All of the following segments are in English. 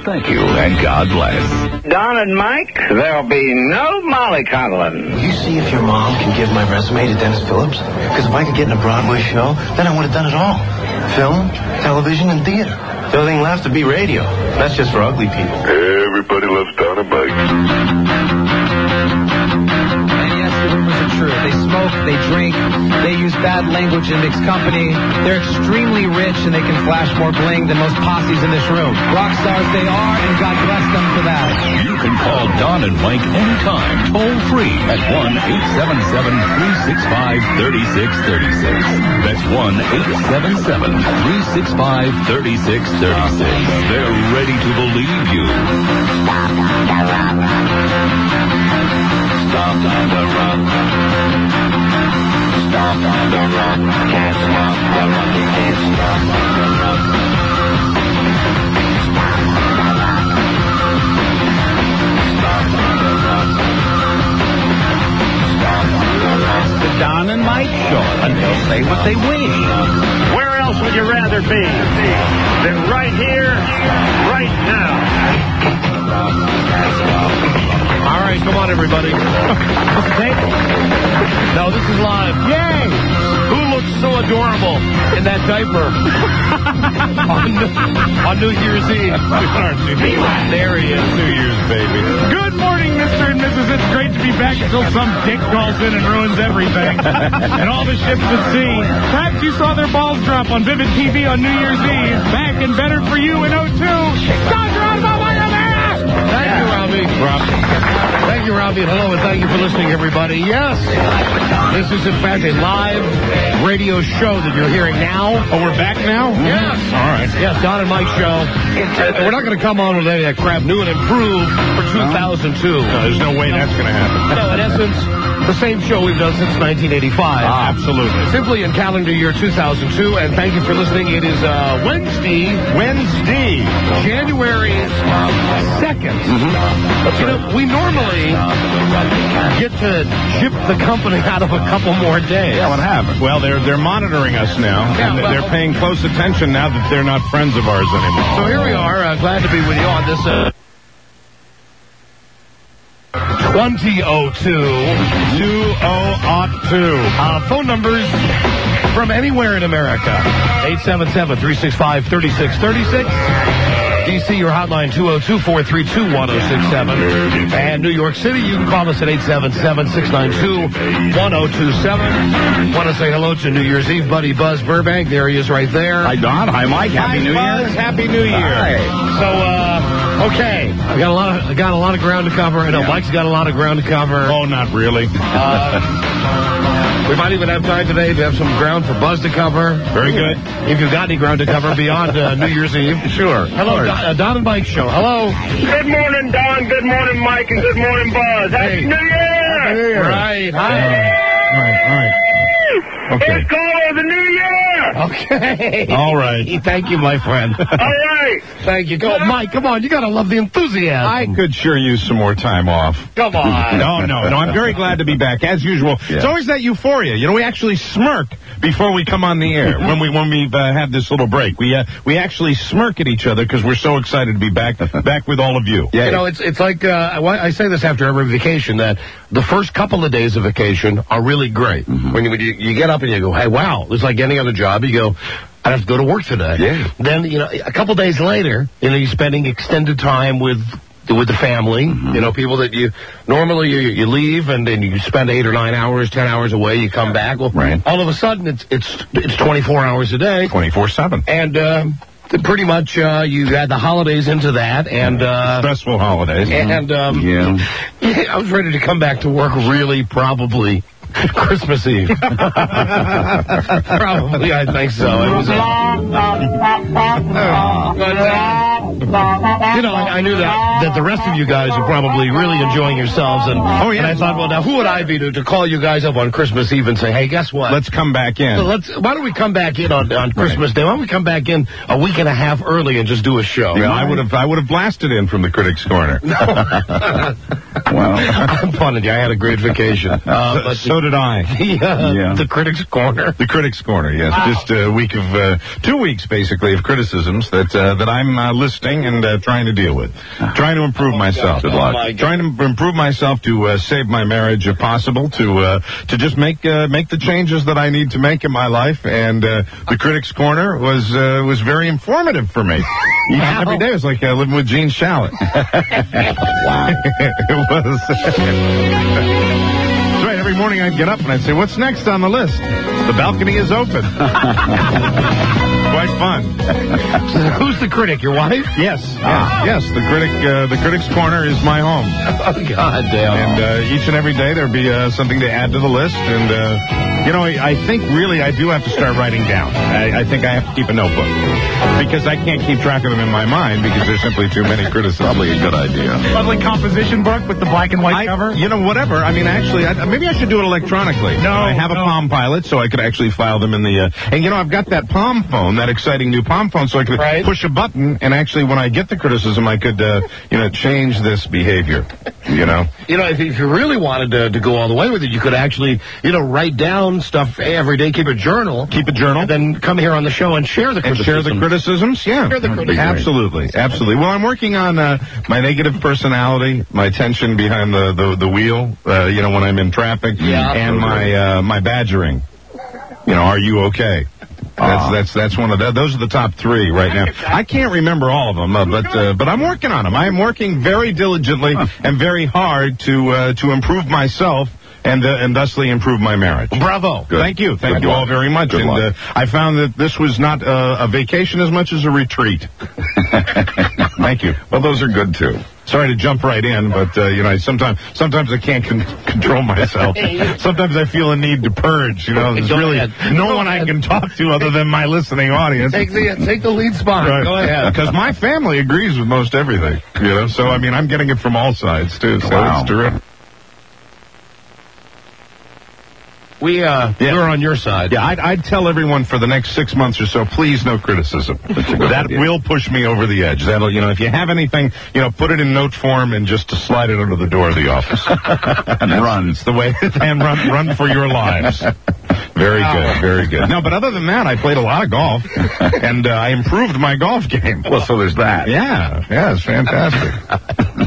thank you, and God bless. Don and Mike, there'll be no mollycoddling. Will you see if your mom can give my resume to Dennis Phillips? Because if I could get in a Broadway show, then I would have done it all. Film, television, and theater. The only thing left to be radio. That's just for ugly people. Everybody loves Don and Mike. True. They smoke, they drink, they use bad language and mixed company. They're extremely rich and they can flash more bling than most posses in this room. Rock stars they are, and God bless them for that. You can call Don and Mike anytime, toll free at 1-877-365-3636. That's 1-877-365-3636. They're ready to believe you. Stop on the run. Stop on the run. Can't stop the run. You can't stop on the run. Stop on the run. Stop on the run. It's the Don and Mike Show, and they'll say what they wish. Where else would you rather be than right here, right now? All right, come on, everybody. No, this is live. Yay! Who looks so adorable in that diaper on New Year's Eve? There he is, New Year's baby. Good morning, Mr. and Mrs. It's great to be back until some dick calls in and ruins everything. And all the ships at sea. Perhaps you saw their balls drop on Vivid TV on New Year's Eve. Back and better for you in 02. Dr. Alba, Thank you, Robbie. Thank you, Robbie. Hello, and thank you for listening, everybody. Yes, this is, in fact, a live radio show that you're hearing now. Oh, we're back now? Yes. All right. Yes, Don and Mike show. We're not going to come on with any of that crap, new and improved for 2002. No, there's no way that's going to happen. No, in essence, the same show we've done since 1985. Absolutely. Simply in calendar year 2002, and thank you for listening. It is Wednesday, January 2nd. You know, we normally get to chip the company out of a couple more days. Yeah, what happened? Well, they're monitoring us now, and they're paying close attention now that they're not friends of ours anymore. So here we are, glad to be with you on this 2002. Phone numbers from anywhere in America. 877-365-3636. D.C., your hotline, 202-432-1067. And New York City, you can call us at 877-692-1027. Want to say hello to New Year's Eve buddy Buzz Burbank. There he is right there. Hi, Don. Hi, Mike. Happy New Year. Buzz. Happy New Year. Hi. So, okay. I got a lot of ground to cover. I know Mike's got a lot of ground to cover. Oh, not really. We might even have time today to have some ground for Buzz to cover. Very good. If you've got any ground to cover beyond New Year's Eve. Sure. Hello, Don and Mike show. Hello. Good morning, Don. Good morning, Mike. And good morning, Buzz. Happy New Year. Happy New Year. Right. Hi. All right. Okay. It's called the New Year. Okay. All right. Thank you, my friend. All right. Thank you. Go, Mike, come on. You got to love the enthusiasm. I could sure use some more time off. Come on. No. I'm very glad to be back, as usual. Yeah. It's always that euphoria. You know, we actually smirk before we come on the air. when we've had this little break. We actually smirk at each other because we're so excited to be back with all of you. Yeah. You know, it's like, I say this after every vacation, that the first couple of days of vacation are really great. Mm-hmm. When you get up and you go, hey, wow, it's like any other job. You go, I have to go to work today. Yeah. Then, a couple days later, you're spending extended time with the family, mm-hmm. People that you normally you leave and then you spend 8 or 9 hours, 10 hours away, you come back. Well, right. All of a sudden it's 24 hours a day. 24/7. And, pretty much, you add the holidays into that, and stressful holidays. And I was ready to come back to work really probably Christmas Eve. Probably, I think so. It was I knew that the rest of you guys are probably really enjoying yourselves, and and I thought, well, now who would I be to call you guys up on Christmas Eve and say, hey, guess what? Let's come back in. So why don't we come back in on Christmas Day? Why don't we come back in a week and a half early and just do a show? Yeah, I would have blasted in from the Critics' Corner. Wow. I'm funning you. I had a great vacation. So So did I. The Critics Corner. The Critics Corner, yes. Wow. Just a week of 2 weeks, basically, of criticisms that I'm listing and trying to deal with. Trying to improve myself. Good luck. Trying to improve myself to save my marriage, if possible, to just make the changes that I need to make in my life. And the Critics Corner was very informative for me. Every day it was like living with Gene Shalit. Wow. It was. That's right. Every morning I'd get up and I'd say, "What's next on the list?" The balcony is open. Quite fun. So who's the critic? Your wife? Yes. Yes. The Critics Corner is my home. Oh, God damn. And each and every day there'll be something to add to the list. And, I think really I do have to start writing down. I think I have to keep a notebook. Because I can't keep track of them in my mind because there's simply too many criticisms. Probably a good idea. Lovely composition book with the black and white cover. Whatever. I mean, actually, maybe I should do it electronically. No. I have a Palm Pilot, so I could actually file them in the... and, I've got that Palm phone, that exciting new Palm phone, so I could push a button, and actually, when I get the criticism, I could, change this behavior, If you really wanted to go all the way with it, you could actually, write down stuff every day, keep a journal. And then come here on the show and share the criticisms. Share the criticisms, yeah. Share the criticisms. Absolutely. Well, I'm working on my negative personality, my tension behind the wheel, when I'm in traffic, and my badgering. Are you okay? That's one of those are the top 3 right now. I can't remember all of them, but I'm working on them. I am working very diligently and very hard to improve myself and thusly improve my marriage. Bravo! Good. Thank you all very much. Good luck. I found that this was not a vacation as much as a retreat. Thank you. Well, those are good too. Sorry to jump right in, but sometimes I can't control myself. Sometimes I feel a need to purge. There's really no one I can talk to other than my listening audience. Take the lead spot. Right. Go ahead. Because my family agrees with most everything. So I'm getting it from all sides too. So it's terrific. We're on your side. Yeah, I'd tell everyone for the next 6 months or so, please no criticism. That will push me over the edge. That'll, if you have anything, put it in note form and just to slide it under the door of the office. And run. It's the way, and run for your lives. Very good, very good. No, but other than that, I played a lot of golf, and I improved my golf game. Well, so there's that. Yeah, it's fantastic. A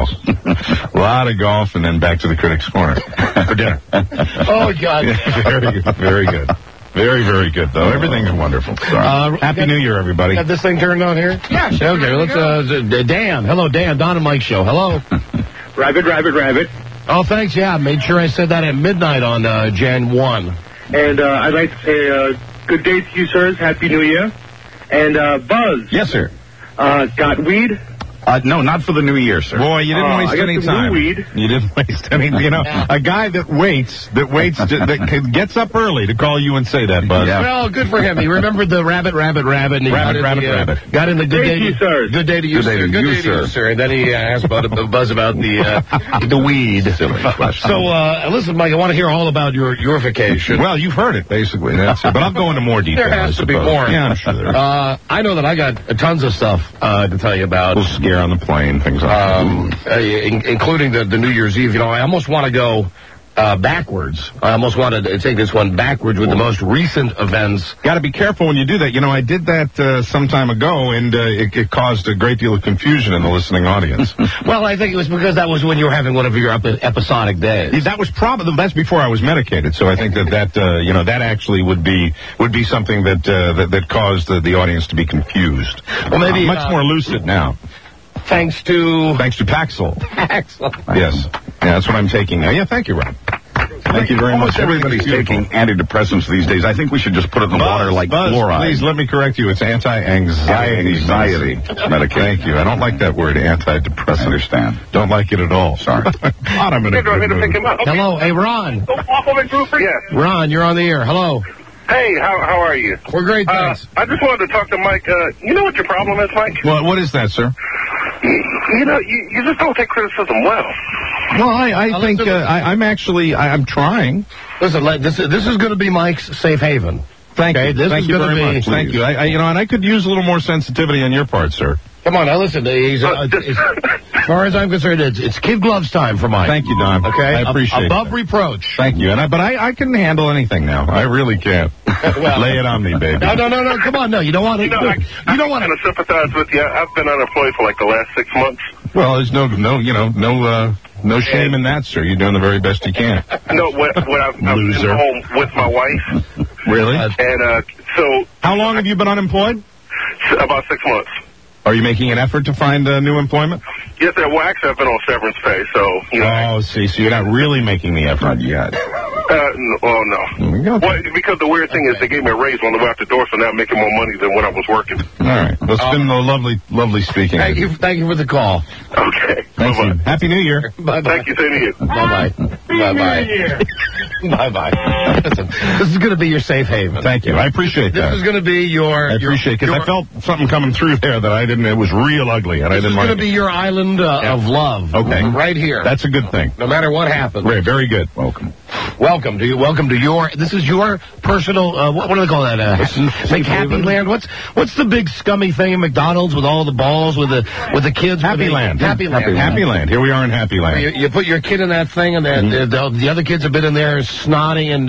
lot of golf, and then back to the Critics Corner for dinner. Oh, God. Yeah, very good. Very, very good, though. Everything's wonderful. Happy New Year, everybody. Got this thing turned on here? Yeah, sure. Okay, let's, Dan. Hello, Dan. Don and Mike show. Hello. Rabbit. Oh, thanks, yeah. Made sure I said that at midnight on Jan 1. And I'd like to say good day to you, sirs. Happy New Year. And Buzz. Yes, sir. Got weed? No, not for the new year, sir. Boy, you didn't waste any time. Weed. You didn't waste any. A guy that waits, that gets up early to call you and say that, Buzz. Yeah. Well, good for him. He remembered the rabbit. And he rabbit. Got in the good day to you, sir. Good day to you, sir. Good day to you, sir. And then he asked Buzz about the weed. So, listen, Mike, I want to hear all about your vacation. Well, you've heard it, basically. That's it. But I'll go into more detail. There has to be more. Yeah, I'm sure there is. I know that I got tons of stuff to tell you about. We'll scare on the plane, things like that. Including the New Year's Eve. I almost want to go backwards. I almost wanted to take this one backwards with the most recent events. Got to be careful when you do that. I did that some time ago, and it caused a great deal of confusion in the listening audience. Well, I think it was because that was when you were having one of your episodic days. That was that's before I was medicated. So I think that actually would be something that caused the audience to be confused. Well, maybe much more lucid now. Thanks to Paxil. Paxil. Yes. Yeah, that's what I'm taking now. Yeah, thank you, Rob. Thank you very much. Everybody's taking antidepressants these days. I think we should just put it in the water like fluoride. Please let me correct you. It's anti-anxiety medication. Thank you. I don't like that word, antidepressant. I understand. Don't like it at all. Sorry. God, I'm in a good mood. Hello. Hey, Ron. Yeah. Ron, you're on the air. Hello. Hey, how are you? We're great, thanks. I just wanted to talk to Mike. You know what your problem is, Mike? What is that, sir? You just don't take criticism well. Well, I think I'm trying. Listen, this is going to be Mike's safe haven. Thank you. This Thank is you very much. Thank you. And I could use a little more sensitivity on your part, sir. Come on, now listen. As far as I'm concerned, it's kid gloves time for Mike. Thank you, Don. Okay, I appreciate it. Above reproach. Thank you. But I can handle anything now. I really can. Lay it on me, baby. No. Come on, no. You don't want to. I kind of sympathize with you. I've been unemployed for like the last 6 months. Well, there's no shame in that, sir. You're doing the very best you can. No, when I've been home with my wife. Really? And so. How long have you been unemployed? About 6 months. Are you making an effort to find new employment? Yes, sir. Well, actually, I've been on severance pay, so, you know. Oh, see, so you're not really making the effort yet. No. Well, because the weird thing is they gave me a raise on the way out the door, so now I'm making more money than when I was working. All right. Well, it's been lovely speaking. Thank you for the call. Okay. Thank you. Happy New Year. Bye-bye. Thank you, same to you. Bye-bye. Bye-bye. Bye-bye. Listen, this is going to be your safe haven. Thank you. I appreciate that. This is going to be your... I appreciate it, because I felt something coming through there that I didn't... It was real ugly, and I didn't like it. This is going to be your island of love. Okay. Right here. That's a good thing. No matter what happens. Right, very good. Welcome to your... This is your personal... what do they call that? Happy Land? What's the big scummy thing in McDonald's with all the balls with the kids? Happy Land. Happy Land. Here we are in Happy Land. You put your kid in that thing, and then the other kids have been in there snotty and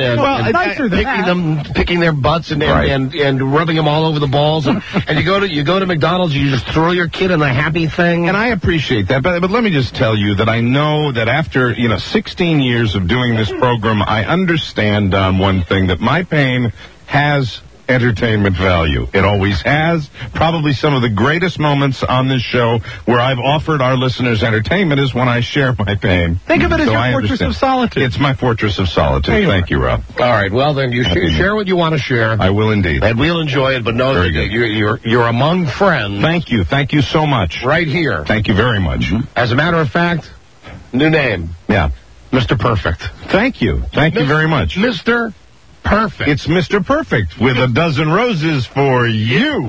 picking their butts and rubbing them all over the balls. And you go to McDonald's, you just throw your kid in the happy thing. And I appreciate that, but let me just tell you that I know that after 16 years of doing this program, I understand one thing, that my pain has entertainment value. It always has. Probably some of the greatest moments on this show where I've offered our listeners entertainment is when I share my pain. Think of it as your fortress of solitude. It's my fortress of solitude. Thank you, Rob. All right. Well, then you share what you want to share. I will indeed. And we'll enjoy it, but know that you're among friends. Thank you. Thank you so much. Right here. Thank you very much. As a matter of fact, new name. Yeah. Mr. Perfect. Thank you. Thank you very much. Mr. Perfect. It's Mr. Perfect with a dozen roses for you.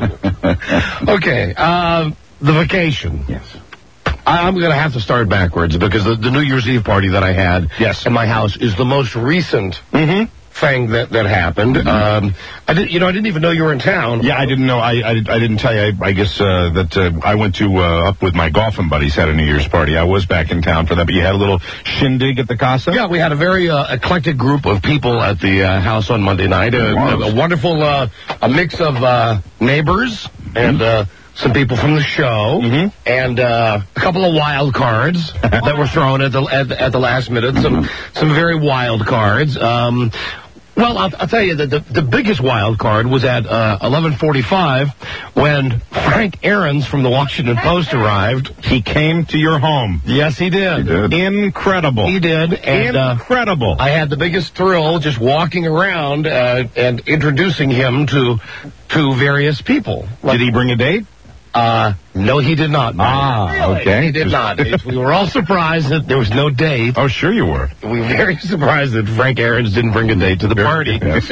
Okay, the vacation. Yes. I'm going to have to start backwards because the New Year's Eve party that I had in my house is the most recent thing that happened. I didn't even know you were in town. Yeah, I didn't know. I didn't tell you. I guess that I went to up with my golfing buddies, had a New Year's party. I was back in town for that, but you had a little shindig at the Casa? Yeah, we had a very eclectic group of people at the house on Monday night. A wonderful a mix of neighbors and some people from the show, and a couple of wild cards that were thrown at the last minute. Some very wild cards. Well, I'll tell you that the biggest wild card was at 11:45 when Frank Ahrens from the Washington Post arrived. He came to your home. Yes, he did. Incredible. He did. And, incredible. I had the biggest thrill just walking around and introducing him to various people. Did he bring a date? No, he did not. Okay. He did not. We were all surprised that there was no date. Oh, sure you were. We were very surprised that Frank Ahrens didn't bring a date to the party. Yes.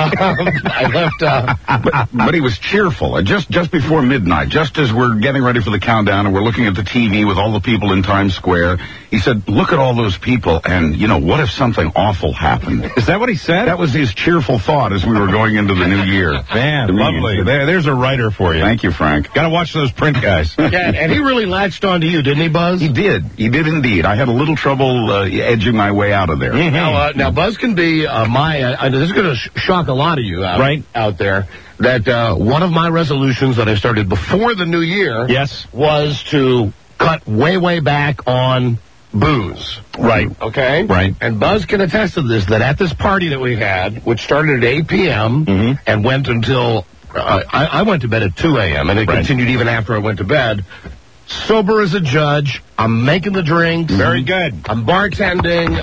I left... But he was cheerful. Just before midnight, just as we're getting ready for the countdown and we're looking at the TV with all the people in Times Square, he said, look at all those people, and, what if something awful happened? Is that what he said? That was his cheerful thought as we were going into the new year. Man, lovely. There's a writer for you. Thank you, Frank. Got to watch those print guys. Yeah, and he really latched on to you, didn't he, Buzz? He did indeed. I had a little trouble edging my way out of there. Now, Buzz can be this is going to shock a lot of you out there, that one of my resolutions that I started before the new year was to cut way back on booze. Right. Okay? Right. And Buzz can attest to this, that at this party that we had, which started at 8 p.m. and went until... I went to bed at 2 a.m. and it continued even after I went to bed. Sober as a judge. I'm making the drinks. Very good. I'm bartending.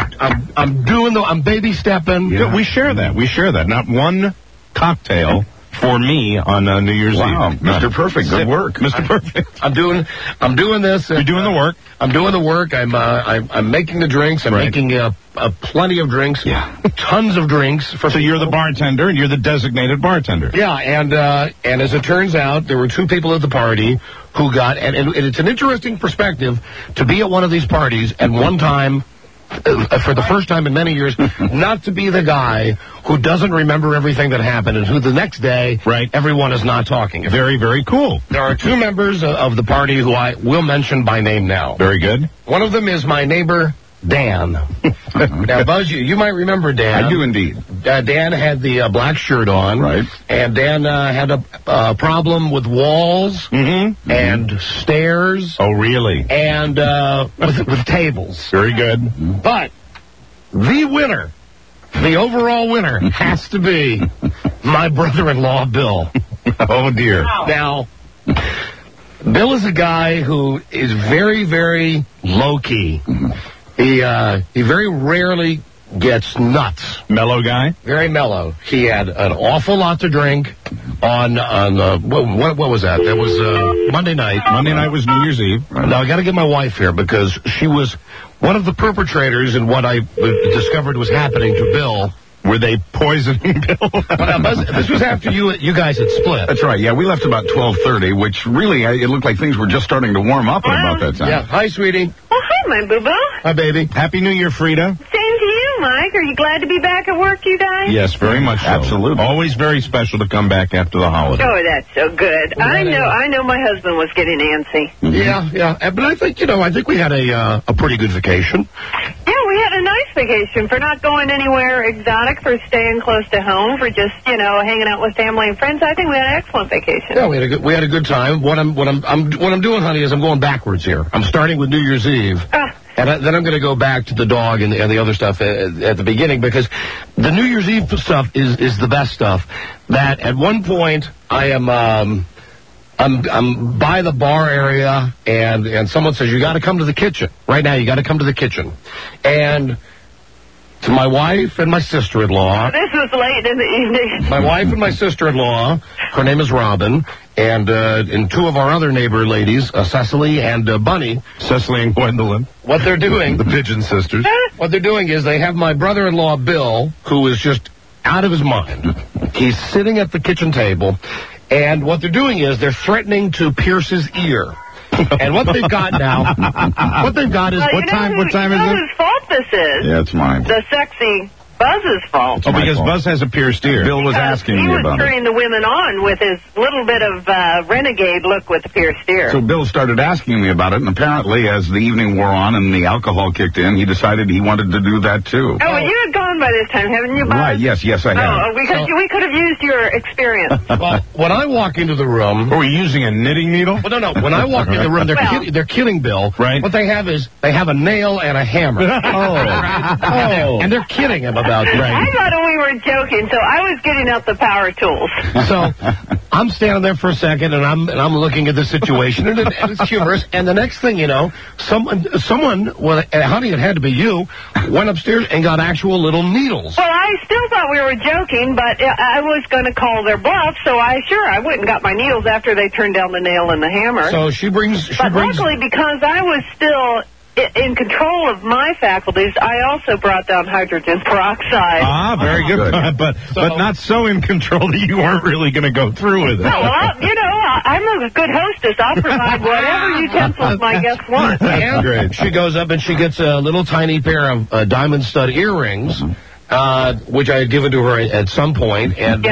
I'm baby stepping. Yeah. We share that. Not one cocktail for me on New Year's Eve. Mr. Perfect, good work. Mr. Perfect. I'm doing this. You're doing the work. I'm doing the work. I'm making the drinks. I'm making plenty of drinks. Yeah. Tons of drinks. So you're the bartender and you're the designated bartender. Yeah, and as it turns out, there were two people at the party who got, and it's an interesting perspective to be at one of these parties and one time for the first time in many years, not to be the guy who doesn't remember everything that happened and who the next day, everyone is not talking. Very, very cool. There are two members of the party who I will mention by name now. Very good. One of them is my neighbor, Dan. Now, Buzz, you might remember Dan. I do indeed. Dan had the black shirt on. Right. And Dan had a problem with walls and stairs. Oh, really? And with tables. Very good. But the winner, the overall winner, has to be my brother-in-law, Bill. Oh, dear. Now, Bill is a guy who is very, very low-key. He very rarely gets nuts. Mellow guy? Very mellow. He had an awful lot to drink on what was that? That was Monday night. Monday night was New Year's Eve. Now, I got to get my wife here because she was one of the perpetrators in what I discovered was happening to Bill. Were they poisoning Bill? This was after you guys had split. That's right. Yeah, we left about 12:30, which really, it looked like things were just starting to warm up at about that time. Yeah. Hi, sweetie. Well, hi, my boo-boo. Hi, baby. Happy New Year, Frida. Same to you, Mike. Are you glad to be back at work, you guys? Yes, very much so. Absolutely. Always very special to come back after the holiday. Oh, that's so good. I know my husband was getting antsy. Yeah. But I think we had a pretty good vacation. Yeah, we had a nice vacation for not going anywhere exotic, for staying close to home, for just, hanging out with family and friends. I think we had an excellent vacation. Yeah, we had a good time. What I'm doing, honey, is I'm going backwards here. I'm starting with New Year's Eve. And then I'm going to go back to the dog and the other stuff at the beginning, because the New Year's Eve stuff is the best stuff. That at one point I'm by the bar area, and someone says, you got to come to the kitchen. Right now, you got to come to the kitchen. And to my wife and my sister-in-law. This was late in the evening. My wife and my sister-in-law, her name is Robin, and two of our other neighbor ladies, Cecily and Bunny. Cecily and Gwendolyn. What they're doing. The Pigeon Sisters. What they're doing is they have my brother-in-law, Bill, who is just out of his mind. He's sitting at the kitchen table, and what they're doing is they're threatening to pierce his ear. And what they've got now, is what time is it? Whose fault this is? Yeah, it's mine. The sexy Buzz's fault. Oh, because Buzz has a pierced ear. Bill was asking me about it. He was turning the women on with his little bit of renegade look with the pierced ear. So Bill started asking me about it, and apparently as the evening wore on and the alcohol kicked in, he decided he wanted to do that too. Oh, well, you had gone by this time, haven't you, Buzz? Right, yes, I have. Oh, because we could have used your experience. Well, when I walk into the room... Are we using a knitting needle? Well, no. When I walk into the room, they're kidding Bill. Right. What they have is, they have a nail and a hammer. And they're kidding him about that. I thought we were joking, so I was getting out the power tools. So I'm standing there for a second, and I'm looking at the situation, and it's humorous. And the next thing you know, someone, well, honey, it had to be you, went upstairs and got actual little needles. Well, I still thought we were joking, but I was going to call their bluff, so I went and got my needles after they turned down the nail and the hammer. So she brings. Luckily, because I was still in control of my faculties, I also brought down hydrogen peroxide. Ah, very good. But not so in control that you weren't really going to go through with it. No, well, I'm a good hostess. I'll provide whatever utensils my guests want. And great. She goes up and she gets a little tiny pair of diamond stud earrings, which I had given to her at some point. And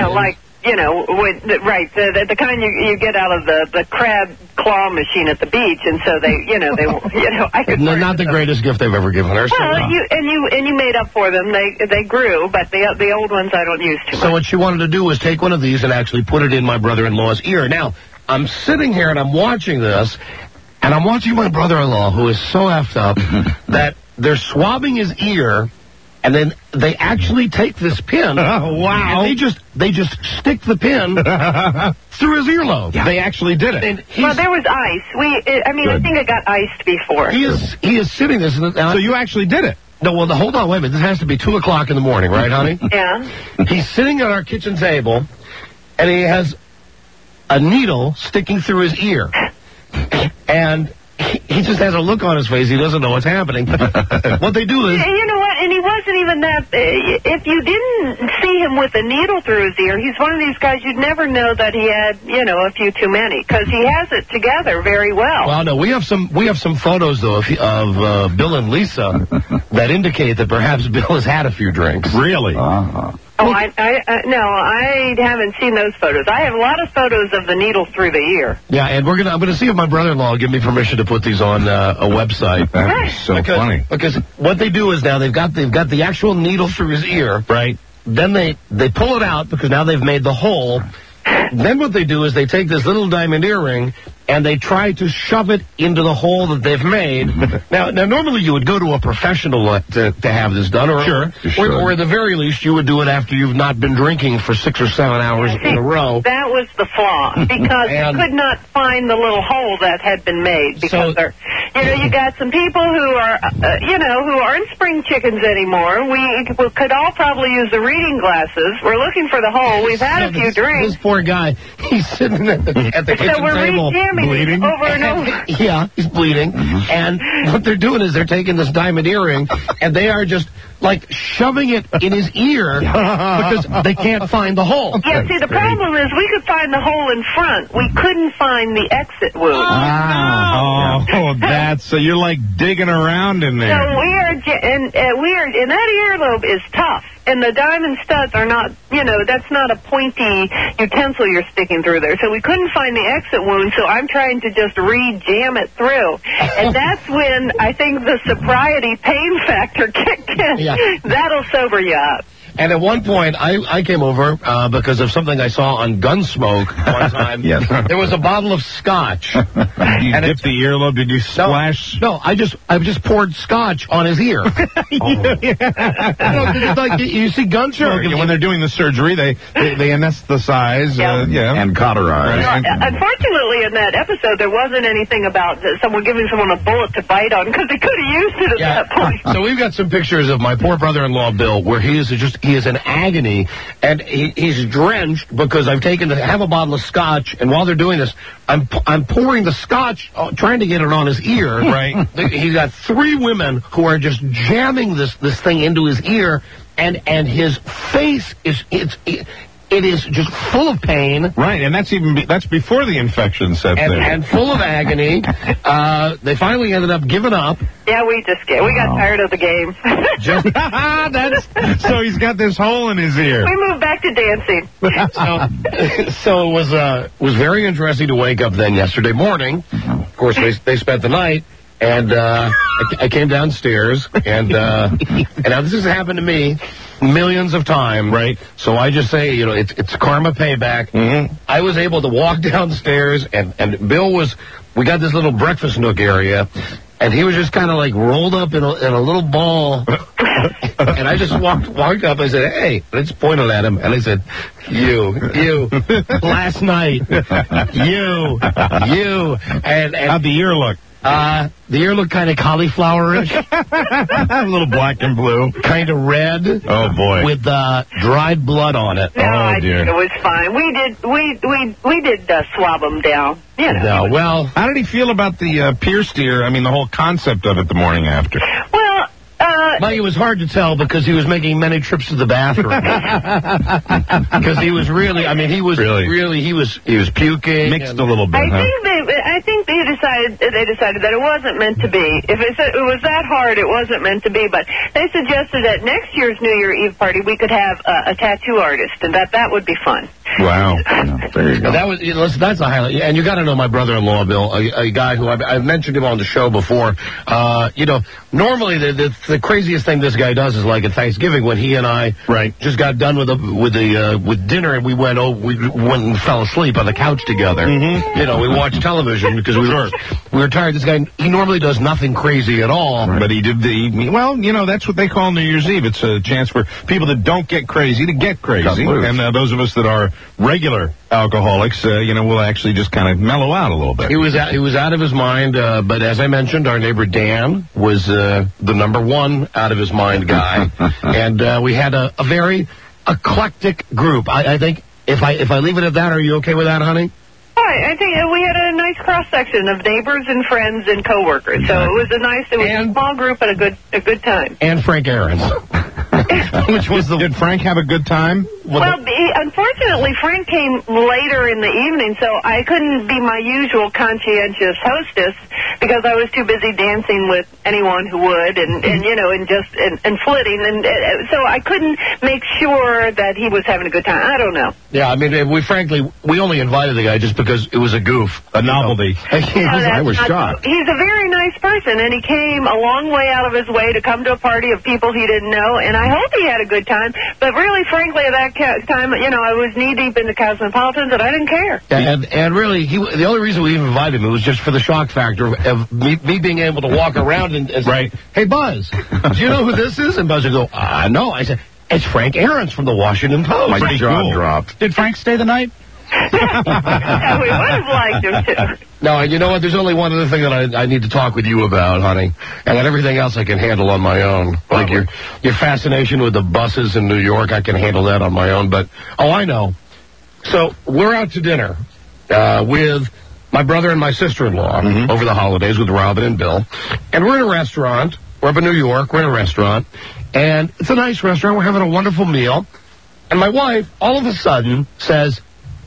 the kind you get out of the crab claw machine at the beach, and so I could. Not the greatest gift they've ever given her. Well, you made up for them. They grew, but the old ones I don't use too much. So what she wanted to do was take one of these and actually put it in my brother-in-law's ear. Now I'm sitting here and I'm watching this, and I'm watching my brother-in-law, who is so effed up that they're swabbing his ear. And then they actually take this pin. Oh, wow. And they just stick the pin through his earlobe. Yeah. They actually did it. Well, there was ice. I think it got iced before. He is sitting this. So you actually did it? No, well, hold on, wait a minute. This has to be 2 o'clock in the morning, right, honey? Yeah. He's sitting at our kitchen table, and he has a needle sticking through his ear. And he just has a look on his face. He doesn't know what's happening. What they do is... You know what? And he wasn't even that. If you didn't see him with a needle through his ear, he's one of these guys you'd never know that he had, a few too many, because he has it together very well. Well, no, we have some photos though of Bill and Lisa that indicate that perhaps Bill has had a few drinks. Really? Oh, I haven't seen those photos. I have a lot of photos of the needle through the ear. Yeah, and I'm gonna see if my brother-in-law will give me permission to put these on a website. That's so funny. Because what they do is now they've got the actual needle through his ear. Right. Then they pull it out because now they've made the hole. Then what they do is they take this little diamond earring and they try to shove it into the hole that they've made. Now, normally you would go to a professional to have this done, or at the very least you would do it after you've not been drinking for 6 or 7 hours in a row. That was the flaw, because you could not find the little hole that had been made, because you got some people who are, who aren't spring chickens anymore. We could all probably use the reading glasses. We're looking for the hole. We've had a few drinks. This poor guy, he's sitting at the kitchen so we're table. Bleeding over and over. Yeah, he's bleeding. And what they're doing is they're taking this diamond earring and they are just like shoving it in his ear because they can't find the hole. Yeah, see, the problem is we could find the hole in front. We couldn't find the exit wound. That's so you're like digging around in there. So and that earlobe is tough. And the diamond studs are not, that's not a pointy utensil you're sticking through there. So we couldn't find the exit wound, so I'm trying to just re-jam it through. And that's when I think the sobriety pain factor kicked in. Yeah. That'll sober you up. And at one point, I came over because of something I saw on Gunsmoke one time. Yes. There was a bottle of scotch. You dipped the earlobe? Did you splash? No, I just poured scotch on his ear. Like you see Gunsmoke when they're doing the surgery, they anesthetize, and cauterize. Unfortunately, in that episode, there wasn't anything about someone giving someone a bullet to bite on, because they could have used it at that point. So we've got some pictures of my poor brother-in-law Bill, where he is in agony, and he's drenched because I've have a bottle of scotch, and while they're doing this, I'm pouring the scotch, trying to get it on his ear. Right. He's got 3 women who are just jamming this thing into his ear, and his face it is just full of pain. Right, and that's before the infection set there. And full of agony. They finally ended up giving up. Yeah, we got tired of the game. So he's got this hole in his ear. We moved back to dancing. So it was very interesting to wake up then yesterday morning. Of course, they spent the night. And I came downstairs, and now this has happened to me millions of times. Right. So I just say, it's karma payback. Mm-hmm. I was able to walk downstairs, and Bill we got this little breakfast nook area, and he was just kind of like rolled up in a little ball. And I just walked up, I said, hey, I just pointed at him, and I said, you, last night, you. And how'd the ear look? The ear looked kind of cauliflowerish. A little black and blue. Kind of red. Oh, boy. With dried blood on it. No, oh, dear. It was fine. We did swab him down. No, well. How did he feel about the pierced ear? I mean, the whole concept of it the morning after. Well, it was hard to tell because he was making many trips to the bathroom. Because he was really, he was puking. Mixed a little bit, I think they decided that it wasn't meant to be. If it was that hard, it wasn't meant to be. But they suggested that next year's New Year Eve party we could have a tattoo artist, and that would be fun. Wow. There you go. That's a highlight. And you got to know my brother-in-law, Bill, a guy who I've mentioned him on the show before. Normally the craziest thing this guy does is like at Thanksgiving when he and I just got done with dinner and we went and fell asleep on the couch together. Mm-hmm. We watched television because we were tired. This guy, he normally does nothing crazy at all. Right. But he did the evening. Well, that's what they call New Year's Eve. It's a chance for people that don't get crazy to get crazy. And those of us that are regular alcoholics, will actually just kind of mellow out a little bit. He was out of his mind, but as I mentioned, our neighbor Dan was the number 1 out of his mind guy. And we had a very eclectic group. I think if I leave it at that, are you okay with that, honey? I think we had a nice nice cross-section of neighbors and friends and coworkers. So it was a small group and a good time. And Frank Ahrens. Which was Did Frank have a good time? Well, unfortunately, Frank came later in the evening, so I couldn't be my usual conscientious hostess because I was too busy dancing with anyone who would and flitting. And so I couldn't make sure that he was having a good time. I don't know. Yeah, I mean, we only invited the guy just because it was a goof. A novelty. I was shocked. He's a very nice person, and he came a long way out of his way to come to a party of people he didn't know, and I hope he had a good time. But really, frankly, at that time, I was knee-deep into Cosmopolitans, and I didn't care. And really, the only reason we even invited him was just for the shock factor of me being able to walk around and say, hey, Buzz, do you know who this is? And Buzz would go, no. I said, it's Frank Ahrens from the Washington Post. My jaw dropped. Did Frank stay the night? Yeah, we would have liked him to. No, you know what? There's only one other thing that I need to talk with you about, honey. And then everything else I can handle on my own. Like your fascination with the buses in New York, I can handle that on my own. But, I know. So we're out to dinner with my brother and my sister-in-law over the holidays with Robin and Bill. And we're in a restaurant. We're up in New York. We're in a restaurant. And it's a nice restaurant. We're having a wonderful meal. And my wife, all of a sudden, says,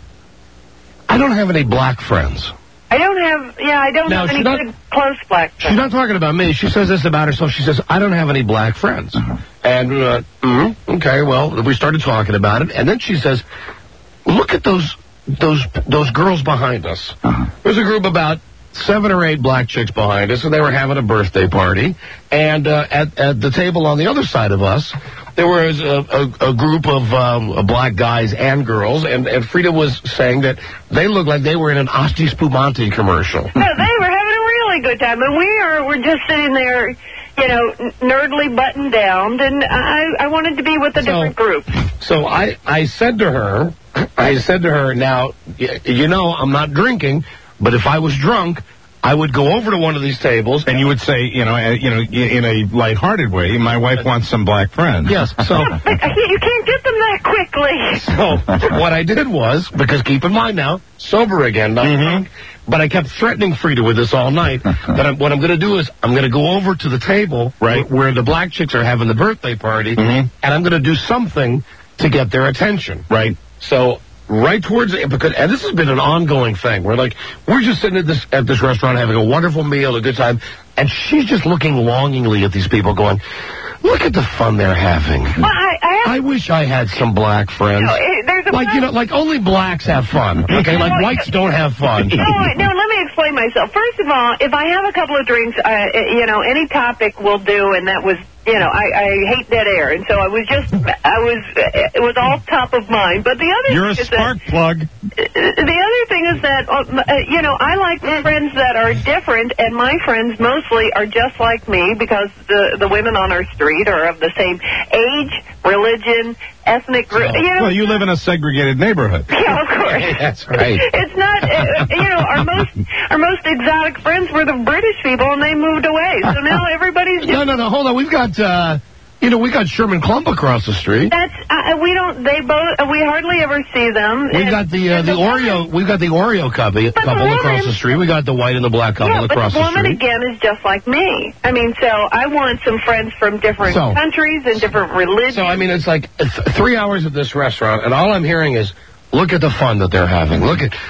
I don't have any black friends. I don't have any good close black friends. She's not talking about me. She says this about herself. She says, I don't have any black friends. And, okay, well, we started talking about it. And then she says, look at those girls behind us. There's a group about 7 or 8 black chicks behind us, and they were having a birthday party. And at the table on the other side of us, there was a group of black guys and girls, and Frida was saying that they looked like they were in an Asti Spumante commercial. No, they were having a really good time, and we're just sitting there, nerdly buttoned down, and I wanted to be with a different group. So I said to her, now, I'm not drinking, but if I was drunk, I would go over to one of these tables, and you would say, in a lighthearted way, my wife wants some black friends. Yes. So you can't get them that quickly. So what I did was, because keep in mind now, sober again, not drunk, but I kept threatening Frida with this all night. That what I'm going to do is I'm going to go over to the table where the black chicks are having the birthday party, and I'm going to do something to get their attention. Right. So. Right towards it, and this has been an ongoing thing. We're just sitting at this restaurant having a wonderful meal, a good time, and she's just looking longingly at these people, going, "Look at the fun they're having." Well, I wish I had some black friends. Like only blacks have fun. Okay, like whites don't have fun. No, let me explain myself. First of all, if I have a couple of drinks, any topic will do, and that was. I hate dead air, and so it was all top of mind. But the other You're a spark plug. The other thing is that, I like friends that are different, and my friends mostly are just like me because the women on our street are of the same age, religion, ethnic group. Well, you live in a segregated neighborhood. Yeah, of course. That's right. It's not, our most exotic friends were the British people, and they moved away. So now everybody's just... No, hold on. We've got, we got Sherman Klump across the street. That's, we hardly ever see them. We've got the Oreo couple across the street. We got the white and the black couple across the street. But the woman, again, is just like me. I mean, so I want some friends from different countries and different religions. So, I mean, it's like 3 hours at this restaurant, and all I'm hearing is, look at the fun that they're having.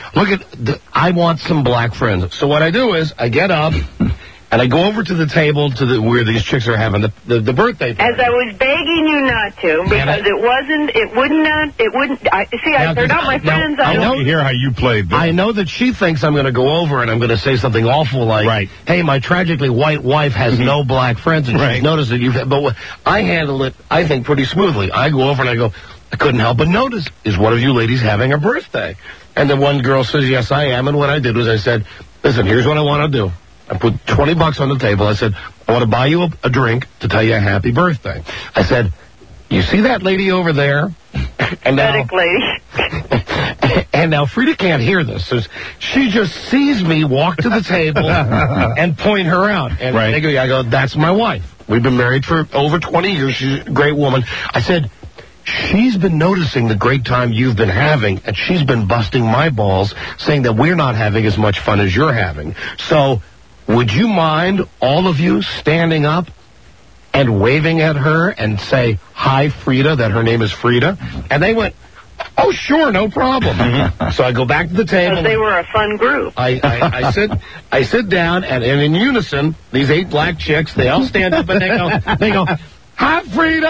I want some black friends. So what I do is, I get up, and I go over to the table where these chicks are having the birthday party. As I was begging you not to, because they're not my friends. I want to hear how you played this. I know that she thinks I'm going to go over and I'm going to say something awful like, hey, my tragically white wife has no black friends, and she's noticed that but I handle it, I think, pretty smoothly. I go over and I go, I couldn't help but notice, is one of you ladies having a birthday? And the one girl says, yes, I am. And what I did was I said, listen, here's what I want to do. I put $20 on the table. I said, I want to buy you a drink to tell you a happy birthday. I said, you see that lady over there? And now Frida can't hear this. So she just sees me walk to the table and point her out. And I go, that's my wife. We've been married for over 20 years. She's a great woman. I said, she's been noticing the great time you've been having, and she's been busting my balls, saying that we're not having as much fun as you're having. So, would you mind, all of you, standing up and waving at her and say, hi, Frida, that her name is Frida? And they went, oh, sure, no problem. So I go back to the table. Because they were a fun group. I sit down, and in unison, these 8 black chicks, they all stand up and they go, hi, Frida!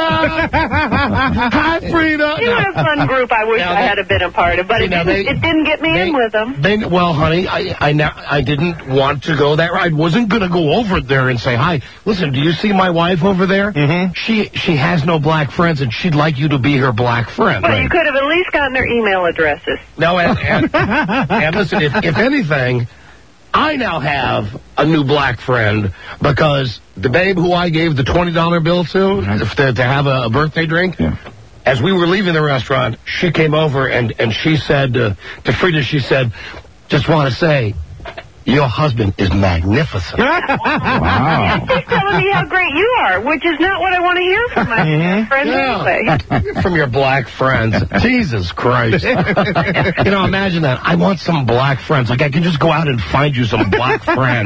Hi, Frida! You were a fun group I wish I had been a part of, but it didn't get me in with them. Well, honey, I didn't want to go there. I wasn't going to go over there and say, hi, listen, do you see my wife over there? Mm-hmm. She has no black friends, and she'd like you to be her black friend. Well, you could have at least gotten their email addresses. No, and listen, if anything, I now have a new black friend because the babe who I gave the $20 bill to have a birthday drink, as we were leaving the restaurant, she came over and she said to Frida, she said, just want to say, your husband is magnificent. Wow. She's telling me how great you are, which is not what I want to hear from my friends anyway. From your black friends. Jesus Christ. Imagine that. I want some black friends. Like, I can just go out and find you some black friends.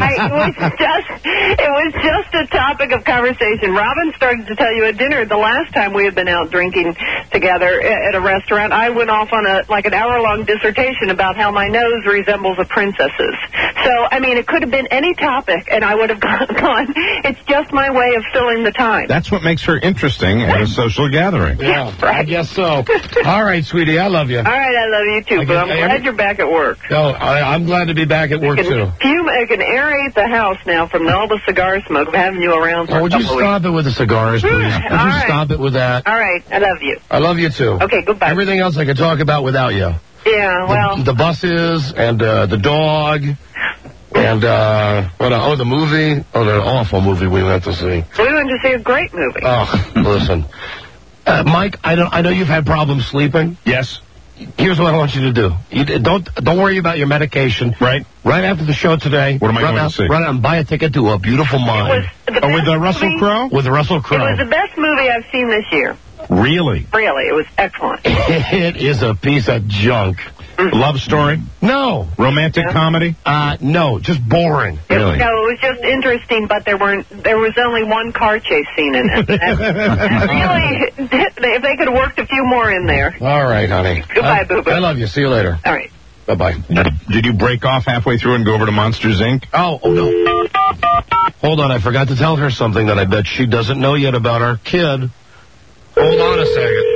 It was just a topic of conversation. Robin started to tell you at dinner the last time we had been out drinking together at a restaurant. I went off on an hour-long dissertation about how my nose resembles a princess's. So, it could have been any topic, and I would have gone. It's just my way of filling the time. That's what makes her interesting at a social gathering. Yeah, right. I guess so. All right, sweetie, I love you. All right, I love you too, but I'm glad you're back at work. No, I'm glad to be back at work, too. I can aerate the house now from all the cigar smoke of having you around for a couple weeks. Would you stop it with the cigars, please? Would you stop it with that? All right, I love you. I love you, too. Okay, goodbye. Everything else I could talk about without you. Yeah, well. The buses and the dog. And, the movie. Oh, the awful movie we went to see. We went to see a great movie. Oh, listen. Mike, I know you've had problems sleeping. Yes. Here's what I want you to do. Don't worry about your medication. Right. Right after the show today. What am I going to see? Run out and buy a ticket to A Beautiful Mind. With Russell Crowe? With Russell Crowe. It was the best movie I've seen this year. Really? Really, it was excellent. It is a piece of junk. Love story? No. Romantic comedy? No, just boring. Really? No, it was just interesting, but there was only one car chase scene in it. Really, if they could have worked a few more in there. All right, honey. Goodbye, Boo-Boo. I love you. See you later. All right. Bye-bye. Did you break off halfway through and go over to Monsters, Inc.? Oh, no. Hold on, I forgot to tell her something that I bet she doesn't know yet about our kid. Hold on a second.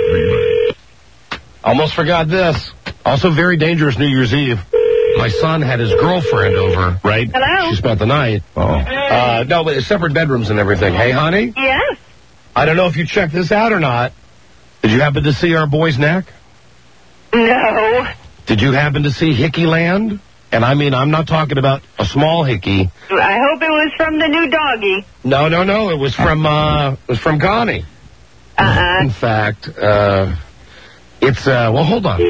Almost forgot this. Also very dangerous New Year's Eve. My son had his girlfriend over, right? Hello? She spent the night. Oh. No, but separate bedrooms and everything. Hey, honey? Yes? I don't know if you checked this out or not. Did you happen to see our boy's neck? No. Did you happen to see Hickey Land? And I'm not talking about a small hickey. I hope it was from the new doggy. No. It was from Connie. In fact, it's, hold on.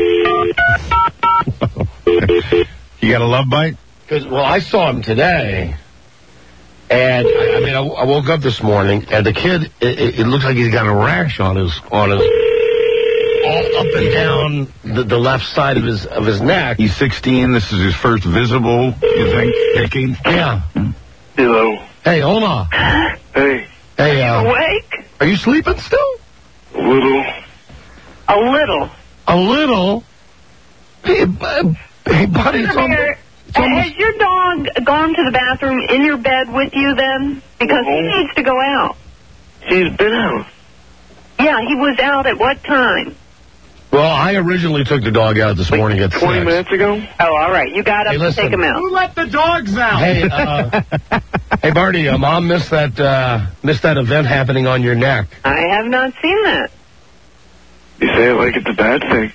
You got a love bite? I saw him today. And, I woke up this morning, and the kid, it looks like he's got a rash on his all up and down the left side of his neck. He's 16. This is his first visible, you think, Hickey? Yeah. Hello. Hey, hold on. Hey. Hey, awake? Are you sleeping still? A little. A little. A little? Hey, buddy, it's almost... Has your dog gone to the bathroom in your bed with you then? Because he needs to go out. He's been out. Yeah, he was out at what time? Well, I originally took the dog out this morning at 20 minutes ago. Oh, all right. You got up to take him out. Who let the dogs out? Hey, hey, Barney, Mom missed that event happening on your neck. I have not seen that. You say it like it's a bad thing.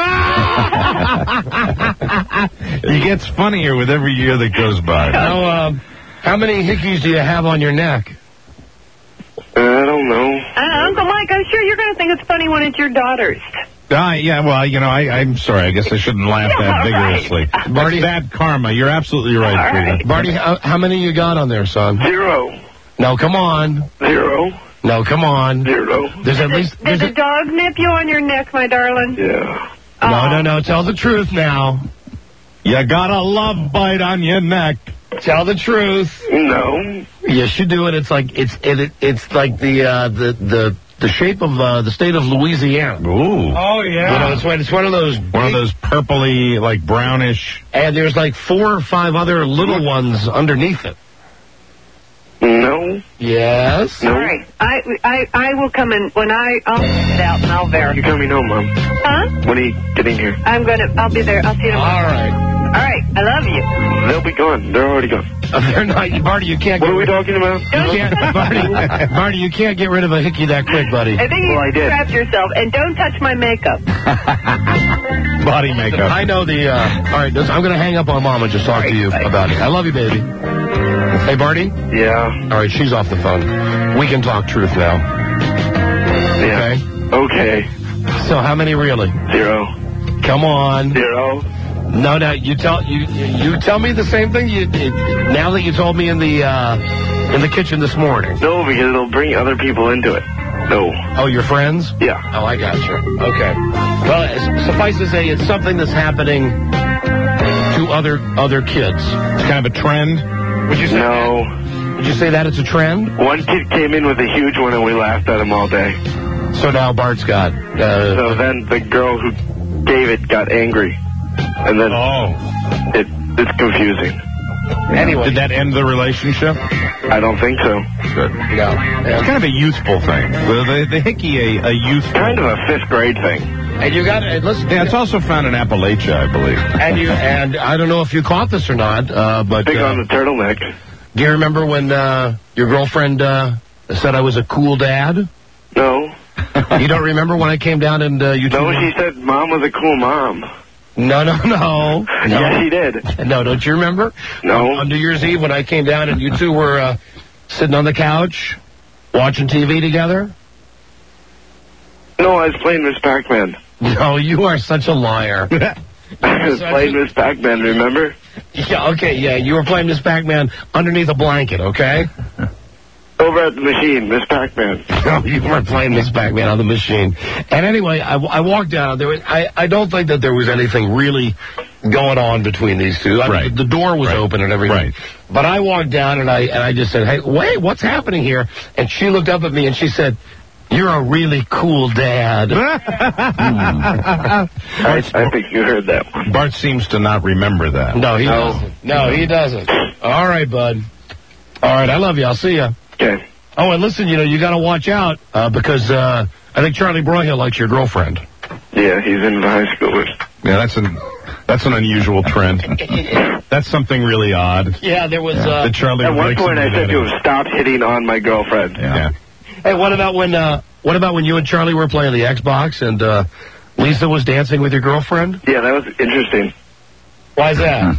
He gets funnier with every year that goes by. Now, how many hickeys do you have on your neck? I don't know. Uncle Mike, I'm sure you're going to think it's funny when it's your daughter's. Yeah, well, I'm sorry. I guess I shouldn't laugh that vigorously. Right. Barney, bad karma. You're absolutely right, Frida. Barney, how many you got on there, son? 0. No, come on. 0. No, come on. 0. There's at least... Did the dog nip you on your neck, my darling? Yeah. No. Tell the truth now. You got a love bite on your neck. Tell the truth. No. Yes, you do it. It's like it's like the shape of the state of Louisiana. Ooh. Oh, yeah. You know, it's one of those purpley, like brownish. And there's like 4 or 5 other little ones underneath it. No. Yes. All right. I will come in when I'll check it out and I'll verify. You coming home, Mom? Huh? When are you getting here? I'll be there. I'll see you tomorrow. All right. I love you. They'll be gone. They're already gone. They're not. Marty, you can't. What are we talking about? Marty, you can't get rid of a hickey that quick, buddy. I think you trapped yourself. And don't touch my makeup. Body makeup. I know the. All right, I'm going to hang up on Mom and just talk to you about it. I love you, baby. Hey, Barty? Yeah. All right, she's off the phone. We can talk truth now. Yeah. Okay. So how many really? 0. Come on. 0. No, you tell me the same thing now that you told me in the kitchen this morning. No, because it'll bring other people into it. No. Oh, your friends? Yeah. Oh, I got you. Okay. Well, suffice to say, it's something that's happening to other kids. It's kind of a trend. Would you say no. That? Would you say that it's a trend? One kid came in with a huge one and we laughed at him all day. So now Bart's got... so then the girl who gave it got angry. And then it's confusing. Anyway. Did that end the relationship? I don't think so. Good. No. It's kind of a youthful thing. The hickey, a youthful... Kind of a 5th grade thing. And you got to listen. Yeah, it's also found in Appalachia, I believe. And I don't know if you caught this or not, but big on the turtleneck. Do you remember when your girlfriend said I was a cool dad? No. You don't remember when I came down and you? No, she said Mom was a cool mom. No. Yes, she did. No, don't you remember? No. On New Year's Eve when I came down and you two were sitting on the couch watching TV together. No, I was playing Miss Pac-Man. No, you are such a liar. I was playing Miss Pac-Man, remember? Yeah, okay, yeah. You were playing Miss Pac-Man underneath a blanket, okay? Over at the machine, Miss Pac-Man. No, you weren't playing Miss Pac-Man on the machine. And anyway, I walked down. I don't think that there was anything really going on between these two. Right. The door was open and everything. Right. But I walked down and I just said, hey, wait, what's happening here? And she looked up at me and she said, you're a really cool dad. I think you heard that one. Bart seems to not remember that. No, he doesn't. No, he doesn't. All right, bud. All right, I love you. I'll see you. Okay. Oh, and listen, you got to watch out because I think Charlie Broyhill likes your girlfriend. Yeah, he's in high school with. Yeah, that's an unusual trend. That's something really odd. Yeah, there was. That Charlie at one breaks point, I into said that to him, "Stop hitting on my girlfriend." Yeah. Hey, what about when you and Charlie were playing the Xbox and Lisa was dancing with your girlfriend? Yeah, that was interesting. Why is that?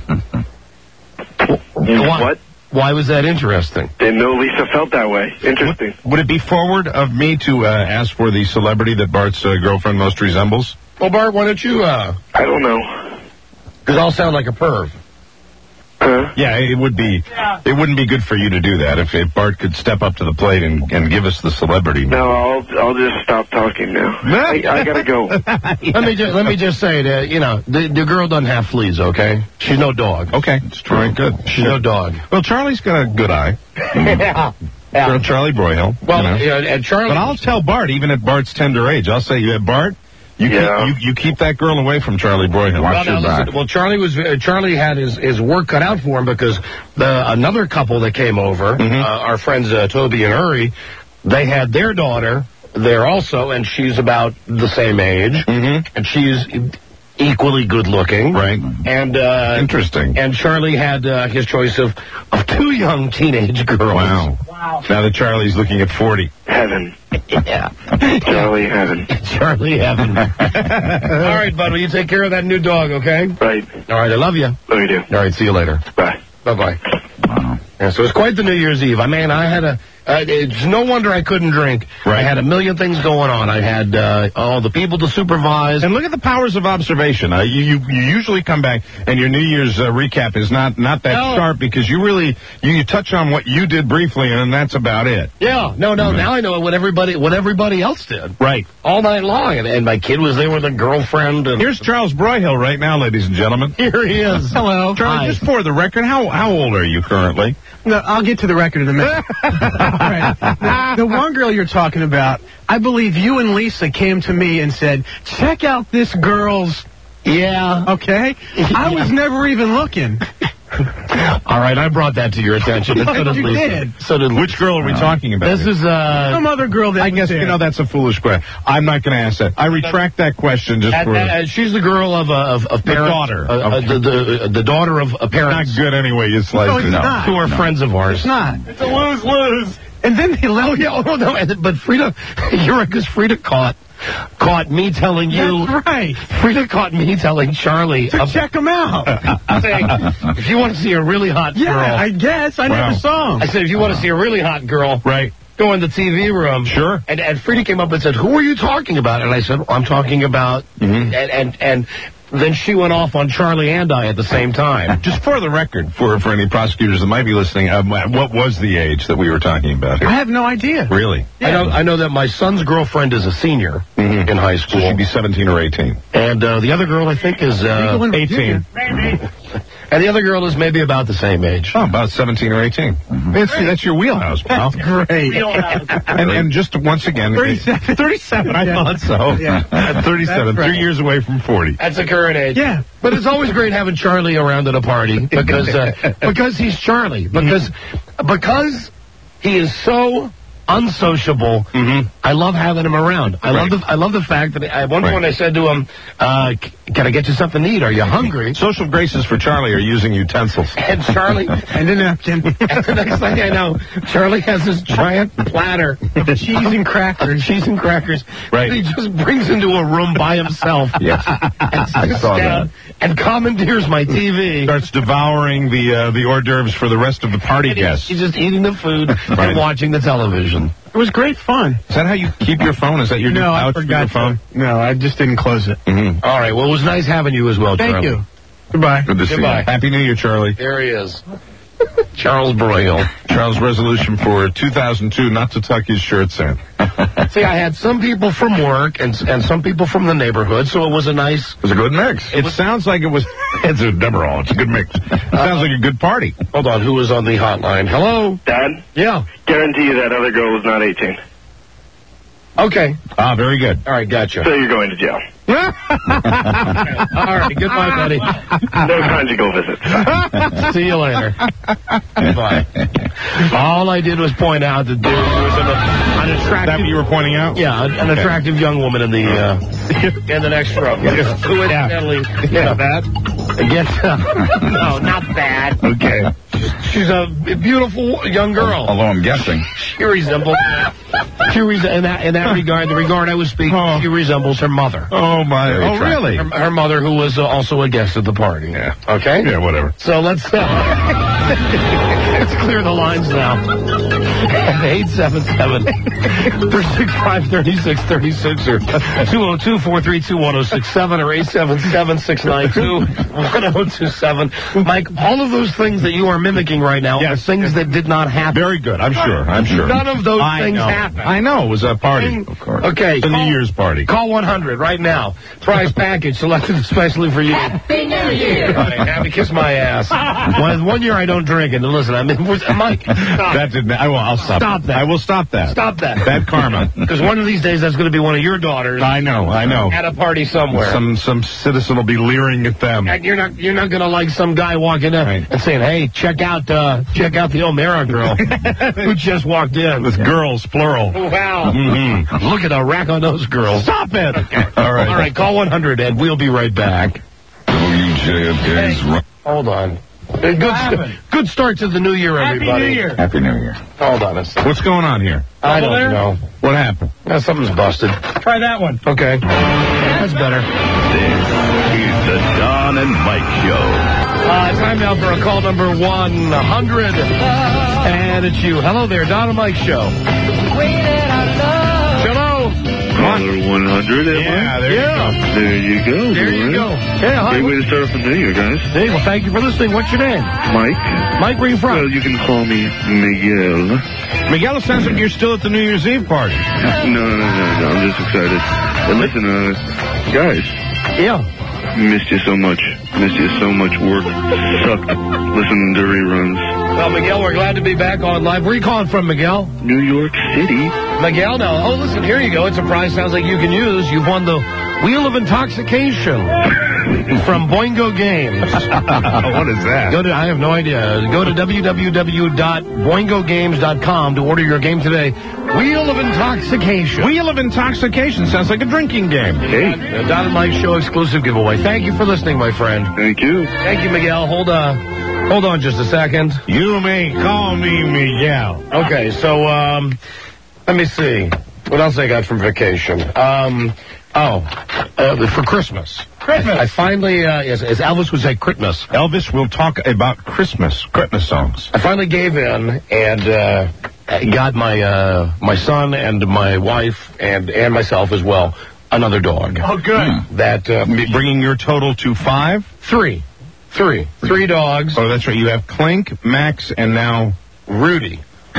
What? Why was that interesting? Didn't know Lisa felt that way. Interesting. Would it be forward of me to ask for the celebrity that Bart's girlfriend most resembles? Well, Bart, why don't you? I don't know. Because I'll sound like a perv. Yeah, it would be. Yeah. It wouldn't be good for you to do that if Bart could step up to the plate and give us the celebrity. No, I'll just stop talking now. I gotta go. Let me just say that the girl doesn't have fleas. Okay, she's no dog. Okay, it's true. Right, good. She's no dog. Well, Charlie's got a good eye. Yeah. Charlie Broyhill. Well, and Charlie. But I'll tell Bart, even at Bart's tender age, I'll say, Bart. You keep that girl away from Charlie Broyhill. Watch your back. Well, Charlie had his work cut out for him because another couple that came over, our friends Toby and Uri, they had their daughter there also, and she's about the same age, and she's equally good looking, right? And interesting. And Charlie had his choice of 2 young teenage girls. Wow. Now that Charlie's looking at 40. Heaven. Yeah. Charlie heaven. Charlie heaven. All right, bud. Will you take care of that new dog, okay? Right. All right. I love you. Love you too. All right. See you later. Bye. Bye-bye. Wow. Yeah, so it was quite the New Year's Eve. I mean, I had it's no wonder I couldn't drink. Right. I had a million things going on. I had all the people to supervise. And look at the powers of observation. You usually come back, and your New Year's recap is not that sharp because you touch on what you did briefly, and that's about it. Yeah. No. Now I know what everybody else did. Right. All night long. And my kid was there with a girlfriend. And here's Charles Broyhill right now, ladies and gentlemen. Here he is. Hello. Charlie, just for the record, how old are you currently? No, I'll get to the record in a minute. All right. The one girl you're talking about, I believe you and Lisa came to me and said, check out this girl's... Yeah. Okay? I was never even looking. All right, I brought that to your attention. You did. So did Which girl are we talking about? This is some other girl that I guess, that's a foolish question. I'm not going to ask that. I retract that question just for... she's the girl of parents. The daughter. The daughter of a parent. Not good anyway, you slice it. Not. Who are friends of ours. It's not. It's a lose-lose. And then they left. But Frida, you're right, because Frida caught me telling you. That's right. Frida caught me telling Charlie to check him out. Saying, if you want to see a really hot girl. Yeah, I guess. I never saw him. I said, if you want to see a really hot girl. Right. Go in the TV room. Sure. And Frida came up and said, who are you talking about? And I said, I'm talking about... And then she went off on Charlie and I at the same time. Just for the record, for any prosecutors that might be listening, what was the age that we were talking about here? I have no idea. Really? Yeah. I know that my son's girlfriend is a senior in high school. So she'd be 17 or 18. And the other girl, I think, is 18. Maybe. And the other girl is maybe about the same age. Oh, about 17 or 18. That's your wheelhouse, pal. That's great. And just once again... 37, I thought so. Yeah. At 37, 3 years away from 40. That's the current age. Yeah. But it's always great having Charlie around at a party because he's Charlie. Because he is so unsociable. I love having him around. I love the fact that at one point I said to him, can I get you something to eat? Are you hungry? Social graces for Charlie are using utensils. And Charlie... and a napkin. And the next thing I know, Charlie has this giant platter of cheese and crackers. Cheese and crackers. Right. That he just brings into a room by himself. Yes. And sits down and commandeers my TV. Starts devouring the hors d'oeuvres for the rest of the party guests. He's just eating the food and watching the television. It was great fun. Is that how you keep your phone? Is that your new pouch for your phone? No, I just didn't close it. All right. Well, it was nice having you as well, Charlie. Thank you. Goodbye. Good to see you. Happy New Year, Charlie. There he is. Charles Broyhill. Charles' resolution for 2002, not to tuck his shirts in. See, I had some people from work and some people from the neighborhood, so it was a nice... It was a good mix. It sounds like it was... It's a Demerol. It's a good mix. It sounds like a good party. Hold on. Who is on the hotline? Hello? Dad? Yeah. Guarantee you that other girl was not 18. Okay. Ah, very good. All right, gotcha. So you're going to jail. All right, goodbye, buddy. No conjugal visits. See you later. Bye. All I did was point out that there was an attractive... That what you were pointing out? Yeah, an attractive young woman in the next row. Coincidentally, bad? No, not bad. Okay. She's a beautiful young girl. Although I'm guessing. She resembles... in that regard, the regard I was speaking, she resembles her mother. Oh, my. Oh, really? Her mother, who was also a guest at the party. Yeah. Okay? Yeah, whatever. So let's clear the lines now. 877-365-3636 or 202-432-1067 or 877-692-1027. Mike, all of those things that you are mimicking right now are things that did not happen. Very good. I'm sure. None of those things happened. I know. It was a party. Of course. Okay. It's a New Year's party. Call 100 right now. Prize package selected especially for you. Happy New Year. All right, happy kiss my ass. One year I don't drink, and listen, Mike, stop. That didn't. I'll stop. Stop that. I will stop that. Stop that. Bad karma. Because one of these days that's going to be one of your daughters. I know. At a party somewhere. Some citizen will be leering at them. And you're not going to like some guy walking in and saying, "Hey, check out the O'Mara girl who just walked in." With girls, plural. Wow. Mm-hmm. Look at the rack on those girls. Stop it. Okay. All right. Call 100, Ed. We'll be right back. WJFK's Hold on. Good start to the new year, everybody. Happy New Year. Happy New Year. Hold on a second. What's going on here? I don't know. What happened? Something's busted. Try that one. Okay. That's better. This is the Don and Mike Show. Time now for a call number 100. And it's you. Hello there, Don and Mike Show. Hello. Caller 100, There you go. There you go. Yeah, hi. Great way to start off the new year, guys. Hey, well, thank you for listening. What's your name? Mike. Mike, where are you from? Well, you can call me Miguel. Miguel, it sounds like you're still at the New Year's Eve party. No. I'm just excited. And listen, guys. Yeah. Missed you so much. Work sucked listening to reruns. Well, Miguel, we're glad to be back on live. Where are you calling from, Miguel? New York City. Miguel, now, listen, here you go. It's a prize sounds like you can use. You've won the Wheel of Intoxication from Boingo Games. What is that? I have no idea. Go to www.boingogames.com to order your game today. Wheel of Intoxication. Wheel of Intoxication sounds like a drinking game. Hey. Don and Mike Show exclusive giveaway. Thank you for listening, my friend. Thank you. Thank you, Miguel. Hold on just a second. You may call me Miguel. Okay, so, let me see. What else I got from vacation? For Christmas. I finally, as Elvis would say, Christmas. Elvis will talk about Christmas songs. I finally gave in and got my son and my wife and myself as well another dog. Oh, good. That bringing your total to 5? 3 dogs. Oh, that's right. You have Clink, Max, and now Rudy.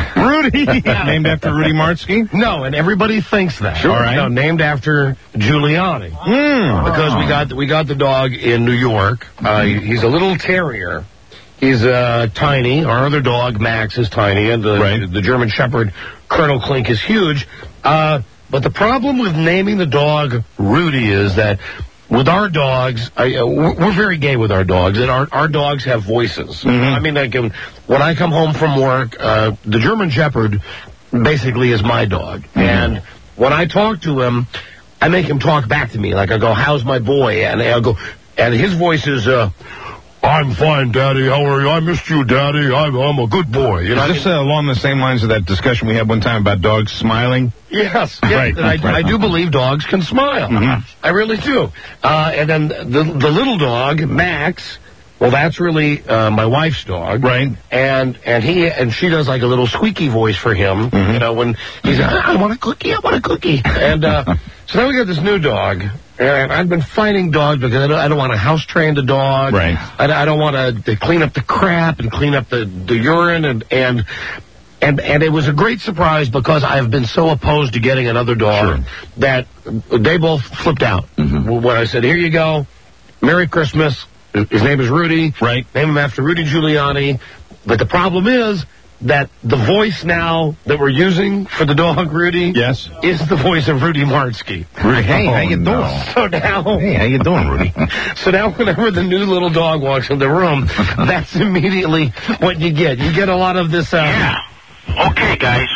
Named after Rudy Martzke? No, and everybody thinks that. Sure. All right. No, named after Giuliani. Because we got the dog in New York. He's a little terrier. He's tiny. Our other dog, Max, is tiny, and the German Shepherd, Colonel Clink, is huge. But the problem with naming the dog Rudy is that with our dogs, we're very gay with our dogs, and our dogs have voices. I mean, like, when I come home from work, the German Shepherd basically is my dog. And when I talk to him, I make him talk back to me. Like, I go, how's my boy? And I'll go, and his voice is, I'm fine, Daddy. How are you? I missed you, Daddy. I'm a good boy. You know, is this along the same lines of that discussion we had one time about dogs smiling? Yes. Right. I do believe dogs can smile. I really do. And then the little dog, Max, well, that's really my wife's dog. Right. And she does like a little squeaky voice for him. You know, when he's I want a cookie. And so now we got this new dog. And I've been fighting dogs because I don't want to house train the dog. Right. I don't want to clean up the crap and clean up the urine and it was a great surprise because I've been so opposed to getting another dog that they both flipped out. When I said, here you go, Merry Christmas. His name is Rudy. Right. Name him after Rudy Giuliani. But the problem is that the voice now that we're using for the dog Rudy is the voice of Rudy Martzke. Rudy, hey, how you doing? So now, hey, how you doing, Rudy? So now whenever the new little dog walks in the room, that's immediately what you get. You get a lot of this. Okay, guys.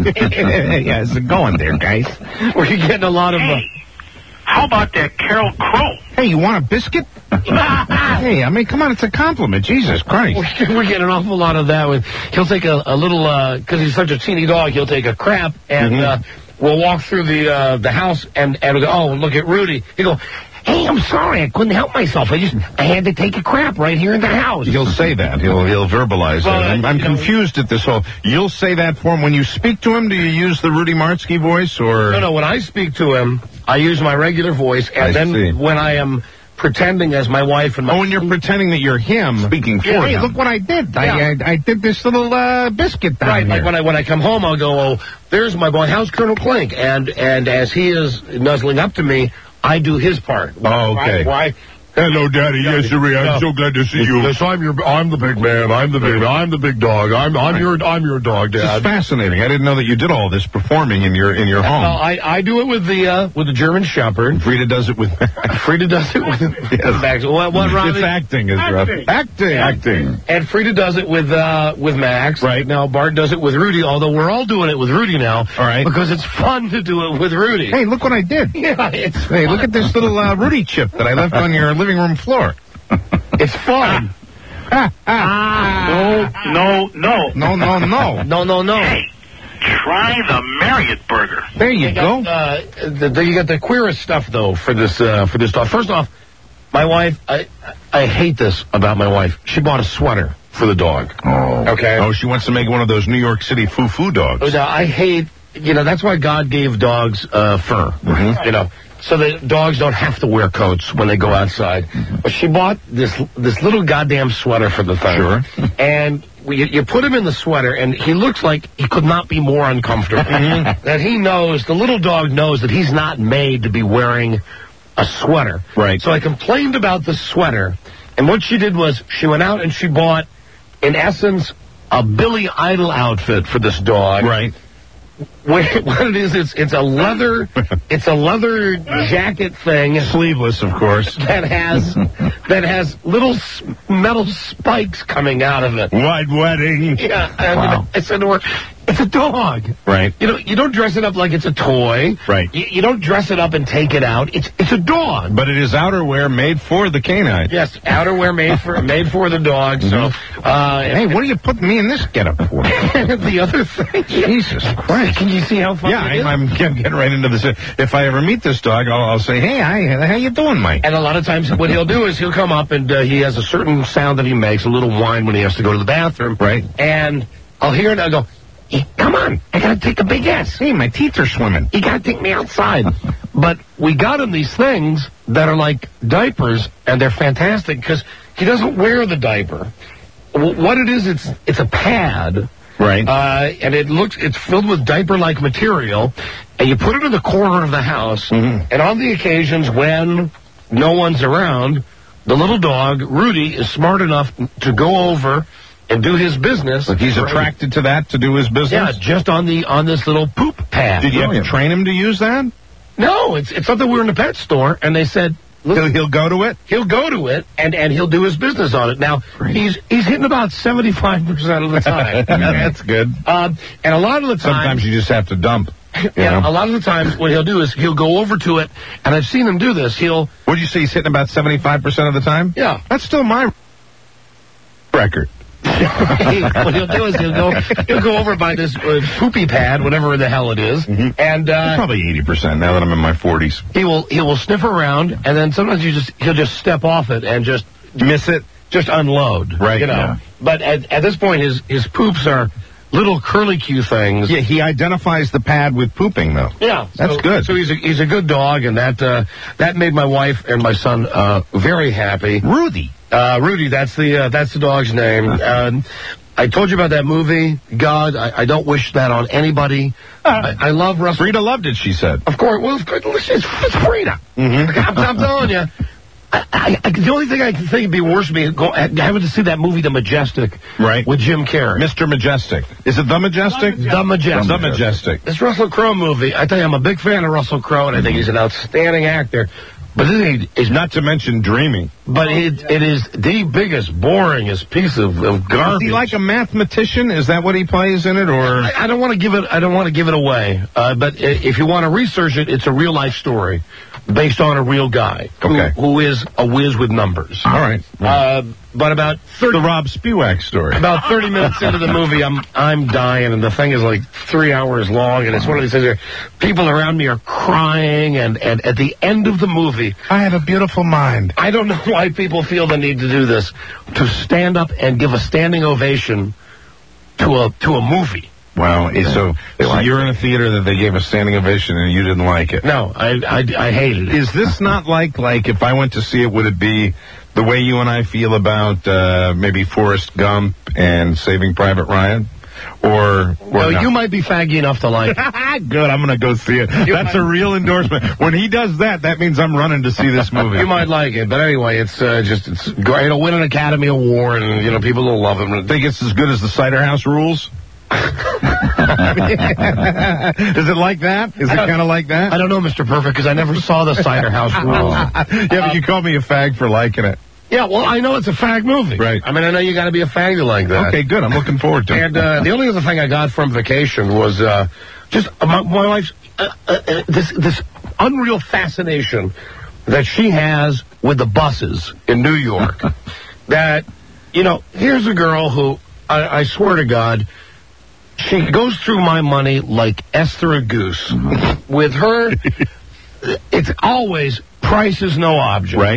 Yeah, it's going there, guys. Where you're getting a lot of. How about that Carol Crow? Hey, you want a biscuit? Hey, I mean, come on, it's a compliment. Jesus Christ. We're getting an awful lot of that. He'll take a little, because he's such a teeny dog, he'll take a crap, and we'll walk through the house, and we'll go, oh, look at Rudy. He'll go, hey, I'm sorry, I couldn't help myself. I had to take a crap right here in the house. He'll say that. He'll verbalize that. I'm confused at this whole. You'll say that for him when you speak to him. Do you use the Rudy Martzke voice or? No. When I speak to him, I use my regular voice, and then when I am pretending as my wife and my when you're pretending that you're him speaking for him. Hey, look what I did. I did this little biscuit down here. Like when I come home, I'll go, oh, there's my boy. How's Colonel Clink? And as he is nuzzling up to me, I do his part. Oh, okay. Why? Hello, Daddy. Yes, sir. I'm so glad to see you. Yes, I'm the big man. I'm the big dog. I'm your dog, Dad. It's fascinating. I didn't know that you did all this performing in your home. I do it with the German Shepherd. Frida does it with Frida does it with Max. What, Robbie? It's acting, is rough. Acting. And Frida does it with Max. Right. Now Bart does it with Rudy. Although we're all doing it with Rudy now. All right. Because it's fun to do it with Rudy. Hey, look what I did. Yeah. Hey, look at this little Rudy chip that I left on your living room floor. It's fun. No. No. Hey, try the Marriott burger. There you go. You got the queerest stuff though for this dog. First off, My wife, I hate this about my wife. She bought a sweater for the dog. Oh. Okay. Oh, she wants to make one of those New York City foo-foo dogs. Now, I hate, that's why God gave dogs fur. Mm-hmm. So that dogs don't have to wear coats when they go outside. But she bought this little goddamn sweater for the thing. Sure. And you put him in the sweater, and he looks like he could not be more uncomfortable. That he knows, the little dog knows that he's not made to be wearing a sweater. Right. So I complained about the sweater, and what she did was she went out and she bought, in essence, a Billy Idol outfit for this dog. Right. What it is, it's a leather jacket thing, sleeveless, of course, that has little metal spikes coming out of it. White wedding. Yeah, I said to her, it's a dog. Right. You don't dress it up like it's a toy. Right. You don't dress it up and take it out. It's a dog. But it is outerwear made for the canine. Yes, outerwear made for the dog. So, hey, what are you putting me in this getup for? The other thing, Jesus Christ! Can you see how funny? Yeah, it is? I'm getting right into this. If I ever meet this dog, I'll say, "Hey, how you doing, Mike?" And a lot of times, what he'll do is he'll come up and he has a certain sound that he makes, a little whine when he has to go to the bathroom. Right. And I'll hear it. And I'll go, hey, come on! I gotta take a big ass. Hey, my teeth are swimming. You gotta take me outside. But we got him these things that are like diapers, and they're fantastic because he doesn't wear the diaper. What it is, it's a pad. Right. And it's filled with diaper-like material, and you put it in the corner of the house, and on the occasions when no one's around, the little dog, Rudy, is smart enough to go over and do his business. But he's attracted to that to do his business? Yeah, just on this little poop pad. Did you have to train him to use that? No, it's something we were in the pet store, and they said, he'll go to it? He'll go to it, and he'll do his business on it. Now, he's hitting about 75% of the time. That's good. And a lot of the time... Sometimes you just have to dump. Yeah, a lot of the times what he'll do is he'll go over to it, and I've seen him do this. What did you say, he's hitting about 75% of the time? Yeah. That's still my record. What he'll do is he'll go over by this poopy pad, whatever the hell it is, and probably 80% now that I'm in my 40s. He will sniff around, and then sometimes he'll just step off it and just miss it, just unload, right? Yeah. But at this point, his poops are little curlicue things. Yeah, he identifies the pad with pooping, though. Yeah, that's good. So he's a good dog, and that made my wife and my son very happy. Rudy. Rudy, that's the dog's name. I told you about that movie. God, I don't wish that on anybody. I love Russell. Frida loved it, she said. Of course. Well, it's Frida. I'm telling you. The only thing I can think would be worse would be having to see that movie, The Majestic, right, with Jim Carrey. Mr. Majestic. Is it The Majestic? The Majestic. The Majestic. This Russell Crowe movie, I tell you, I'm a big fan of Russell Crowe, and I think he's an outstanding actor. But this is not to mention Dreaming. But it is the biggest, boringest piece of garbage. Is he like a mathematician? Is that what he plays in it, or I don't want to give it away. But if you want to research it, it's a real life story based on a real guy who is a whiz with numbers. All right. But about 30, the Rob Spewak story. About 30 minutes into the movie, I'm dying, and the thing is like 3 hours long, and it's one of these things where people around me are crying, and at the end of the movie, I have a beautiful mind. I don't know why people feel the need to do this, to stand up and give a standing ovation to a movie. Wow. So you're in a theater that they gave a standing ovation and you didn't like it? No, I hated it. Is this not like if I went to see it, would it be the way you and I feel about maybe Forrest Gump and Saving Private Ryan? Or no, you might be faggy enough to like it. Good, I'm going to go see it. That's a real endorsement. When he does that means I'm running to see this movie. You might like it, but anyway, it's great. It'll win an Academy Award, and people will love it. Think it's as good as the Cider House Rules? Is it like that? Is it kind of like that? I don't know, Mr. Perfect, because I never saw the Cider House Rules. Yeah, but you called me a fag for liking it. Yeah, well, I know it's a fag movie. Right. I mean, I know you got to be a fag to like that. Okay, good. I'm looking forward to it. And the only other thing I got from vacation was just my wife's this unreal fascination that she has with the buses in New York. That, here's a girl who, I swear to God, she goes through my money like Esther a goose. With her, it's always price is no object. Right.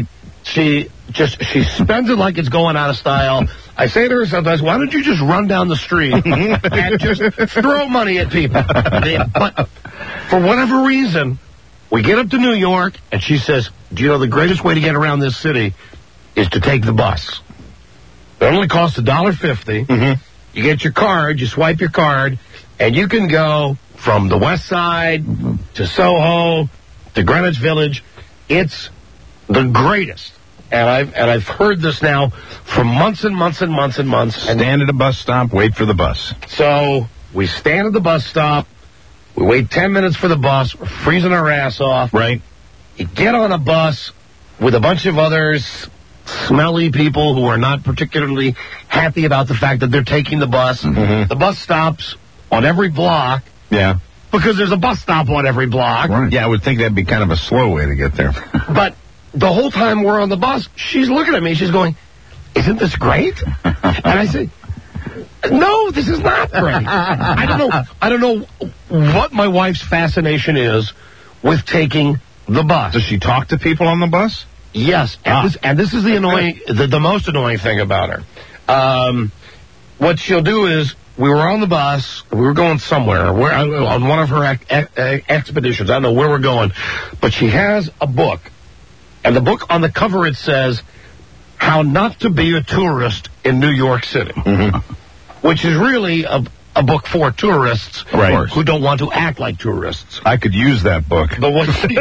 She spends it like it's going out of style. I say to her sometimes, why don't you just run down the street and just throw money at people? But for whatever reason, we get up to New York, and she says, do you know the greatest way to get around this city is to take the bus? It only costs $1.50. Mm-hmm. You get your card, you swipe your card, and you can go from the West Side to Soho to Greenwich Village. It's the greatest. And I've heard this now for months and months and months and months. Stand at a bus stop, wait for the bus. So we stand at the bus stop. We wait 10 minutes for the bus. We're freezing our ass off. Right. You get on a bus with a bunch of others, smelly people who are not particularly happy about the fact that they're taking the bus. Mm-hmm. The bus stops on every block. Yeah. Because there's a bus stop on every block. Right. Yeah, I would think that'd be kind of a slow way to get there. But the whole time we're on the bus, she's looking at me. She's going, isn't this great? And I said, no, this is not great. I don't know what my wife's fascination is with taking the bus. Does she talk to people on the bus? Yes, and this is the annoying, the most annoying thing about her. What she'll do is, we were on the bus, we were going somewhere, on one of her expeditions. I don't know where we're going, but she has a book, and the book on the cover it says, "How Not to Be a Tourist in New York City," which is really a book for tourists who don't want to act like tourists. I could use that book. But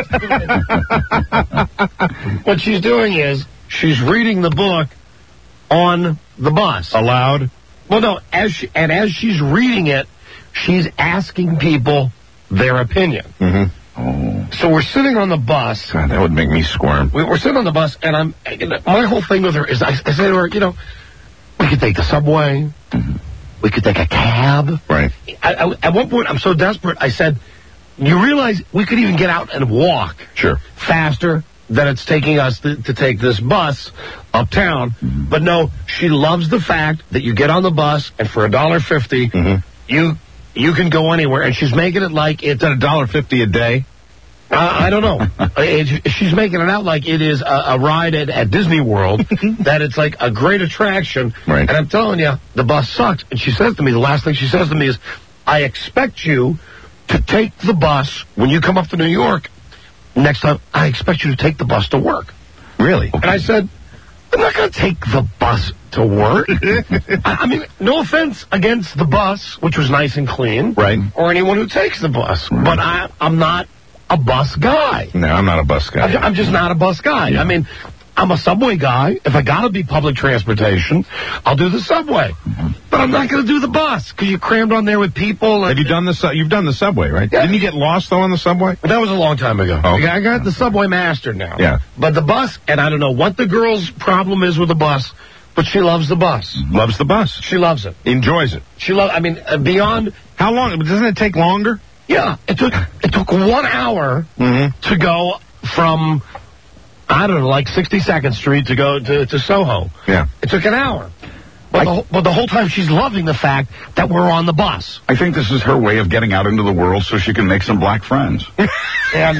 what she's doing is she's reading the book on the bus. Aloud? Well, no, as she's reading it, she's asking people their opinion. Mm-hmm. Oh. So we're sitting on the bus. God, that would make me squirm. We're sitting on the bus, and my whole thing with her is I say to her, we could take the subway. Mm-hmm. We could take a cab. Right. At one point, I'm so desperate, I said, you realize we could even get out and walk faster than it's taking us to take this bus uptown. Mm-hmm. But no, she loves the fact that you get on the bus, and for $1.50, you can go anywhere. And she's making it like it's at $1.50 a day. I don't know. She's making it out like it is a ride at Disney World, that it's like a great attraction. Right. And I'm telling you, the bus sucks. And she says to me, the last thing she says to me is, I expect you to take the bus when you come up to New York. Next time, I expect you to take the bus to work. Really? And I said, I'm not going to take the bus to work. I mean, no offense against the bus, which was nice and clean. Right. Or anyone who takes the bus. Right. But I'm not a bus guy. No, I'm not a bus guy. I'm just not a bus guy. Yeah. I mean, I'm a subway guy. If I gotta be public transportation, I'll do the subway. Mm-hmm. But I'm not gonna do the bus because you're crammed on there with people. Have you done you've done the subway, right? Yeah. Didn't you get lost though on the subway? But that was a long time ago. Oh, okay. I got the subway mastered now. Yeah. But the bus, and I don't know what the girl's problem is with the bus, but she loves the bus. Loves the bus. She loves it. Enjoys it. Beyond. How long? Doesn't it take longer? Yeah, it took 1 hour to go from, I don't know, like 62nd Street to go to Soho. Yeah. It took an hour. But the whole time she's loving the fact that we're on the bus. I think this is her way of getting out into the world so she can make some black friends. And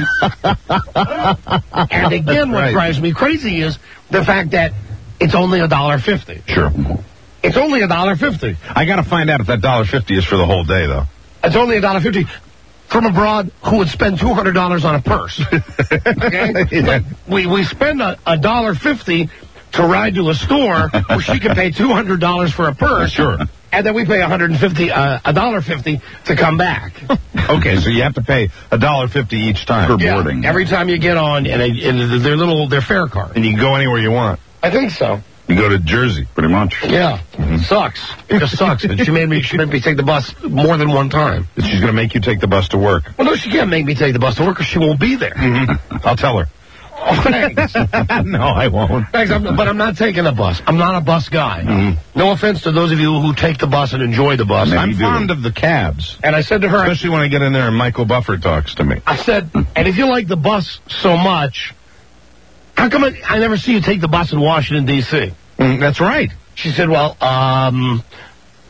again, what drives me crazy is the fact that it's only $1.50. Sure. It's only $1.50. I got to find out if that $1.50 is for the whole day, though. It's only $1.50. From abroad, who would spend $200 on a purse? Okay, yeah. We spend $1.50 to ride to a store where she can pay $200 for a purse. Sure. And then we pay $1.50 to come back. Okay, so you have to pay $1.50 each time for boarding. Every time you get on in their fare car, and you can go anywhere you want. I think so. You go to Jersey, pretty much. Yeah, It sucks. It just sucks. And she made me take the bus more than one time. She's going to make you take the bus to work. Well, no, she can't make me take the bus to work because she won't be there. I'll tell her. Oh, thanks. No, I won't. Thanks, but I'm not taking a bus. I'm not a bus guy. No offense to those of you who take the bus and enjoy the bus. I'm fond of the cabs. And I said to her... Especially when I get in there and Michael Buffer talks to me. I said, and if you like the bus so much, how come I never see you take the bus in Washington, D.C.? That's right. She said, well,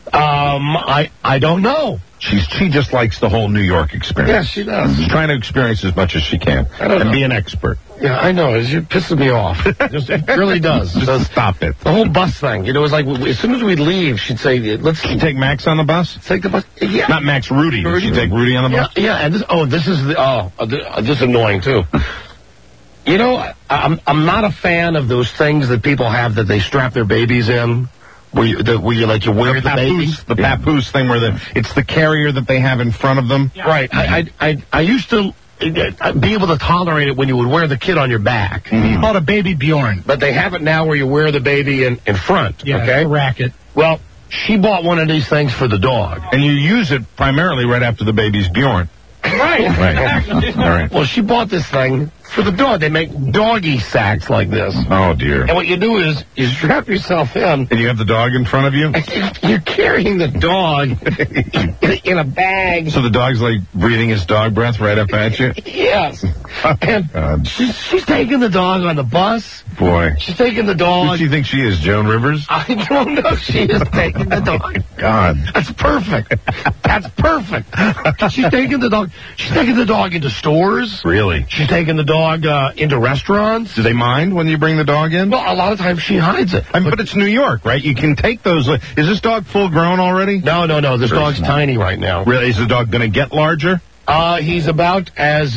I don't know. She just likes the whole New York experience. Yes, she does. She's trying to experience as much as she can and be an expert. Yeah, I know. It pisses me off. It really does. Just stop it. The whole bus thing. You know, it was like as soon as we'd leave, she'd say, "Let's take Max on the bus." Take the bus. Yeah. Not Max, Rudy. Did she take Rudy on the bus? Yeah. And this is annoying too. You know, I'm not a fan of those things that people have that they strap their babies in. Where you wear the baby? The papoose thing where it's the carrier that they have in front of them. Right. I used to be able to tolerate it when you would wear the kid on your back. It's called a baby Bjorn. But they have it now where you wear the baby in front. Yeah, okay? a racket. Well, she bought one of these things for the dog. And you use it primarily right after the baby's Bjorn. Right. Right. All right. Well, she bought this thing for the dog. They make doggy sacks like this. Oh, dear. And what you do is you strap yourself in. And you have the dog in front of you? You're carrying the dog in a bag. So the dog's like breathing his dog breath right up at you? Yes. And she's taking the dog on the bus. Boy. She's taking the dog. Who do you think she is, Joan Rivers? I don't know. She is taking the dog. God. That's perfect. That's perfect. She's taking the dog. She's taking the dog into stores. Really? She's taking the dog into restaurants. Do they mind when you bring the dog in? Well, a lot of times she hides it. But it's New York, right? You can take those. Is this dog full grown already? No. This dog's tiny right now. Really? Is the dog going to get larger? He's about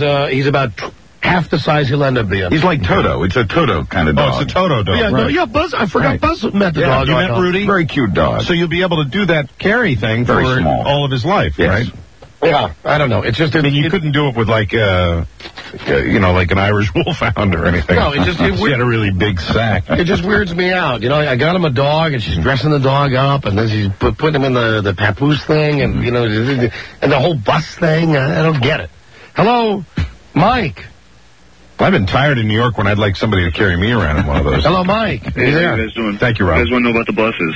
half the size he'll end up being. He's like Toto. It's a Toto kind of dog. Oh, it's a Toto dog. Yeah, right. Buzz. I forgot Buzz met the dog. You met Rudy? Very cute dog. So you'll be able to do that carry thing Very for small. all of his life, Yes. right? Yeah, I don't know. It's just you couldn't do it with like like an Irish wolfhound or anything. No, it she had a really big sack. It just weirds me out. You know, I got him a dog, and she's dressing the dog up, and then she's putting him in the papoose thing, and and the whole bus thing. I don't get it. Hello, Mike. I've been tired in New York when I'd like somebody to carry me around in one of those. Hello, Mike. Hey, how you guys doing? Thank you, Rob. You guys want to know about the buses?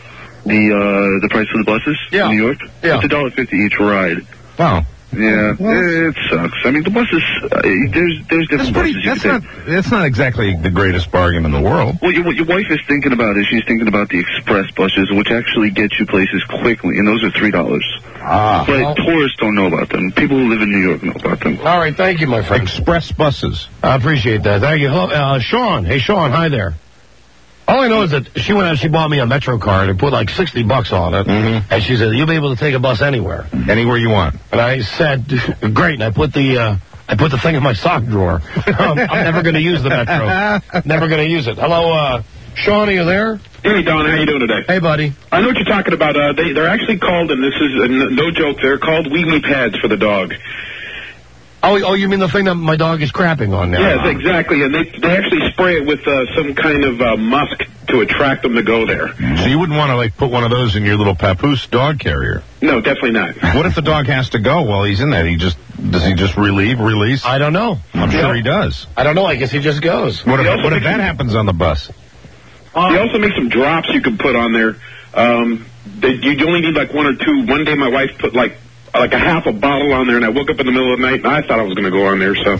The price of the buses in New York? Yeah. It's $1.50 each ride. Wow. Yeah, it sucks. I mean, the buses, there's different buses you can take. That's not exactly the greatest bargain in the world. What your wife is thinking about is she's thinking about the express buses, which actually get you places quickly, and those are $3. But tourists don't know about them. People who live in New York know about them. All right, thank you, my friend. Express buses. I appreciate that. Thank you. Hello, Sean. Hey, Sean, hi there. All I know is that she went out, she bought me a Metro card and put like $60 on it. Mm-hmm. And she said, you'll be able to take a bus anywhere. Anywhere you want. And I said, great. And I put the thing in my sock drawer. I'm never going to use the Metro. Never going to use it. Hello, Sean, are you there? Hey, Don, how you doing today? Hey, buddy. I know what you're talking about. They're actually called, and this is no joke, they're called wee-wee pads for the dog. Oh, you mean the thing that my dog is crapping on now? Yes, exactly. And they actually spray it with some kind of musk to attract them to go there. So you wouldn't want to put one of those in your little papoose dog carrier? No, definitely not. What if the dog has to go while he's in there? Does he just release? I don't know. I'm sure he does. I don't know. I guess he just goes. What if that happens on the bus? They also make some drops you can put on there. You only need like one or two. One day my wife put like a half a bottle on there, and I woke up in the middle of the night, and I thought I was going to go on there, so.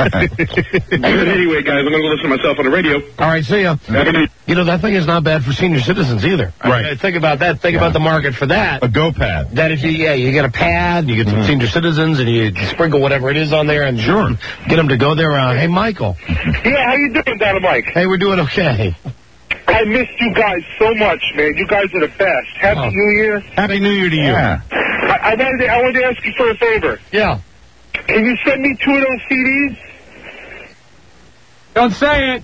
But anyway, guys, I'm going to go listen to myself on the radio. All right, see ya. You know, that thing is not bad for senior citizens either. Right. Think about that. Think about the market for that. A Go Pad. That if you get a pad, you get some senior citizens, and you sprinkle whatever it is on there, and get them to go there. Hey, Michael. Yeah, how you doing, Dad and Mike? Hey, we're doing okay. I missed you guys so much, man. You guys are the best. Happy New Year. Happy New Year to you. Yeah. I wanted to ask you for a favor. Yeah. Can you send me 2 of those CDs? Don't say it.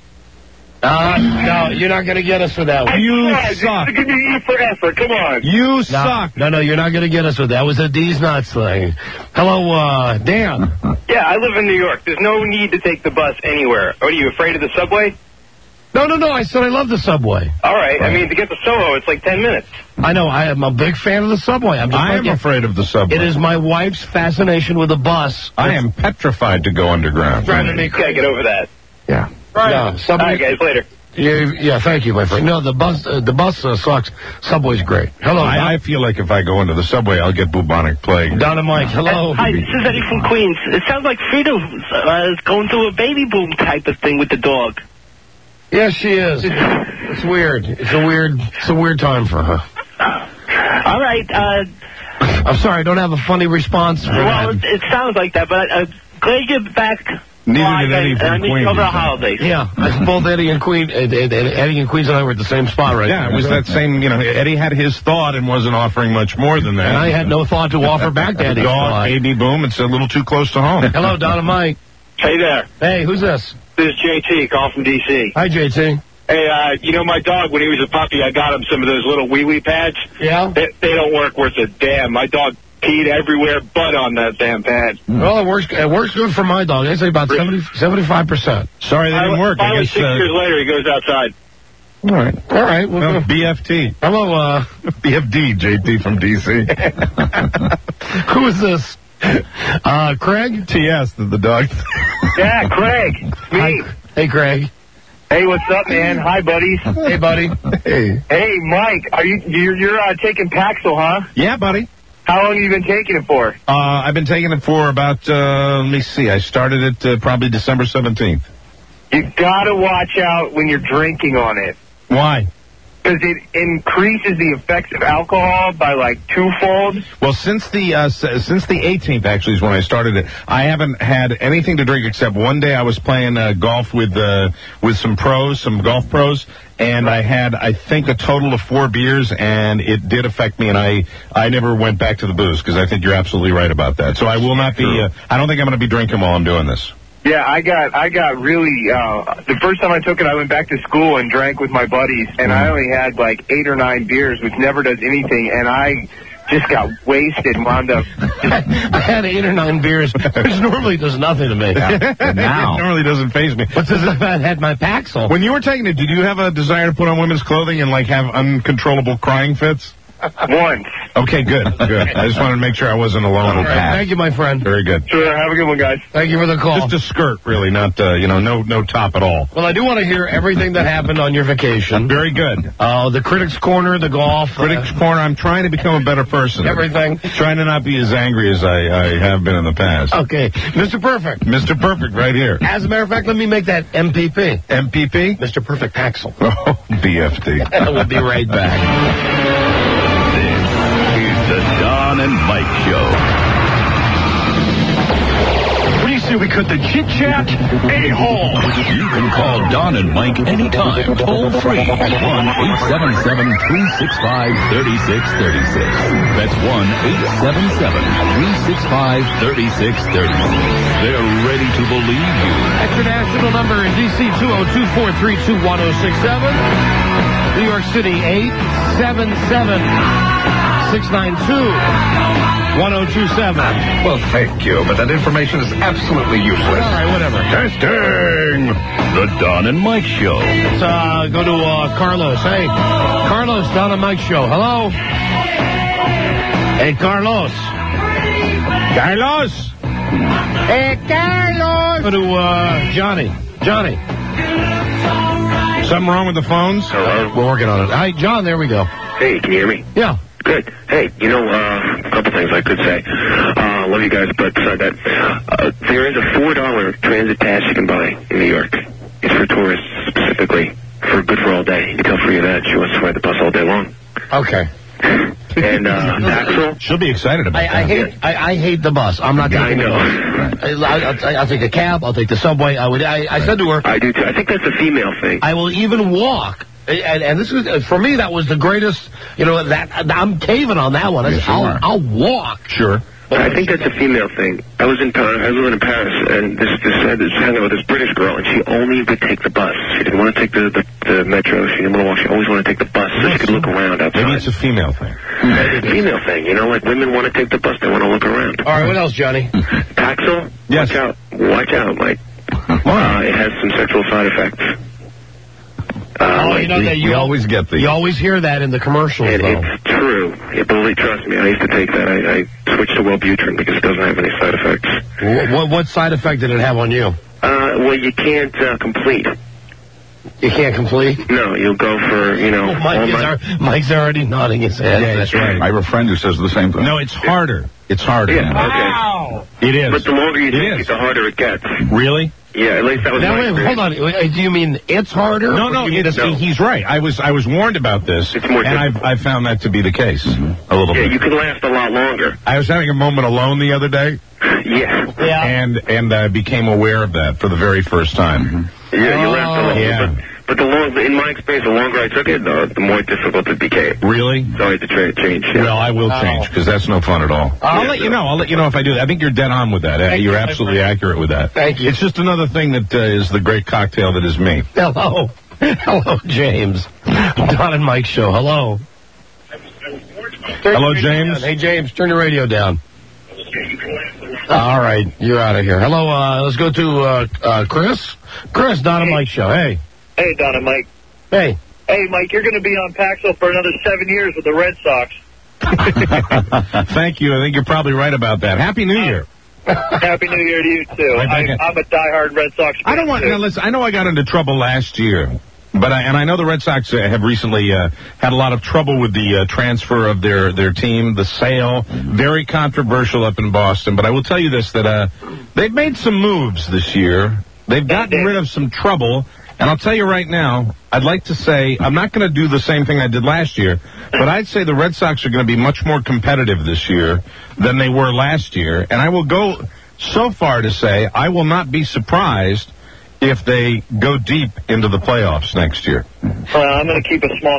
No, you're not going to get us for that one. You suck. Give me E for effort. Come on. You suck. No, you're not going to get us with that. That was a D's Nuts thing. Hello, Dan. Yeah, I live in New York. There's no need to take the bus anywhere. Are you afraid of the subway? No. I said I love the subway. All right. I mean, to get to Soho, it's like 10 minutes. I know. I am a big fan of the subway. I am afraid of the subway. It is my wife's fascination with the bus. I am petrified to go underground. Driving me crazy. Get over that. Yeah. Right. Yeah, subway, all right, guys. Later. Yeah, thank you, my friend. No, the bus sucks. Subway's great. Hello. I feel like if I go into the subway, I'll get bubonic plague. Don and Mike, hello. Hi, this is Eddie from Queens. It sounds like Frida is going through a baby boom type of thing with the dog. Yes, she is. It's weird. It's a weird time for her. All right. I'm sorry, I don't have a funny response for Well, that. it sounds like that, but glad you're back. Neither did Eddie I from missed you Queens. over the holidays. Yeah, both Eddie and Queens and I were at the same spot right Yeah, now. it was that same, Eddie had his thought and wasn't offering much more than that. And I had no thought to offer back to Eddie's Dog, thought. baby, boom, it's a little too close to home. Hello, Don and Mike. Hey there. Hey, who's this? This is JT, calling from D.C. Hi, JT. Hey, my dog, when he was a puppy, I got him some of those little wee-wee pads. Yeah? They don't work worth a damn. My dog peed everywhere but on that damn pad. Well, it works good for my dog. I'd say about 75%. Sorry, they didn't work. I Finally, guess, 6 years later, he goes outside. All right. All right. Well, BFT. Hello, BFD, JT from D.C. Who is this? Craig? TS, the dog. Yeah, Craig. Me. Hey, Craig. Hey, what's up, man? Hi, buddies. Hey, buddy. Hey. Hey, Mike. You're taking Paxil, huh? Yeah, buddy. How long have you been taking it for? I've been taking it for about, let me see, I started it probably December 17th. You gotta watch out when you're drinking on it. Why? Because it increases the effects of alcohol by like twofold. Well, since the 18th actually is when I started it. I haven't had anything to drink except one day I was playing golf with some pros, some golf pros, and I had I think a total of 4 beers, and it did affect me, and I never went back to the booze because I think you're absolutely right about that. So I will not be. I don't think I'm going to be drinking while I'm doing this. Yeah, I got really, the first time I took it, I went back to school and drank with my buddies, and I only had like 8 or 9 beers, which never does anything, and I just got wasted and wound up. I had 8 or 9 beers, which normally does nothing to me. Now. It normally doesn't faze me. But since I had my Paxil. When you were taking it, did you have a desire to put on women's clothing and like have uncontrollable crying fits? Once. Okay, good. I just wanted to make sure I wasn't alone. All right, thank you, my friend. Very good. Sure, have a good one, guys. Thank you for the call. Just a skirt, really, not, no top at all. Well, I do want to hear everything that happened on your vacation. Very good. The Critics' Corner, the golf. Critics' Corner, I'm trying to become a better person. Everything. Trying to not be as angry as I have been in the past. Okay. Mr. Perfect. Mr. Perfect, right here. As a matter of fact, let me make that MPP. MPP? Mr. Perfect Paxil. Oh, BFT. We'll be right back. The Don and Mike Show. What do you say we cut the chit-chat? A-hole. You can call Don and Mike anytime, toll free at 1-877-365-3636. That's 1-877-365-3636. They're ready to believe you. International number in D.C. 202-432-1067. New York City 877-692-1027. Well, thank you, but that information is absolutely useless. All right, whatever. Testing! The Don and Mike Show. Let's go to Carlos. Hey, Carlos, Don and Mike Show. Hello. Hey, Carlos. Carlos. Hey, Carlos. Go to Johnny. Johnny. Something wrong with the phones? Hello? We're working on it. Hi, John, there we go. Hey, can you hear me? Yeah. Good. Hey, a couple things I could say. Love you guys, but beside that, there is a $4 transit pass you can buy in New York. It's for tourists specifically, for good for all day. You can tell Freya that. She wants to ride the bus all day long. Okay. And Axel? She'll be excited about that. I hate the bus. I'm not taking the bus. I'll take a cab. I'll take the subway. I said to her. I do too. I think that's a female thing. I will even walk. And this is, for me, that was the greatest, I'm caving on that one. I'll walk. Sure. I think that's a female thing. I was living in Paris, and this hanging out with this British girl, and she only would take the bus. She didn't want to take the metro. She didn't want to walk. She always wanted to take the bus so she could look around outside. Maybe it's a female thing. Female thing, like women want to take the bus. They want to look around. All right, what else, Johnny? Paxil? Yes. Watch out, Mike. It has some sexual side effects. We always get these. You always hear that in the commercials, though. It's true. Trust me, I used to take that. I switched to Wellbutrin because it doesn't have any side effects. What side effect did it have on you? Well, you can't complete. You can't complete? No, you'll go for, Mike's already nodding his head. Yeah, that's right. I have a friend who says the same thing. No, it's harder. It's harder. Yeah, Wow. It is. But the longer you take it, the harder it gets. Really? Yeah, at least that was Now, my wait, experience. hold on. Do you mean it's harder? No, he's right. I was warned about this, It's more and I found that to be the case a little Yeah, bit. you can last a lot longer. I was having a moment alone the other day, Yeah. and I became aware of that for the very first time. Yeah, you last a lot Yeah. longer. But in my experience, the longer I took it, the more difficult it became. Really? So I had to change. Yeah. Well, I will change because that's no fun at all. I'll let you know. I'll let you know if I do that. I think you're dead on with that. You're absolutely accurate with that. Thank you. It's just another thing that is the great cocktail that is me. Hello. Hello, James. Don and Mike show. Hello. Hello, James. Hey, James, turn your radio down. All right, you're out of here. Hello, let's go to Chris. Chris, Don and Mike show. Hey. Hey, Don and Mike. Hey. Hey, Mike, you're going to be on Paxil for another 7 years with the Red Sox. Thank you. I think you're probably right about that. Happy New Year. Happy New Year to you, too. I'm a diehard Red Sox fan, I don't want. too. Now, listen, I know I got into trouble last year, but I know the Red Sox have recently had a lot of trouble with the transfer of their team, the sale. Very controversial up in Boston. But I will tell you this: that they've made some moves this year. They've gotten rid of some trouble. And I'll tell you right now, I'd like to say, I'm not going to do the same thing I did last year, but I'd say the Red Sox are going to be much more competitive this year than they were last year. And I will go so far to say I will not be surprised if they go deep into the playoffs next year. I'm going to keep a small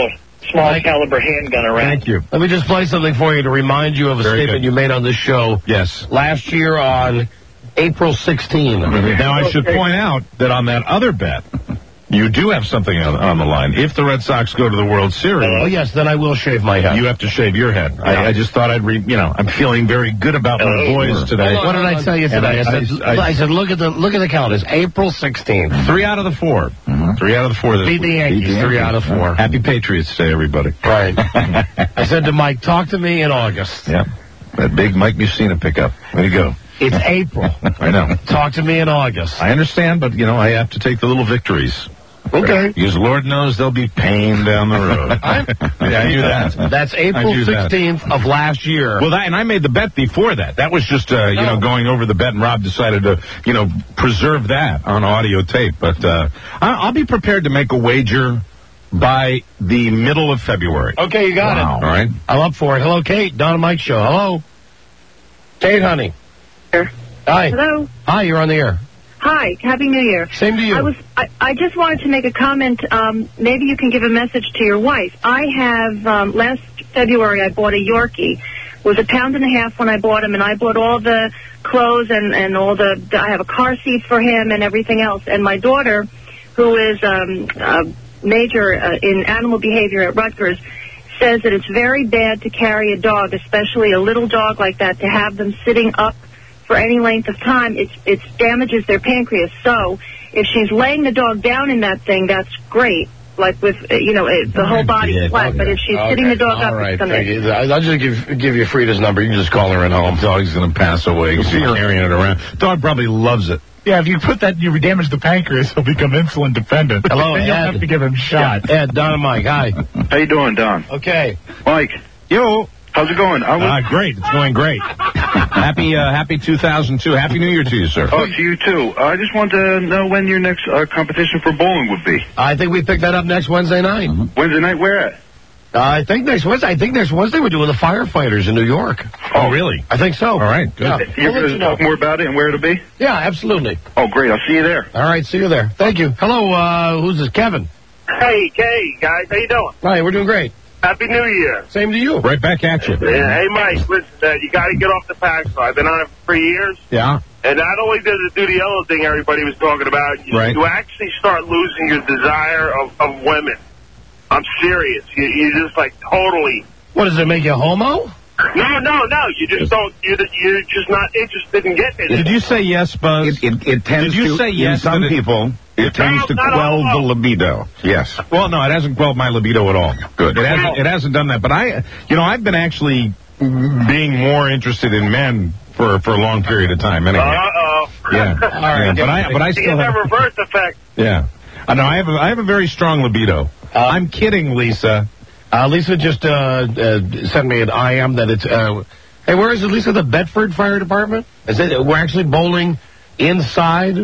caliber handgun around. Thank you. Let me just play something for you to remind you of a statement you made on this show. Yes. Last year on April 16. Now, I should point out that on that other bet, you do have something on the line. If the Red Sox go to the World Series... Oh, yes, then I will shave my head. You have to shave your head. I just thought I'm feeling very good about my boys today. What did I tell you today? I said, look at the count. It's April 16th. 3 out of the 4. 3 out of the 4. Beat the Yankees. 3 out of 4. Happy Patriots Day, everybody. Right. I said to Mike, talk to me in August. Yeah. That big Mike Mussina pickup. Way to go. It's April. I know. Talk to me in August. I understand, but, I have to take the little victories. Okay. Because Lord knows there'll be pain down the road. I knew that. That's April 16th of last year. Well, and I made the bet before that. That was just, going over the bet, and Rob decided to, preserve that on audio tape. But I'll be prepared to make a wager by the middle of February. Okay, you got it. All right. I'm up for it. Hello, Kate. Don and Mike show. Hello. Kate, honey. Here. Hi. Hello. Hi, you're on the air. Hi. Happy New Year. Same to you. I just wanted to make a comment. Maybe you can give a message to your wife. I have, last February, I bought a Yorkie. It was £1.50 pounds when I bought him, and I bought all the clothes and all I have a car seat for him and everything else. And my daughter, who is a major in animal behavior at Rutgers, says that it's very bad to carry a dog, especially a little dog like that, to have them sitting up for any length of time. It damages their pancreas. So if she's laying the dog down in that thing, that's great. Like with, the whole body flat. But if she's sitting the dog up, it's going to... I'll just give you Frida's number. You can just call her at home. Dog's going to pass away because she's carrying it around. Dog probably loves it. Yeah, if you put that, you damage the pancreas, he'll become insulin dependent. Hello, then you'll Ed. have to give him shots. Yeah, Ed, Don, and Mike. Hi. How you doing, Don? Okay. Mike. Yo. How's it going? Great. It's going great. Happy 2002. Happy New Year to you, sir. Oh, to you too. I just wanted to know when your next competition for bowling would be. I think we pick that up next Wednesday night. Wednesday night, where at? I think next Wednesday we're doing the firefighters in New York. Oh, really? I think so. All right, good. Yeah. You're going to talk more about it and where it'll be? Yeah, absolutely. Oh, great. I'll see you there. All right, see you there. Thank you. Hello, who's this? Kevin. Hey, guys, how you doing? Hi, we're doing great. Happy New Year. Same to you. Right back at you. Yeah, hey, Mike, listen, you got to get off the Paxil. I've been on it for 3 years. Yeah. And not only does it do the other thing everybody was talking about, you actually start losing your desire of women. I'm serious. You just like totally. What, does it make you homo? No. You just don't. You're just not interested in getting it. Did you say yes, Buzz? It tends Did you to, say yes, in some people, it tends to quell the libido. Yes. Well, no, it hasn't quelled my libido at all. Good. It hasn't done that. But I've been actually being more interested in men for a long period of time. Anyway. Yeah. All right. Yeah, but I still have a reverse effect. Yeah. I know. I have a very strong libido. I'm kidding, Lisa. Lisa just sent me an IM that it's. Hey, where is it, Lisa? The Bedford Fire Department? We're actually bowling inside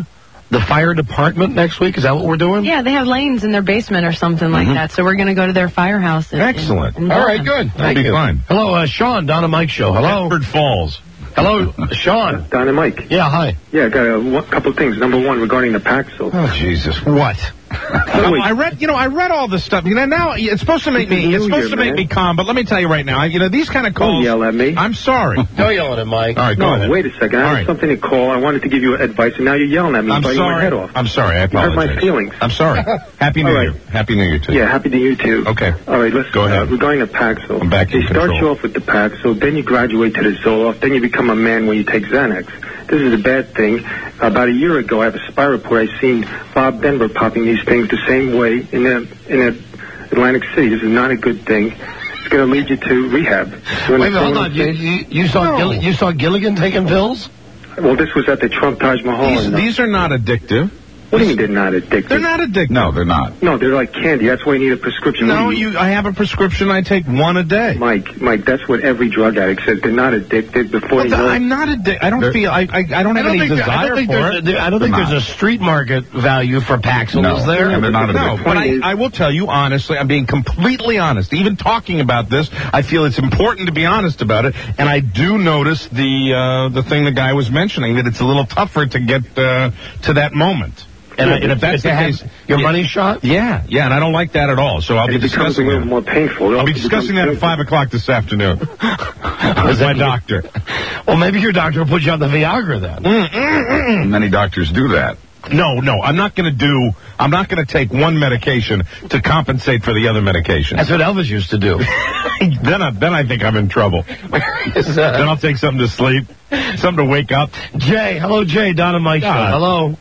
the fire department next week? Is that what we're doing? Yeah, they have lanes in their basement or something like that. So we're going to go to their firehouse. Excellent. All right, good. That'll be fun. Hello, Sean, Don and Mike Show. Hello. Bedford Falls. Hello, Sean. Don and Mike. Yeah, hi. Yeah, I got a couple of things. Number one, regarding the Paxil. Oh, Jesus. What? I read all this stuff. Now it's supposed to make me calm, but let me tell you right now, these kind of calls. Don't yell at me. I'm sorry. Don't yell at him, Mike. All right, go ahead. Wait a second. I had something to call. I wanted to give you advice, and now you're yelling at me. I'm biting sorry. my head off. I'm sorry. I You apologize. hurt my feelings. I'm sorry. Happy New Year. Happy New Year to you. Yeah, happy to you too. Okay. All right, let's go ahead. Regarding the Paxil. I'm back in They start control. you off with the Paxil, then you graduate to the Zoloft, then you become a man when you take Xanax. This is a bad thing. About a year ago, I have a spy report. I seen Bob Denver popping these things the same way in Atlantic City. This is not a good thing. It's going to lead you to rehab. Wait a minute, hold on. You saw Gilligan taking pills? Well, this was at the Trump Taj Mahal. These are not addictive. What do you mean they're not addictive? They're not addictive. No, they're not. No, they're like candy. That's why you need a prescription. No, I have a prescription. I take one a day. Mike, that's what every drug addict says. They're not addicted before they know. I'm not addicted. I don't feel. I don't have any desire for it. I don't think there's a street market value for Paxil, is there? And they're not No, but I will tell you honestly, I'm being completely honest. Even talking about this, I feel it's important to be honest about it. And I do notice the thing the guy was mentioning, that it's a little tougher to get to that moment. And if that's the case, your money shot? Yeah, and I don't like that at all. So I'll be discussing it. More painful. I'll be discussing that at 5 o'clock this afternoon with my doctor. Well, maybe your doctor will put you on the Viagra then. Many doctors do that. No, I'm not going to take one medication to compensate for the other medication. That's what Elvis used to do. Then I think I'm in trouble. Then I'll take something to sleep, something to wake up. Jay, hello, Jay, Don and Mike Show. Hello.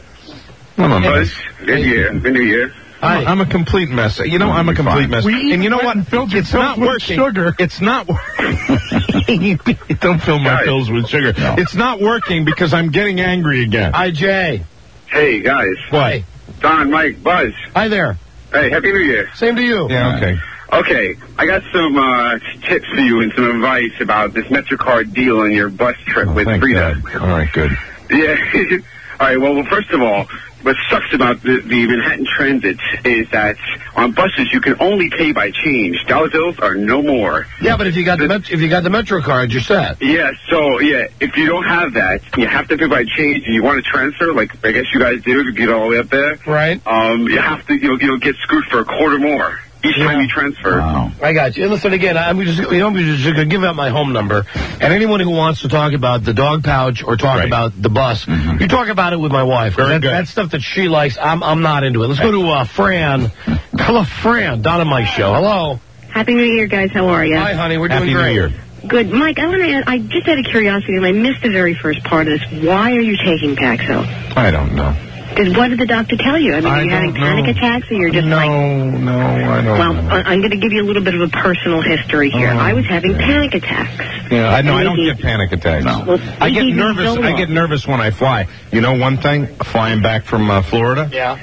Buzz, good year. Good New Year. I'm a complete mess. I'm a complete mess. And you know what? It's not working. Sugar. It's not working. Don't fill my pills with sugar. No. It's not working because I'm getting angry again. Hi, Jay. Hey, guys. What? Don, Mike, Buzz. Hi there. Hey, Happy New Year. Same to you. Yeah, okay. Okay, I got some tips for you and some advice about this MetroCard deal on your bus trip with Frida. All right, good. Yeah. All right, well, first of all, what sucks about the Manhattan Transit is that on buses you can only pay by change. Dollar bills are no more. Yeah, but if you got the MetroCard, you're set. Yeah, so if you don't have that, you have to pay by change, and you want to transfer, like I guess you guys do to get all the way up there. Right. You have to you'll get screwed for a quarter more each time you transfer. Wow. I got you. And listen, again, I'm just going to give out my home number. And anyone who wants to talk about the dog pouch or talk about the bus, you talk about it with my wife. That stuff that she likes, I'm not into it. Let's go to Fran. Hello, Fran. Don and Mike Show. Hello. Happy New Year, guys. How are you? Hi, honey. We're doing great. Happy New Year. Good. Mike, I just out of curiosity, and I missed the very first part of this. Why are you taking Paxil? I don't know. What did the doctor tell you? I mean, are you having panic attacks, or you're just No, I don't Well, know. I'm going to give you a little bit of a personal history here. I was having panic attacks. Yeah, I don't get panic attacks. No. Well, I get nervous. I get nervous when I fly. You know one thing? Flying back from Florida. Yeah.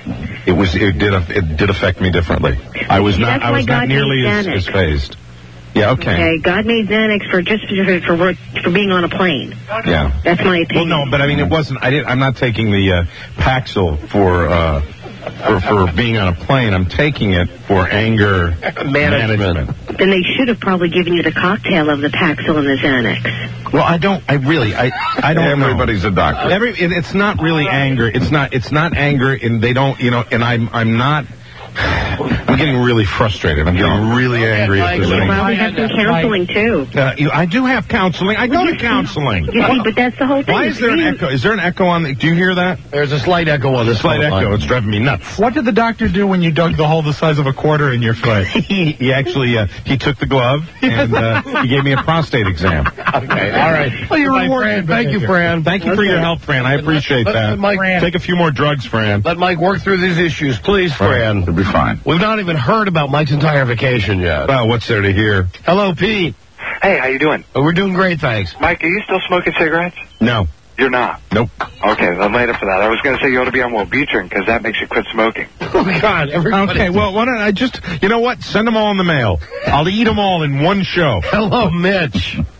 It did affect me differently. I was not nearly as phased. Yeah, okay. God made Xanax for being on a plane. Yeah. That's my opinion. Well, no, but I mean, it wasn't. I'm not taking the Paxil for being on a plane. I'm taking it for anger management. Then they should have probably given you the cocktail of the Paxil and the Xanax. Well, I don't know. Everybody's a doctor. It's not really anger. It's not anger, and they don't, and I'm not. I'm getting really frustrated. I'm getting really angry at this You thing. probably have some counseling, too. I do have counseling. I go to counseling. You see, but that's the whole thing. Why is there an echo? Is there an echo on the... Do you hear that? There's a slight echo on this slight echo. It's driving me nuts. What did the doctor do when you dug the hole the size of a quarter in your foot? He actually, he took the glove and he gave me a prostate exam. Okay, all right. Well, you're rewarded. Thank you, Fran. Thank you for your help, Fran. I appreciate that. Mike, take a few more drugs, Fran. Let Mike work through these issues, please, Fran. It'll be fine. We've not even heard about Mike's entire vacation yet. Well, what's there to hear? Hello, Pete. Hey, how you doing? We're doing great, thanks. Mike, are you still smoking cigarettes? No. You're not? Nope. Okay, I'm later for that. I was going to say you ought to be on Wellbutrin because that makes you quit smoking. Oh, God. Okay, well, why don't I just, you know what? Send them all in the mail. I'll eat them all in one show. Hello, Mitch.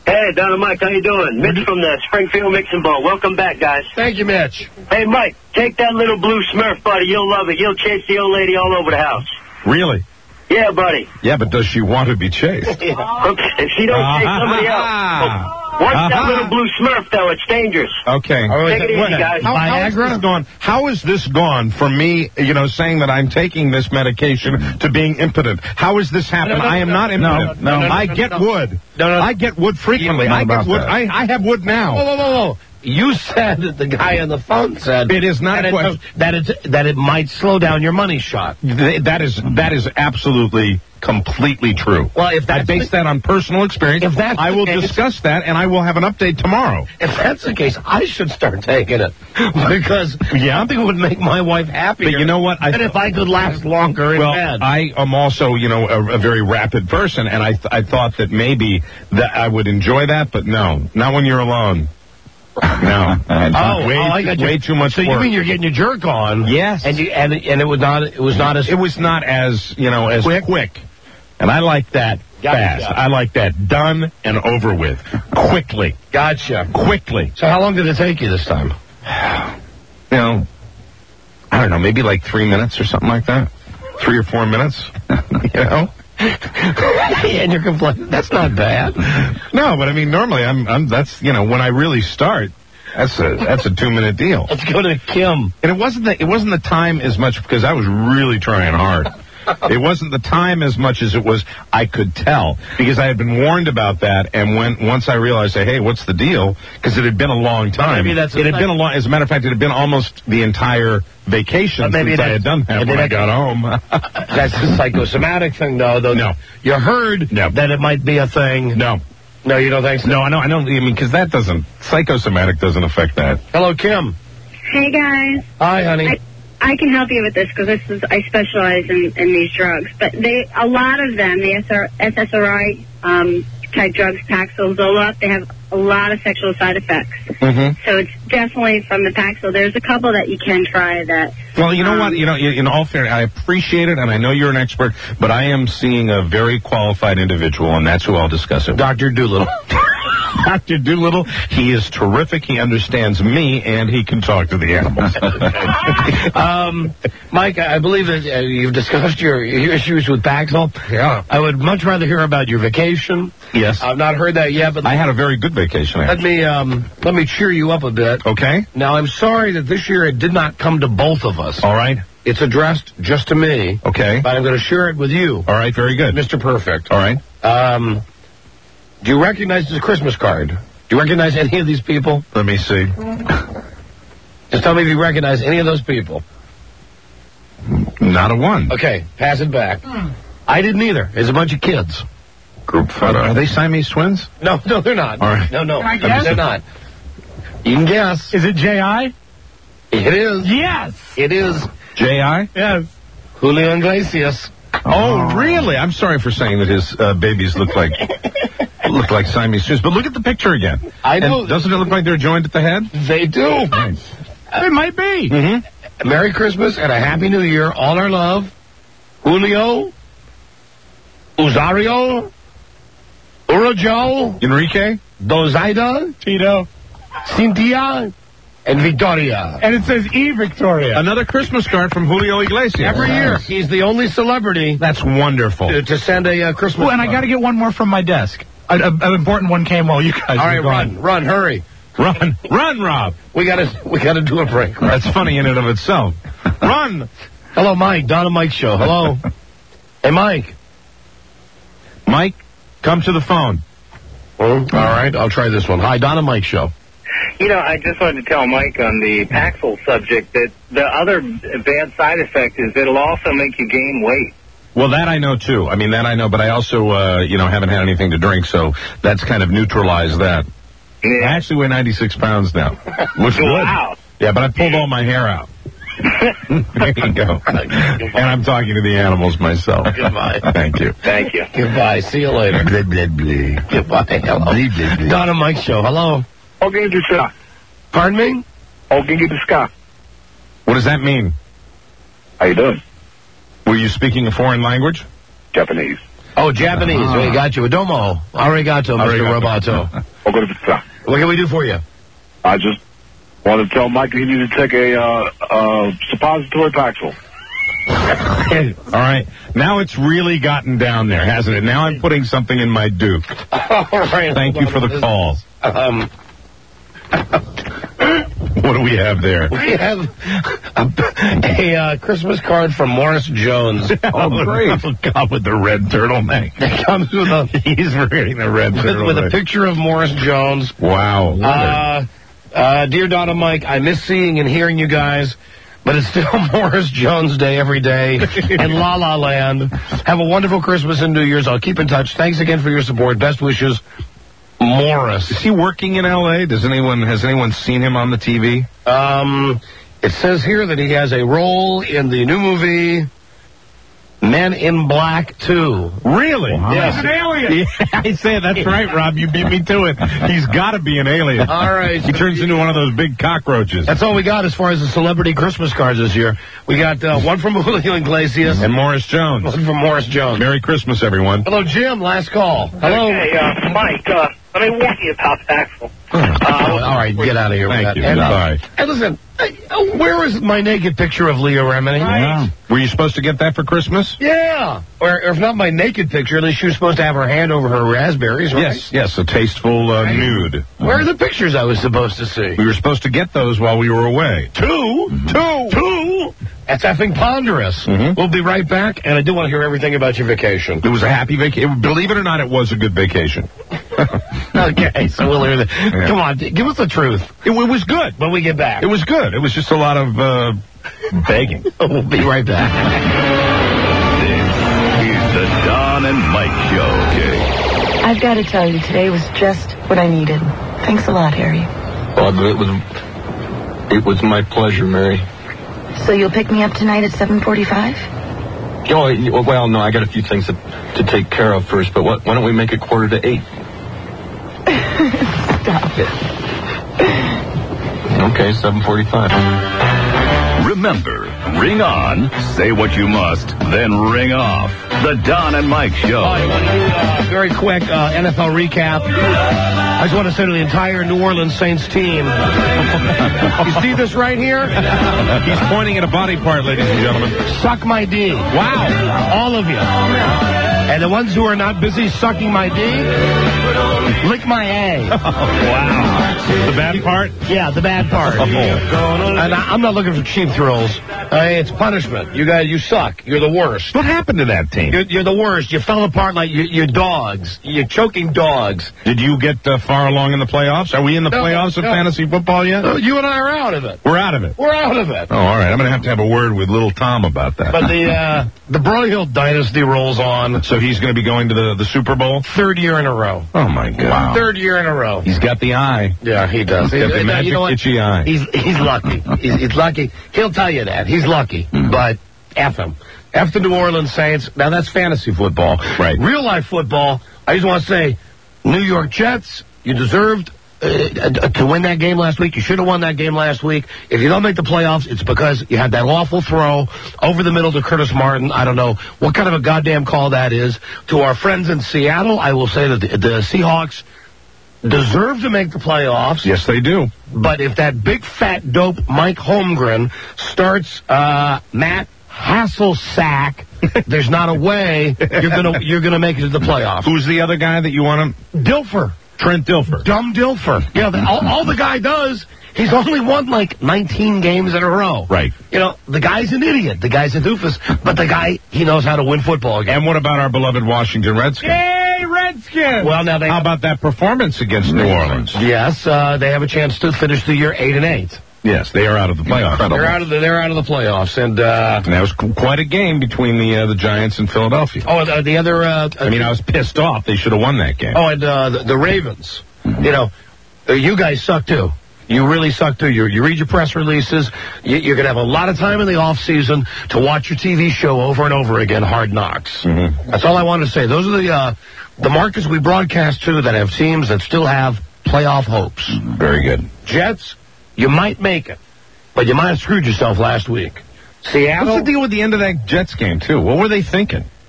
Hey, Don and Mike, how you doing? Mitch from the Springfield Mixing Bowl. Welcome back, guys. Thank you, Mitch. Hey, Mike, take that little blue Smurf, buddy. You'll love it. You'll chase the old lady all over the house. Really? Yeah, buddy. Yeah, but does she want to be chased? Okay, if she don't chase somebody else. Watch that little blue Smurf, though. It's dangerous. Okay. Take it easy, guys. How is this gone from me, saying that I'm taking this medication to being impotent? How has this happened? I am not impotent. No. I get wood. I get wood frequently. I get wood. I have wood now. Whoa. You said that the guy on the phone said it is not that it might slow down your money shot. That is absolutely completely true. Well, if I base that on personal experience, I will discuss that, and I will have an update tomorrow. If that's the case, I should start taking it because something would make my wife happier. But you know what? And if I could last longer in bed. I am also, a very rapid person, and I thought that maybe that I would enjoy that, but no, not when you're alone. No. Way too much So work. you mean you're getting your jerk on? Yes. And it was not as quick. And I like that fast. I like that done and over with quickly. Gotcha. Quickly. So how long did it take you this time? I don't know, maybe like 3 minutes or something like that. 3 or 4 minutes. And you're complaining. That's not bad. No, but I mean, normally that's when I really start, that's a 2-minute deal. Let's go to Kim. And it wasn't the time as much because I was really trying hard. It wasn't the time as much as it was I could tell because I had been warned about that, and once I realized, hey, what's the deal? Because it had been a long time. As a matter of fact, it had been almost the entire vacation since I had done that when I got home. That's the psychosomatic thing, though. No. You heard that it might be a thing. No, you don't think so? No, I don't. I mean, because psychosomatic doesn't affect that. Hello, Kim. Hey, guys. Hi, honey. I can help you with this because I specialize in these drugs. But a lot of them, the SSRI type drugs, Paxil, Zoloft, they have a lot of sexual side effects. Mm-hmm. So it's definitely from the Paxil. There's a couple that you can try that. Well, you know what? In all fairness, I appreciate it, and I know you're an expert, but I am seeing a very qualified individual, and that's who I'll discuss it with. Dr. Doolittle. Dr. Doolittle, he is terrific. He understands me, and he can talk to the animals. Mike, I believe that you've discussed your issues with Paxil. Yeah. I would much rather hear about your vacation. Yes. I've not heard that yet, but I had a very good vacation. Let me cheer you up a bit. Okay. Now, I'm sorry that this year it did not come to both of us. All right. It's addressed just to me. Okay. But I'm going to share it with you. All right, very good. Mr. Perfect. All right. Do you recognize this Christmas card? Do you recognize any of these people? Let me see. Just tell me if you recognize any of those people. Not a one. Okay, pass it back. I didn't either. It's a bunch of kids. Group photo. Are they Siamese twins? No, they're not. All right. No. Can I guess? They're not. You can guess. Is it J.I.? It is. Yes. It is. J.I.? Yes. Julio Iglesias. Oh, really? I'm sorry for saying that his babies look like Siamese twins, but look at the picture again. I know. And doesn't it look like they're joined at the head? They do. It might be. Mm-hmm. Merry Christmas and a Happy New Year. All our love. Julio. Uzario. Urojo. Enrique. Dozaida. Tito. Cynthia. And Victoria. And it says E. Victoria. Another Christmas card from Julio Iglesias. Every year. He's the only celebrity. That's wonderful. To send a Christmas card. And I got to get one more from my desk. An important one came while you guys All right, were gone. run, hurry. Run, Rob. We gotta do a break. That's funny in and of itself. Run. Hello, Mike. Don and Mike show. Hello. Hey, Mike. Mike, come to the phone. All right, I'll try this one. Hi, Don and Mike show. I just wanted to tell Mike on the Paxil subject that the other bad side effect is it'll also make you gain weight. Well, that I know, too. I mean, that I know, but I also, haven't had anything to drink, so that's kind of neutralized that. Yeah. I actually weigh 96 pounds now. Looks good. Wow. Yeah, but I pulled all my hair out. There you go. And I'm talking to the animals myself. Goodbye. Thank you. Thank you. Goodbye. See you later. Blah, blah, blah. Goodbye. Hello. Blah, blah, blah. Don and Mike show. Hello. Okay, du ska. Pardon me? Okay, du ska. What does that mean? How you doing? Were you speaking a foreign language? Japanese. Oh, Japanese. We got you. Domo. Arigato, Mr. Roboto. What can we do for you? I just wanted to tell Mike he needed to take a suppository Paxil. All right. Now it's really gotten down there, hasn't it? Now I'm putting something in my Duke. All right. Thank you for the calls. What do we have there? We have a Christmas card from Morris Jones. Oh, great. Oh, God, with the red turtleneck. It comes with a... He's wearing the red turtleneck. With a picture of Morris Jones. Wow. Dear Don and Mike, I miss seeing and hearing you guys, but it's still Morris Jones Day every day in La La Land. Have a wonderful Christmas and New Year's. I'll keep in touch. Thanks again for your support. Best wishes, Morris. Is he working in L.A.? Has anyone seen him on the TV? It says here that he has a role in the new movie Men in Black 2. Really? Wow. Yes. He's an alien. Yeah, I say that's right, Rob. You beat me to it. He's got to be an alien. All right. He turns into one of those big cockroaches. That's all we got as far as the celebrity Christmas cards this year. We got one from Julio Iglesias. And Morris Jones. One from Morris Jones. Merry Christmas, everyone. Hello, Jim. Last call. Hello. Okay, Mike, let me warn you about Paxil. All right, get out of here. Thank you. And, Bye. And listen, where is my naked picture of Leah Remini? Right. Were you supposed to get that for Christmas? Yeah. Or if not my naked picture, at least she was supposed to have her hand over her raspberries, right? Yes, a tasteful nude. Where are the pictures I was supposed to see? We were supposed to get those while we were away. Two? That's effing ponderous. We'll be right back, and I do want to hear everything about your vacation. It was a happy vacation. Believe it or not, it was a good vacation. Okay, so we'll hear that. Yeah. Come on, give us the truth. It was good. When we get back. It was good. It was just a lot of begging. We'll be right back. This is the Don and Mike Show. Okay. I've got to tell you, today was just what I needed. Thanks a lot, Harry. Well, it was my pleasure, Mary. So you'll pick me up tonight at 7:45? Oh, well, no, I got a few things to take care of first, but why don't we make it 7:45? Stop it. Okay, 7:45. Remember, ring on, say what you must, then ring off. The Don and Mike Show. I want to do a very quick NFL recap. I just want to say to the entire New Orleans Saints team, you see this right here? He's pointing at a body part, ladies and gentlemen. Suck my D. Wow. All of you. And the ones who are not busy sucking my D, lick my A. Wow. The bad part? Yeah, the bad part. And I'm not looking for cheap thrills. It's punishment. You guys, you suck. You're the worst. What happened to that team? You're the worst. You fell apart like you're dogs. You're choking dogs. Did you get far along in the playoffs? Are we in the playoffs of fantasy football yet? You and I are out of it. We're out of it. We're out of it. Oh, all right. I'm going to have a word with little Tom about that. But the Broyhill dynasty rolls on. So he's going to be going to the Super Bowl? Third year in a row. Oh, my God. Wow. Third year in a row. He's got the eye. Yeah, he does. He's got the magic itchy eye. He's lucky. He's lucky. He'll tell you that. He's lucky. But F him. F the New Orleans Saints. Now, that's fantasy football. Right. Real life football, I just want to say, New York Jets, you deserved to win that game last week. You should have won that game last week. If you don't make the playoffs, it's because you had that awful throw over the middle to Curtis Martin. I don't know what kind of a goddamn call that is. To our friends in Seattle, I will say that the Seahawks deserve to make the playoffs. Yes, they do. But if that big fat dope Mike Holmgren starts Matt Hasselsack, there's not a way you're gonna make it to the playoffs. Who's the other guy that you want to? Dilfer. Trent Dilfer. Dumb Dilfer. Yeah, all the guy does, he's only won like 19 games in a row. Right. You know, the guy's an idiot. The guy's a doofus. But the guy, he knows how to win football games. And what about our beloved Washington Redskins? Yay, Redskins! Well, now how about that performance against New Orleans? Yes, they have a chance to finish the year 8-8. Yes, they are out of the playoffs. They're out of the playoffs, and that was quite a game between the Giants and Philadelphia. Oh, the other. I was pissed off. They should have won that game. Oh, and the Ravens. You know, you guys suck too. You really suck too. You read your press releases. You're gonna have a lot of time in the off season to watch your TV show over and over again. Hard Knocks. Mm-hmm. That's all I wanted to say. Those are the markets we broadcast to that have teams that still have playoff hopes. Mm-hmm. Very good. Jets. You might make it, but you might have screwed yourself last week. Seattle. What's the deal with the end of that Jets game, too? What were they thinking?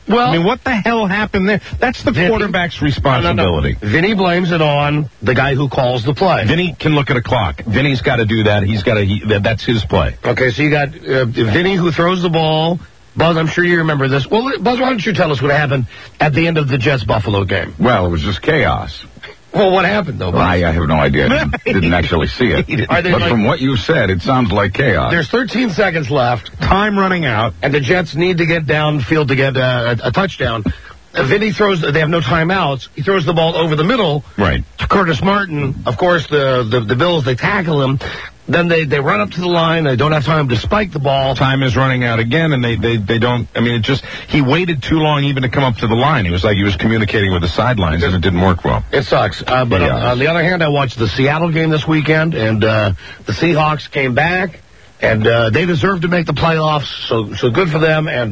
Well, I mean, what the hell happened there? That's the quarterback's responsibility. No. Vinny blames it on the guy who calls the play. Vinny can look at a clock. Vinny's got to do that. That's his play. Okay, so you got Vinny who throws the ball. Buzz, I'm sure you remember this. Well, Buzz, why don't you tell us what happened at the end of the Jets-Buffalo game? Well, it was just chaos. Well, what happened, though, Buzz? I have no idea. I didn't actually see it. But from what you said, it sounds like chaos. There's 13 seconds left. Time running out. And the Jets need to get downfield to get a touchdown. Vinny throws, they have no timeouts. He throws the ball over the middle. Right. To Curtis Martin. Of course, the Bills, they tackle him. Then they run up to the line. They don't have time to spike the ball. Time is running out again, and they don't. I mean, he waited too long even to come up to the line. It was like he was communicating with the sidelines, and it didn't work well. It sucks. But on the other hand, I watched the Seattle game this weekend, and the Seahawks came back, and they deserve to make the playoffs. So good for them. And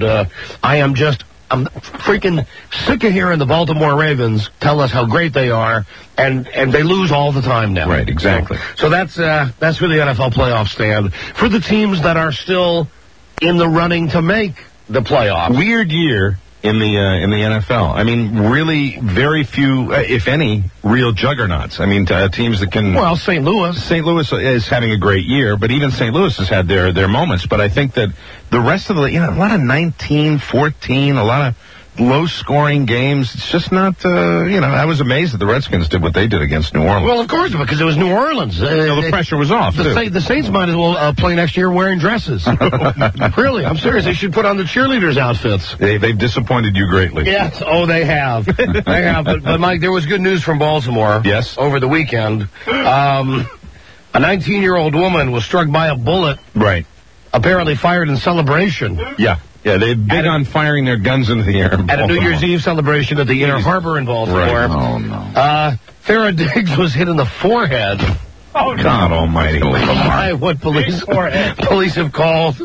I'm freaking sick of hearing the Baltimore Ravens tell us how great they are, and they lose all the time now. Right, exactly. So that's where the NFL playoffs stand for the teams that are still in the running to make the playoffs. Weird year in the NFL. I mean, really very few, if any, real juggernauts. I mean, teams that can. Well, St. Louis. St. Louis is having a great year, but even St. Louis has had their moments. But I think that the rest of a lot of 19-14, a lot of low-scoring games. It's just not, I was amazed that the Redskins did what they did against New Orleans. Well, of course, because it was New Orleans. The pressure was off, The Saints might as well play next year wearing dresses. Really, I'm serious. They should put on the cheerleaders' outfits. They've disappointed you greatly. Yes. Oh, they have. They have. But, Mike, there was good news from Baltimore. Yes. Over the weekend. A 19-year-old woman was struck by a bullet. Right. Apparently fired in celebration. Yeah. Yeah, they're big on firing their guns into the air. At a New Year's Eve celebration at the Inner Harbor in Baltimore. Right. Oh, no. Farrah Diggs was hit in the forehead. Oh, God almighty. By what police have called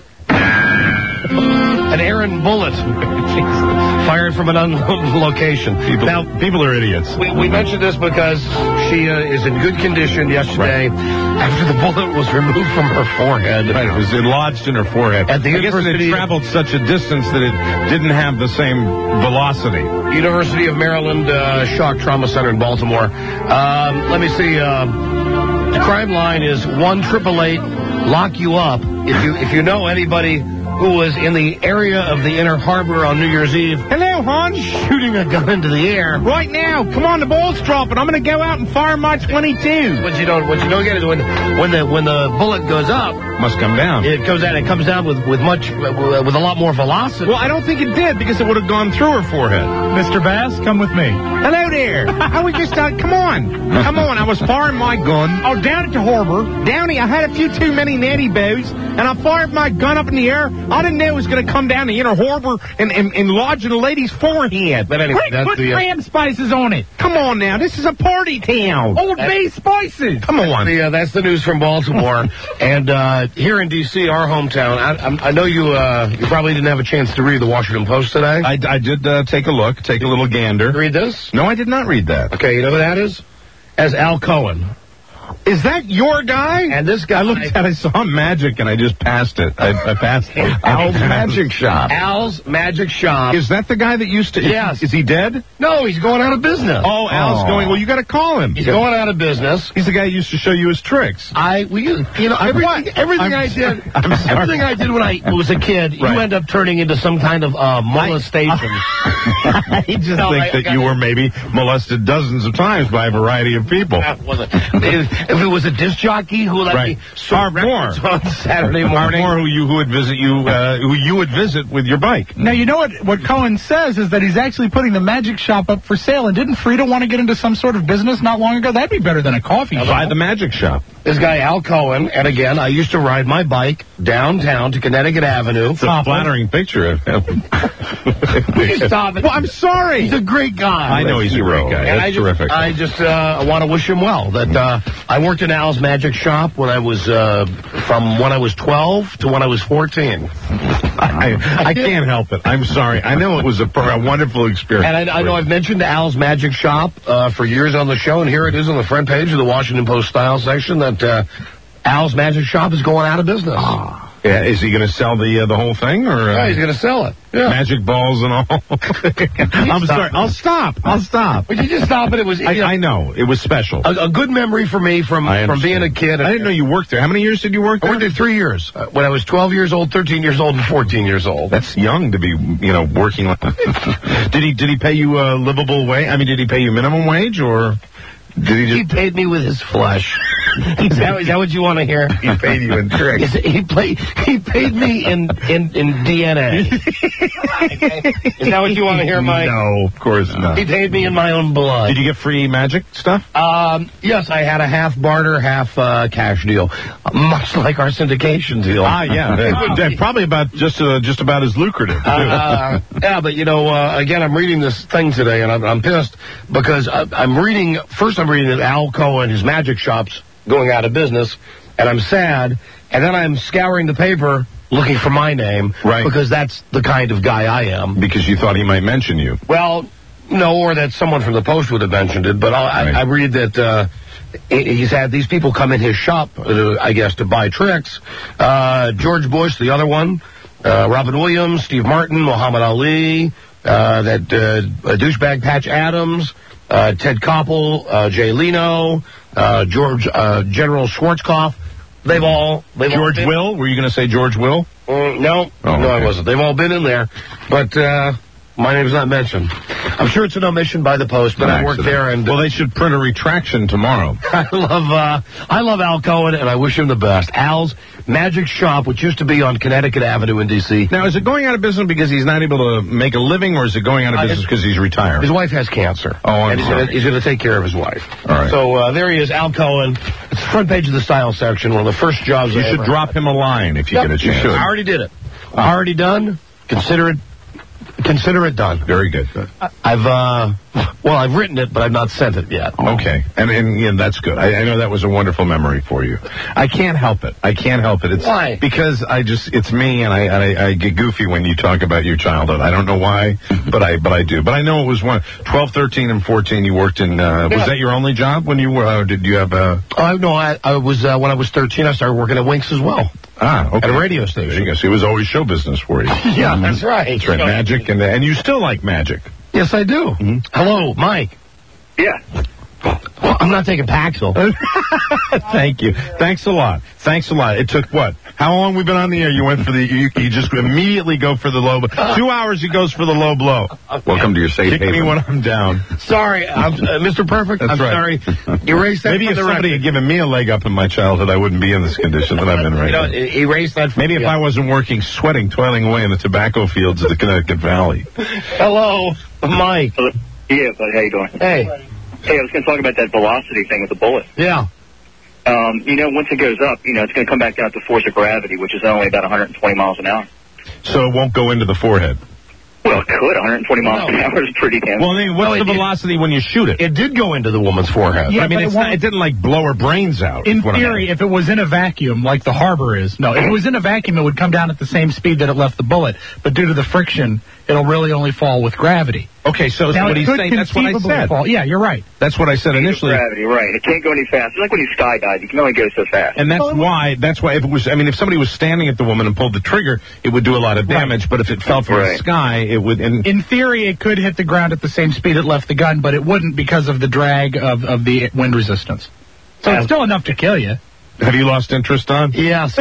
an errant bullet fired from an unknown location. People are idiots. We mentioned this because she is in good condition yesterday after the bullet was removed from her forehead. Right, it was lodged in her forehead. At the University, it traveled such a distance that it didn't have the same velocity. University of Maryland Shock Trauma Center in Baltimore. Let me see. The crime line is 1-888-LOCK-YOU-UP. If you know anybody who was in the area of the Inner Harbor on New Year's Eve. Hello, hon. Shooting a gun into the air. Right now. Come on, the ball's dropping. I'm going to go out and fire my 22. What you don't get is when the bullet goes up. Must come down. It comes down with a lot more velocity. Well, I don't think it did because it would have gone through her forehead. Mr. Bass, come with me. Hello there. I was just come on. I was firing my gun. Oh, down at the harbor. Downy, I had a few too many natty bows, and I fired my gun up in the air. I didn't know it was going to come down the Inner Harbor and lodge in a lady's forehead. But anyway, put crab spices on it. Come on now, this is a party town. Old Bay spices. Come on. That's the news from Baltimore. And here in D.C., our hometown, I know you probably didn't have a chance to read the Washington Post today. I did take a look, take a little gander. Read this? No, I did not read that. Okay, you know who that is? As Al Cohen. Is that your guy? And this guy... I looked at it, I saw Magic, and I just passed it. I passed it. Al's Magic Shop. Al's Magic Shop. Is that the guy that used to... Yes. Is he dead? No, he's going out of business. Oh, Al's going... Well, you got to call him. He's going out of business. He's the guy who used to show you his tricks. Everything I did when I was a kid, you end up turning into some kind of molestation. I just think that you were maybe molested dozens of times by a variety of people. If it was a disc jockey who let me Harv Moore on Saturday morning, Moore who would visit you, who you would visit with your bike. Now you know what Cohen says is that he's actually putting the Magic Shop up for sale. And didn't Frida want to get into some sort of business not long ago? That'd be better than a coffee shop. Buy the Magic Shop. This guy Al Cohen, and again, I used to ride my bike downtown to Connecticut Avenue. It's a flattering picture of him. Stop it. Well, I'm sorry. He's a great guy. I know he's a great guy. That's terrific. I just want to wish him well. That I worked in Al's Magic Shop when I was from when I was 12 to when I was 14. I can't help it. I'm sorry. I know it was a wonderful experience. And I know I've mentioned Al's Magic Shop for years on the show, and here it is on the front page of the Washington Post Style section that Al's Magic Shop is going out of business. Yeah, is he going to sell the whole thing, or? Yeah, he's going to sell it. Yeah. Magic balls and all. I'm sorry. I'll stop. Would you just stop it? It was. I know it was special. A good memory for me from being a kid. I didn't know you worked there. How many years did you work there? I worked there 3 years. When I was 12 years old, 13 years old, and 14 years old. That's young to be, working like that. Did he pay you a livable wage? I mean, did he pay you minimum wage, or did he just... He paid me with his flesh. Is that what you want to hear? He paid you in tricks. He paid me in DNA. Is that what you want to hear, Mike? No, of course not. He paid me in my own blood. Did you get free magic stuff? Yes, I had a half barter, half cash deal, much like our syndication deal. Yeah, probably just about as lucrative. Yeah, but again, I'm reading this thing today, and I'm pissed because I'm reading that Al Cohen, his magic shop's going out of business, and I'm sad, and then I'm scouring the paper looking for my name, right? Because that's the kind of guy I am. Because you thought he might mention you. Well, no, or that someone from the Post would have mentioned it, but I read that he's had these people come in his shop, I guess, to buy tricks. George Bush, the other one, Robin Williams, Steve Martin, Muhammad Ali, that douchebag Patch Adams, Ted Koppel, Jay Leno, General Schwarzkopf. They've all George Will? Were you going to say George Will? No, I wasn't. They've all been in there, but my name's not mentioned. I'm sure it's an omission by the Post, but I work there, and they should print a retraction tomorrow. I love Al Cohen, and I wish him the best. Al's Magic Shop, which used to be on Connecticut Avenue in D.C. Now, is it going out of business because he's not able to make a living, or is it going out of business because he's retired? His wife has cancer. Oh, I'm and sorry. He's going to take care of his wife. All right. So there he is, Al Cohen. It's the front page of the style section, one of the first jobs You should drop him a line if you get a chance. You should. I already did it. Already done. Consider it done. Very good. I've written it, but I've not sent it yet. Okay. And that's good. I know that was a wonderful memory for you. I can't help it. It's why? Because it's me, and I get goofy when you talk about your childhood. I don't know why, but I do. But I know it was 12, 13, and 14 you worked in, was that your only job when you were, did you have a... No, I was, when I was 13, I started working at Winks as well. Okay. At a radio station. There you go. So it was always show business for you. Yeah, that's right. That's right. Magic, and you still like magic. Yes, I do. Mm-hmm. Hello, Mike. Yeah. Well, I'm not taking Paxil. Thank you. Thanks a lot. It took what? How long we been on the air? You went for you just immediately go for the low blow. 2 hours he goes for the low blow. Okay. Welcome to your safe haven. Kick me when I'm down. Sorry, Mr. Perfect. That's right. Sorry. Erase that. Maybe if somebody had given me a leg up in my childhood, I wouldn't be in this condition that I'm in right now. Erase that. Maybe if I wasn't working, sweating, toiling away in the tobacco fields of the Connecticut Valley. Hello, Mike. Yeah, buddy, how you doing? Hey. Hey, I was going to talk about that velocity thing with the bullet. Yeah. Once it goes up, it's going to come back down to the force of gravity, which is only about 120 miles an hour. So it won't go into the forehead? Well, it could. 120 miles an hour is pretty damn... Well, what's the velocity when you shoot it? It did go into the woman's forehead. Yeah, I mean, it didn't, blow her brains out. In theory, if it was in a vacuum, like the harbor is... No, if it was in a vacuum, it would come down at the same speed that it left the bullet. But due to the friction, it'll really only fall with gravity. Okay, so now, what he's saying, that's what I said. Fall. Yeah, you're right. That's what I said initially. Gravity, right. It can't go any faster. It's like when you skydive. You can only go so fast. And that's why if it was, if somebody was standing at the woman and pulled the trigger, it would do a lot of damage. Right. But if it fell from the sky, it would... In theory, it could hit the ground at the same speed it left the gun, but it wouldn't because of the drag of the wind resistance. So it's still enough to kill you. Have you lost interest, Don? Yes.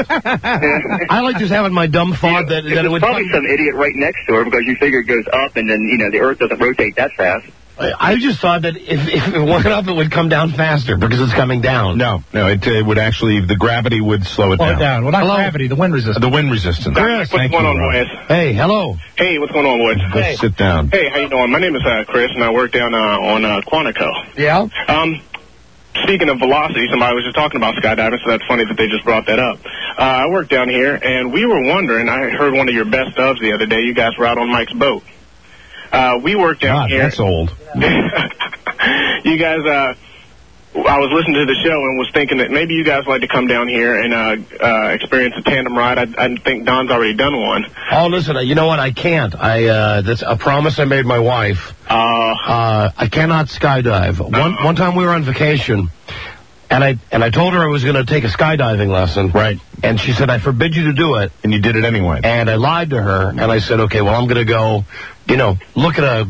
I like just having my dumb thought that it would... probably some idiot right next to her because you figure it goes up and then, the Earth doesn't rotate that fast. I just thought that if it went up, it would come down faster because it's coming down. No, it would actually, the gravity would slow it down. Well, not gravity, the wind resistance. The wind resistance. Chris, what's going on, boys? Hey, hello. Hey, what's going on, boys? Hey. Sit down. Hey, how you doing? My name is Chris, and I work down on Quantico. Yeah? Speaking of velocity, somebody was just talking about skydiving, so that's funny that they just brought that up. I work down here, and we were wondering, I heard one of your best ofs the other day, you guys were out on Mike's boat. We work down here. That's old. You guys, I was listening to the show and was thinking that maybe you guys like to come down here and experience a tandem ride. I think Don's already done one. Oh, listen, you know what? I can't. That's a promise I made my wife. I cannot skydive. One time we were on vacation, And I told her I was going to take a skydiving lesson. Right. And she said, I forbid you to do it. And you did it anyway. And I lied to her, and I said, okay, well, I'm going to go, look at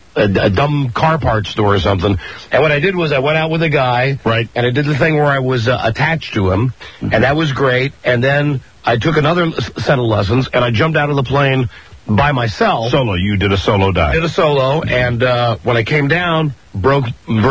a dumb car parts store or something. And what I did was I went out with a guy. Right. And I did the thing where I was attached to him, and that was great. And then I took another set of lessons, and I jumped out of the plane by myself. Solo. You did a solo dive. Did a solo, and when I came down, broke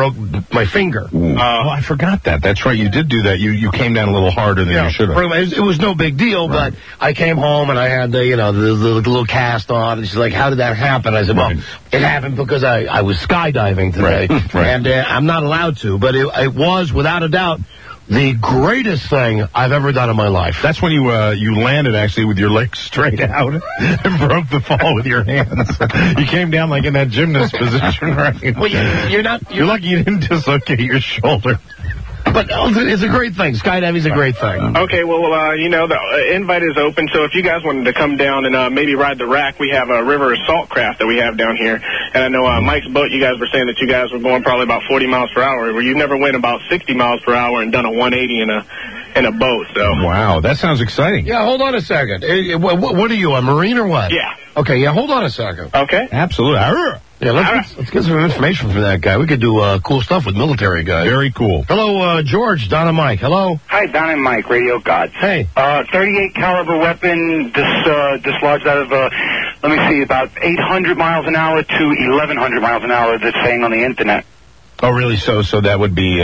my finger. Oh, I forgot that. That's right. You did do that. You came down a little harder than you should have. It was no big deal, but I came home and I had the little cast on, and she's like, how did that happen? I said, well, it happened because I was skydiving today, and I'm not allowed to, but it was, without a doubt, the greatest thing I've ever done in my life. That's when you landed, actually, with your legs straight out and broke the fall with your hands. You came down like in that gymnast position, right? Well, you're lucky you didn't dislocate your shoulder. But it's a great thing. Skydiving's a great thing. Okay, well, the invite is open, so if you guys wanted to come down and maybe ride the rack, we have a river assault craft that we have down here. And I know Mike's boat, you guys were saying that you guys were going probably about 40 miles per hour, where you never went about 60 miles per hour and done a 180 in a boat, so. Wow, that sounds exciting. Yeah, hold on a second. What are you, a Marine or what? Yeah. Okay, yeah, hold on a second. Okay. Absolutely. Yeah, let's get some information from that guy. We could do cool stuff with military guys. Very cool. Hello, George, Don and Mike. Hello. Hi, Don and Mike, Radio Gods. Hey. 38 caliber weapon dislodged out of, let me see, about 800 miles an hour to 1,100 miles an hour, that's saying on the internet. Oh, really? So that would be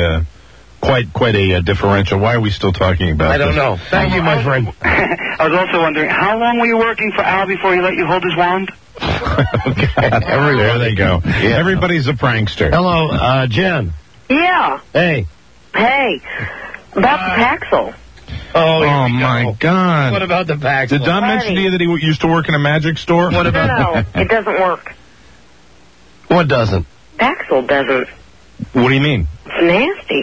quite a differential. Why are we still talking about this? I don't know. Thank you, my friend. I was also wondering, how long were you working for Al before he let you hold his wand? Okay. There they go. Yeah. Everybody's a prankster. Hello, Jen. Yeah. Hey. Hey. About the Paxil. Oh my God. What about the Paxil? Did Don mention to you that he used to work in a magic store? What about No, it doesn't work. What doesn't? Paxil doesn't. What do you mean? It's nasty.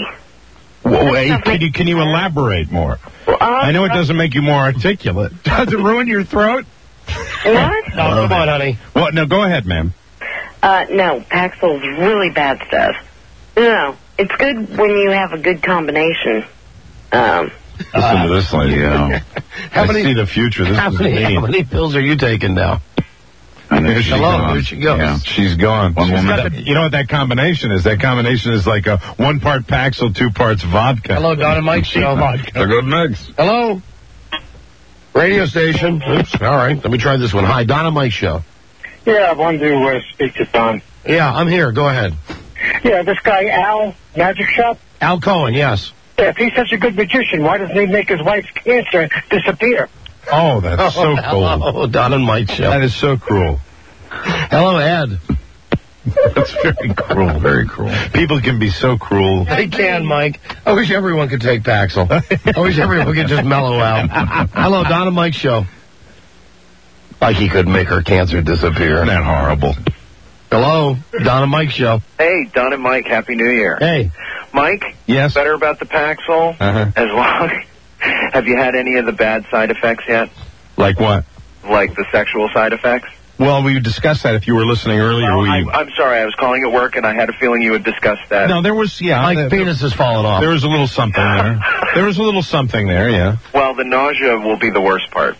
Wait, can you elaborate more? I know it doesn't make you more articulate. Does it ruin your throat? What? No, come on, honey. What? No, go ahead, ma'am. No, Paxil's really bad stuff. No, it's good when you have a good combination. Listen to this lady. I see the future. How many pills are you taking now? Here she Hello, here she goes. Yeah, she's gone. You know what that combination is? That combination is like a 1 part Paxil, 2 parts vodka. Hello, Don and Mike show. It's a good mix. Hello? Radio station. Oops, all right. Let me try this one. Hi, Don and Mike show. Yeah, I wanted to speak to Don. Yeah, I'm here. Go ahead. Yeah, this guy, Al, Magic Shop. Al Cohen, yes. Yeah, if he's such a good magician, why doesn't he make his wife's cancer disappear? Oh, that's so cool. Hello, Don and Mike show. That is so cruel. Hello, Ed. That's very cruel, very cruel. People can be so cruel. They can, Mike. I wish everyone could take Paxil. I wish everyone could just mellow out. Hello, Don and Mike show. Like he could make her cancer disappear. Isn't that horrible? Hello, Don and Mike show. Hey, Don and Mike, Happy New Year. Hey. Mike? Yes? Better about the Paxil? As long... Have you had any of the bad side effects yet? Like what? Like the sexual side effects? Well, we discussed that if you were listening earlier. I'm sorry, I was calling at work and I had a feeling you would discuss that. No, there was, Mike's penis has fallen off. There was a little something there. There was a little something there, yeah. Well, the nausea will be the worst part.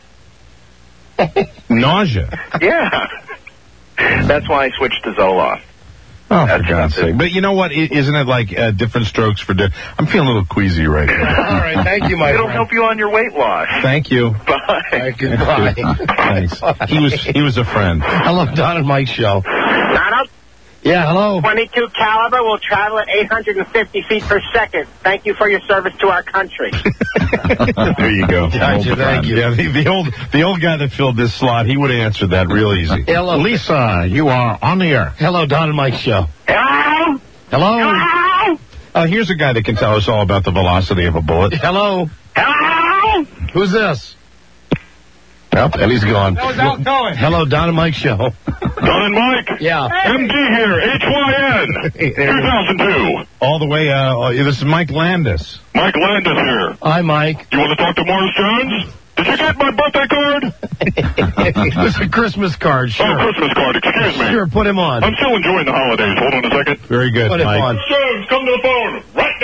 Nausea? Yeah. That's why I switched to Zoloft. Oh, for God's sake. But you know what? Isn't it like different strokes for I'm feeling a little queasy right now. All right, thank you, my It'll friend. help you on your weight loss. Thank you. Bye. Goodbye. Thanks. He was a friend. Hello, Don and Mike show. Donald? Yeah, hello. 22 caliber will travel at 850 feet per second. Thank you for your service to our country. There you go. Gotcha, thank you. Yeah, the old guy that filled this slot, he would have answered that real easy. Hello. Lisa, you are on the air. Hello, Don and Mike show. Hello? Hello? Here's a guy that can tell us all about the velocity of a bullet. Hello? Hello? Who's this? Yep, and he's gone. That was Al Cohen. Hello, Don and Mike show. Don and Mike. Yeah. MD here, HYN, 2002. All the way, this is Mike Landis. Mike Landis here. Hi, Mike. You want to talk to Morris Jones? Did you get my birthday card? It's a Christmas card, sure. Oh, Christmas card, excuse me. Sure, put him on. I'm still enjoying the holidays. Hold on a second. Very good, Put him Mike. on. Jones, come to the phone right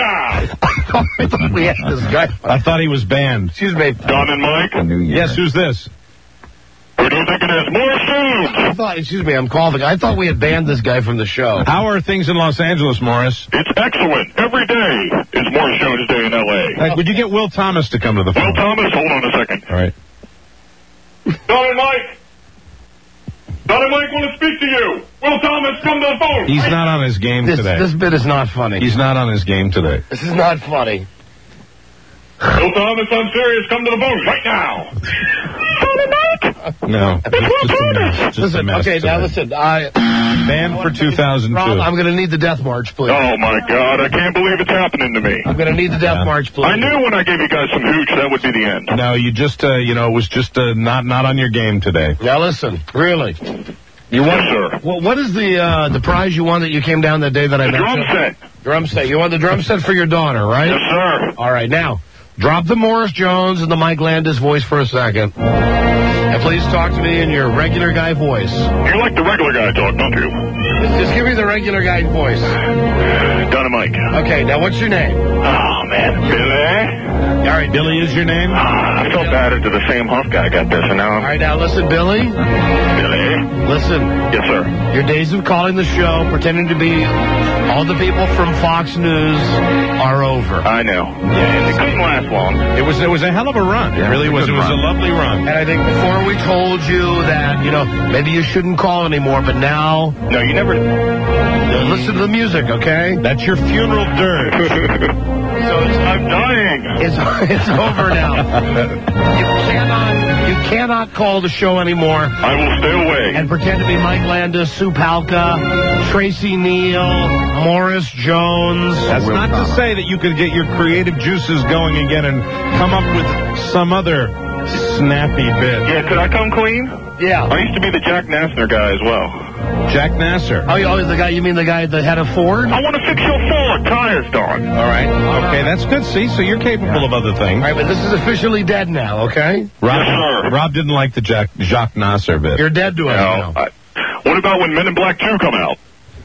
now. I thought we had this guy. I thought he was banned. Excuse me. Don and Mike? Yes, who's this? Who do you think it is? Morris Jones! Excuse me, I'm calling. I thought we had banned this guy from the show. How are things in Los Angeles, Morris? It's excellent. Every day is Morris Jones Day in L.A. Would you get Will Thomas to come to the phone? Will Thomas, hold on a second. All right. Don and Mike! Don and Mike want to speak to you. Will Thomas, come to the phone. He's not on his game today. This bit is not funny. He's not on his game today. This is not funny. Will Thomas, I'm serious. Come to the phone right now. Don and Mike! No. Just a mess okay, today. now listen. Banned for 2002. Rob, I'm going to need the death march, please. Oh, my God. I can't believe it's happening to me. I'm going to need the death march, please. I knew when I gave you guys some hooch, that would be the end. No, you just, it was just not on your game today. Now, listen. Really. You Yes, sir. Well, what is the prize you won that you came down that day that I The met drum you? set. Drum set. You won the drum set for your daughter, right? Yes, sir. All right, now, drop the Morris Jones and the Mike Landis voice for a second. And please talk to me in your regular guy voice. You like the regular guy talk, don't you? Just give me the regular guy voice. Don and Mike. Okay, now what's your name? Oh, man. Billy? All right, Billy is your name? I felt bad after the Sam Huff guy got this, and now All right, now listen, Billy. Billy? Listen. Yes, sir. Your days of calling the show, pretending to be all the people from Fox News are over. I know. Yeah, it couldn't last long. It was a hell of a run. It really was. It was a lovely run. And I think before we told you that, maybe you shouldn't call anymore, but now... No, you never... Listen to the music, okay? That's your funeral dirge. I'm dying. It's over now. You cannot call the show anymore. I will stay away. And pretend to be Mike Landis, Sue Palka, Tracy Neal, Morris Jones. That's not to say that you could get your creative juices going again and come up with some other snappy bit. Yeah, could I come clean? Yeah. I used to be the Jack Nassner guy as well. Jack Nasser. Oh, the guy, you mean the guy that had a Ford? I want to fix your Ford tires, Don. All right. Okay, that's good. See, so you're capable of other things. All right, but this is officially dead now, okay? Rob didn't like the Jacques Nasser bit. You're dead to us now. What about when Men in Black 2 come out?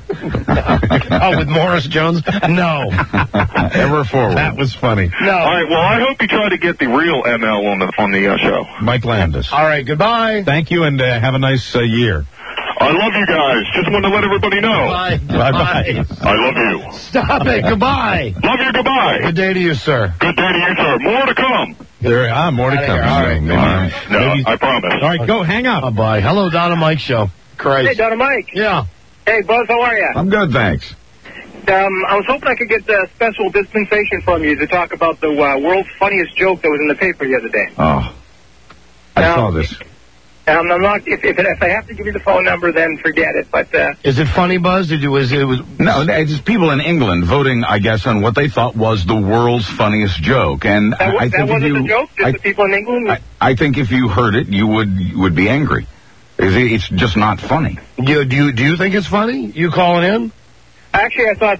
With Morris Jones? No. Ever forward. That was funny. No. All right, well, I hope you try to get the real ML on the show. Mike Landis. All right, goodbye. Thank you, and have a nice year. I love you guys. Just want to let everybody know. Bye-bye. I love you. Stop it. Goodbye. Love you. Goodbye. Good day to you, sir. Good day to you, sir. More to come. More to come. All right. No, I promise. All right, go. Hang up. Bye-bye. Hello, Don and Mike show. Christ. Hey, Don and Mike. Yeah. Hey, Buzz, how are you? I'm good, thanks. I was hoping I could get a special dispensation from you to talk about the world's funniest joke that was in the paper the other day. Oh. I saw this. I'm not. If I have to give you the phone number, then forget it. But is it funny, Buzz? No, it's just people in England voting, I guess, on what they thought was the world's funniest joke. And that wasn't the joke. Just the people in England. I think if you heard it, you would be angry. It's just not funny. Do you think it's funny? You calling in? Actually, I thought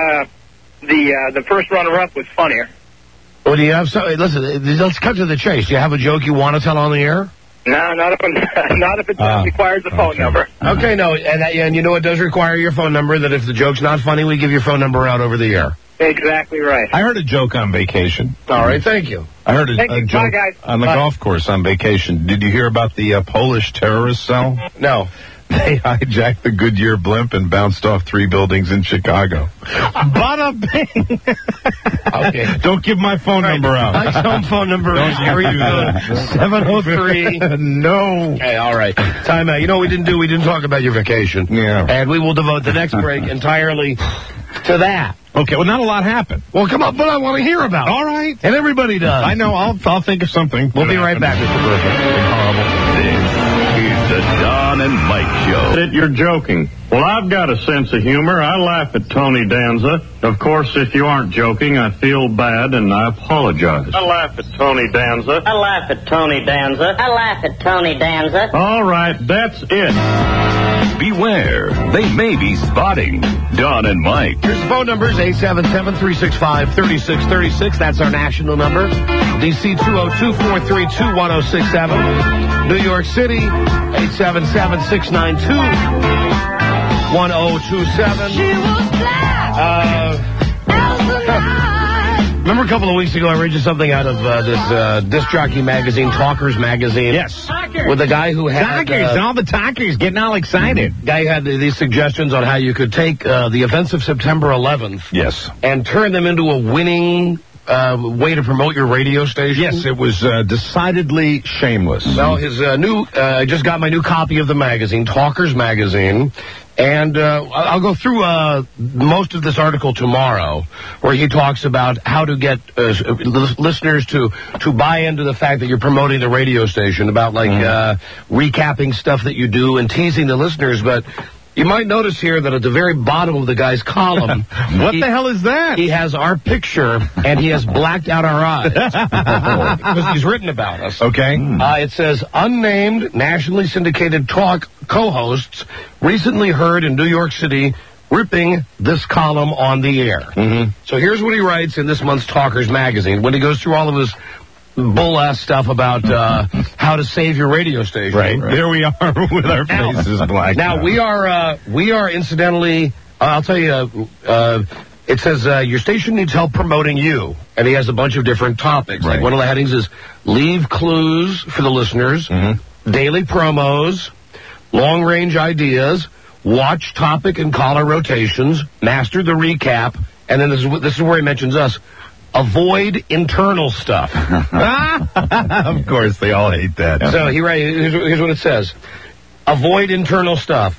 the first runner-up was funnier. Well, do you have some? Listen, let's cut to the chase. Do you have a joke you want to tell on the air? No, not if it requires a phone number. Okay, no, and you know it does require your phone number, that if the joke's not funny, we give your phone number out over the air. Exactly right. I heard a joke on vacation. All right, thank you. I heard a joke Bye, guys. on the golf course on vacation. Did you hear about the Polish terrorist cell? No. They hijacked the Goodyear blimp and bounced off 3 buildings in Chicago. Bada bing! Okay. Don't give my phone number out. My phone number is 703. No. Okay, all right. Time out. You know what we didn't do? We didn't talk about your vacation. Yeah. And we will devote the next break entirely to that. Okay, well, not a lot happened. Well, come on, but I want to hear about it. All right. And everybody does. I know. I'll think of something. We'll be right back, Mr. Perfect. Horrible. The Don and Mike Show. You're joking. Well, I've got a sense of humor. I laugh at Tony Danza. Of course, if you aren't joking, I feel bad and I apologize. I laugh at Tony Danza. I laugh at Tony Danza. I laugh at Tony Danza. All right, that's it. Beware, they may be spotting Don and Mike. Here's the phone numbers, 877-365-3636. That's our national number. DC 202-432-1067. New York City, 877-692-1027. Remember a couple of weeks ago I read you something out of this disc jockey magazine, Talkers magazine? Yes. With the guy who had... Talkers, all the talkers getting all excited. Guy who had these suggestions on how you could take the events of September 11th... Yes. ...and turn them into a winning... way to promote your radio station? Yes, it was decidedly shameless. Well, his I just got my new copy of the magazine, Talkers magazine, and I'll go through most of this article tomorrow, where he talks about how to get listeners to buy into the fact that you're promoting the radio station, about recapping stuff that you do and teasing the listeners, but... You might notice here that at the very bottom of the guy's column... What the hell is that? He has our picture, and he has blacked out our eyes. Because he's written about us. Okay. It says, unnamed, nationally syndicated talk co-hosts recently heard in New York City ripping this column on the air. Mm-hmm. So here's what he writes in this month's Talkers magazine, when he goes through all of his... bull-ass stuff about how to save your radio station. Right. There we are with our faces black. Now, we are incidentally, I'll tell you, it says your station needs help promoting you. And he has a bunch of different topics. Right. Like one of the headings is leave clues for the listeners, daily promos, long-range ideas, watch topic and caller rotations, master the recap, and then this is where he mentions us. Avoid internal stuff. Of course, they all hate that. So here's what it says. Avoid internal stuff.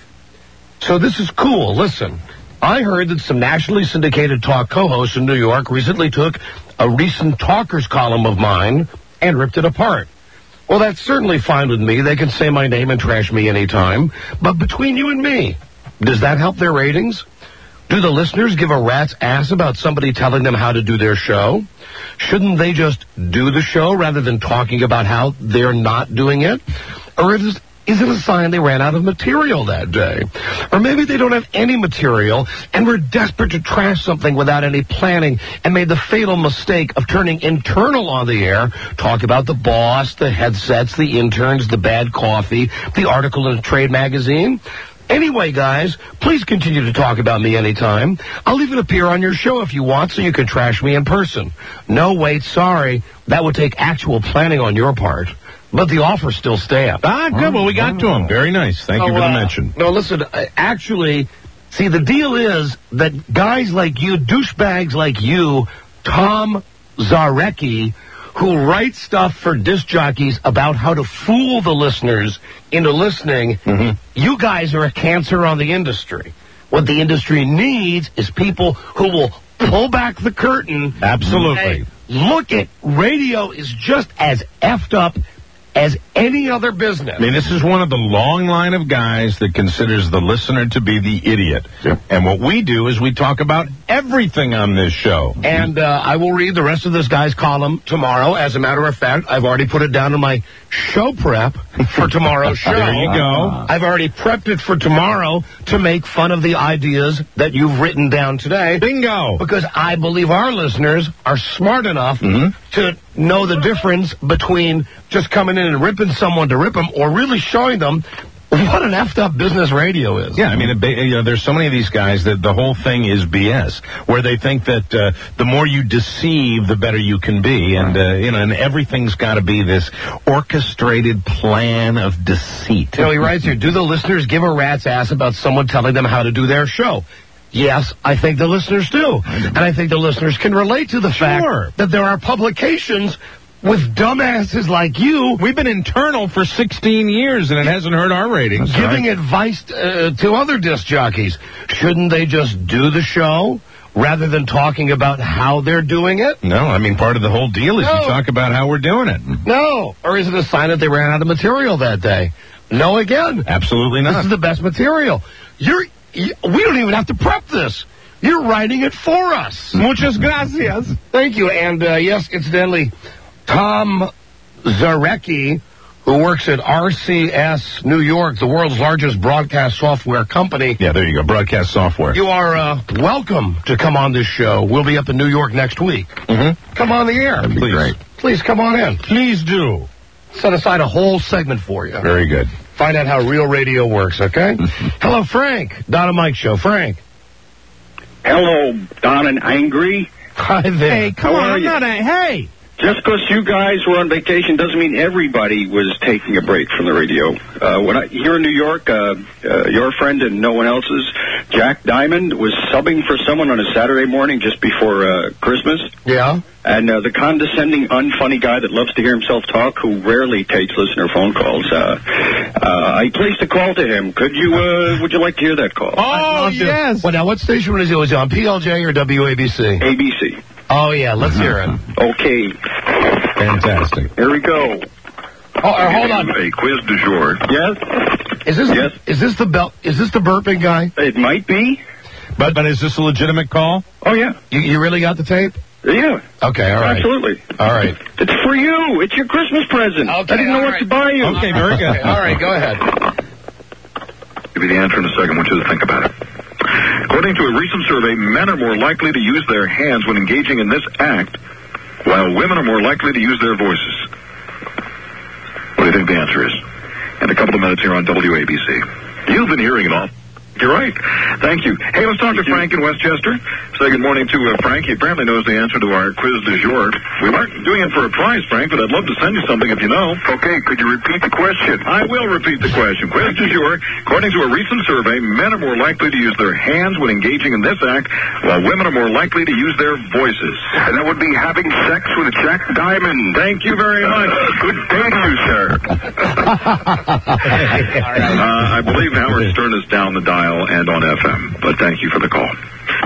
So this is cool. Listen, I heard that some nationally syndicated talk co-hosts in New York recently took a recent Talkers column of mine and ripped it apart. Well, that's certainly fine with me. They can say my name and trash me anytime. But between you and me, does that help their ratings? Do the listeners give a rat's ass about somebody telling them how to do their show? Shouldn't they just do the show rather than talking about how they're not doing it? Or is it a sign they ran out of material that day? Or maybe they don't have any material and were desperate to trash something without any planning and made the fatal mistake of turning internal on the air, talk about the boss, the headsets, the interns, the bad coffee, the article in the trade magazine. Anyway, guys, please continue to talk about me anytime. I'll even appear on your show if you want so you can trash me in person. No, wait, sorry. That would take actual planning on your part. But the offer still stands. Good. Well, we got to him. Very nice. Thank you for the mention. No, listen, actually, see, the deal is that guys like you, douchebags like you, Tom Zarecki, who write stuff for disc jockeys about how to fool the listeners into listening, you guys are a cancer on the industry. What the industry needs is people who will pull back the curtain. Absolutely. Look at radio is just as effed up as any other business. I mean, this is one of the long line of guys that considers the listener to be the idiot. Yep. And what we do is we talk about everything on this show. And I will read the rest of this guy's column tomorrow. As a matter of fact, I've already put it down in my show prep for tomorrow's show. There you go. I've already prepped it for tomorrow to make fun of the ideas that you've written down today. Bingo! Because I believe our listeners are smart enough to know the difference between just coming in and ripping someone to rip them or really showing them what an effed up business radio is. Yeah, I mean, there's so many of these guys that the whole thing is BS, where they think that the more you deceive, the better you can be, and and everything's got to be this orchestrated plan of deceit. He writes here, do the listeners give a rat's ass about someone telling them how to do their show? Yes, I think the listeners do. And I think the listeners can relate to the fact that there are publications with dumbasses like you. We've been internal for 16 years, and it hasn't hurt our ratings. Giving advice to other disc jockeys. Shouldn't they just do the show rather than talking about how they're doing it? No, I mean, part of the whole deal is to talk about how we're doing it. No. Or is it a sign that they ran out of material that day? No, again. Absolutely not. This is the best material. We don't even have to prep this. You're writing it for us. Muchas gracias. Thank you. And, yes, incidentally, Tom Zarecki, who works at RCS New York, the world's largest broadcast software company. Yeah, there you go, broadcast software. You are welcome to come on this show. We'll be up in New York next week. Come on the air. That'd be great. Please come on in. Please do. Set aside a whole segment for you. Very good. Find out how real radio works, okay? Hello, Frank. Don and Mike Show. Frank. Hello, Don and Angry. Hi there. Hey, come on, I'm not hey. Just because you guys were on vacation doesn't mean everybody was taking a break from the radio. Here in New York, your friend and no one else's, Jack Diamond, was subbing for someone on a Saturday morning just before Christmas. Yeah. And the condescending, unfunny guy that loves to hear himself talk, who rarely takes listener phone calls, I placed a call to him. Would you like to hear that call? Oh, yes. Well, now, what station was it? Was it on PLJ or WABC? ABC. Oh, yeah, let's hear it. Okay. Fantastic. Here we go. Oh, hold on. A quiz du jour. Yes? Is this the burping guy? It might be. But is this a legitimate call? Oh, yeah. You really got the tape? Yeah. Okay, all right. Absolutely. All right. It's for you. It's your Christmas present. Okay, I didn't know what to buy you. Okay, very good. Okay, all right, go ahead. Give you the answer in a second. I want you to think about it. According to a recent survey, men are more likely to use their hands when engaging in this act, while women are more likely to use their voices. What do you think the answer is? In a couple of minutes here on WABC. You've been hearing it all. You're right. Thank you. Hey, let's talk to Frank in Westchester. Say good morning to Frank. He apparently knows the answer to our quiz du jour. We weren't doing it for a prize, Frank, but I'd love to send you something if you know. Okay, could you repeat the question? I will repeat the question. Quiz du jour. According to a recent survey, men are more likely to use their hands when engaging in this act, while women are more likely to use their voices. And that would be having sex with Jack Diamond. Thank you very much. Good day to you, sir. I believe Howard Stern is down the dial and on FM, but thank you for the call.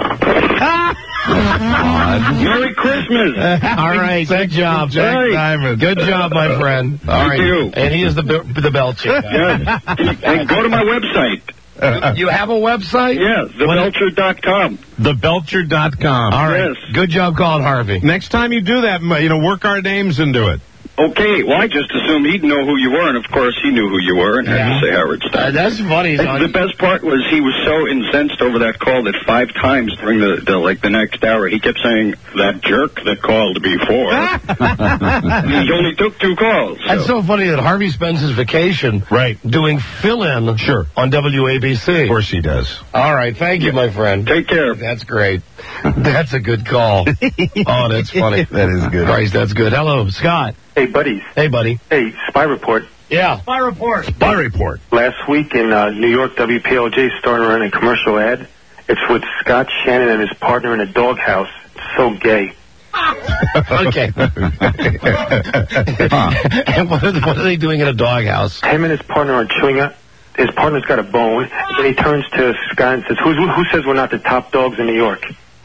Merry Christmas. All right, good job, Jack Diamond. Good job, my friend. All right. Thank you. And he is the Belcher guy. Yeah. And go to my website. You have a website? Yeah, thebelcher.com. Thebelcher.com. All right. Yes. Good job calling Harvey. Next time you do that, work our names into it. Okay, well, I just assumed he'd know who you were, and of course he knew who you were, and had to say Howard Stern. That's funny. The best part was he was so incensed over that call that 5 times during the next hour he kept saying, "That jerk that called before." He only took 2 calls. That's so funny that Harvey spends his vacation doing fill-in on WABC. Of course he does. All right, thank you, my friend. Take care. That's great. That's a good call. Oh, that's funny. That is good. Christ, that's good. Hello, Scott. Hey, buddies. Hey, buddy. Hey, Spy Report. Yeah. Spy Report. Spy Report. Last week in New York, WPLJ started running a commercial ad. It's with Scott Shannon and his partner in a doghouse. It's so gay. Okay. And what are they doing in a doghouse? Him and his partner are chewing up. His partner's got a bone. And then he turns to Scott and says, who says we're not the top dogs in New York? Oh,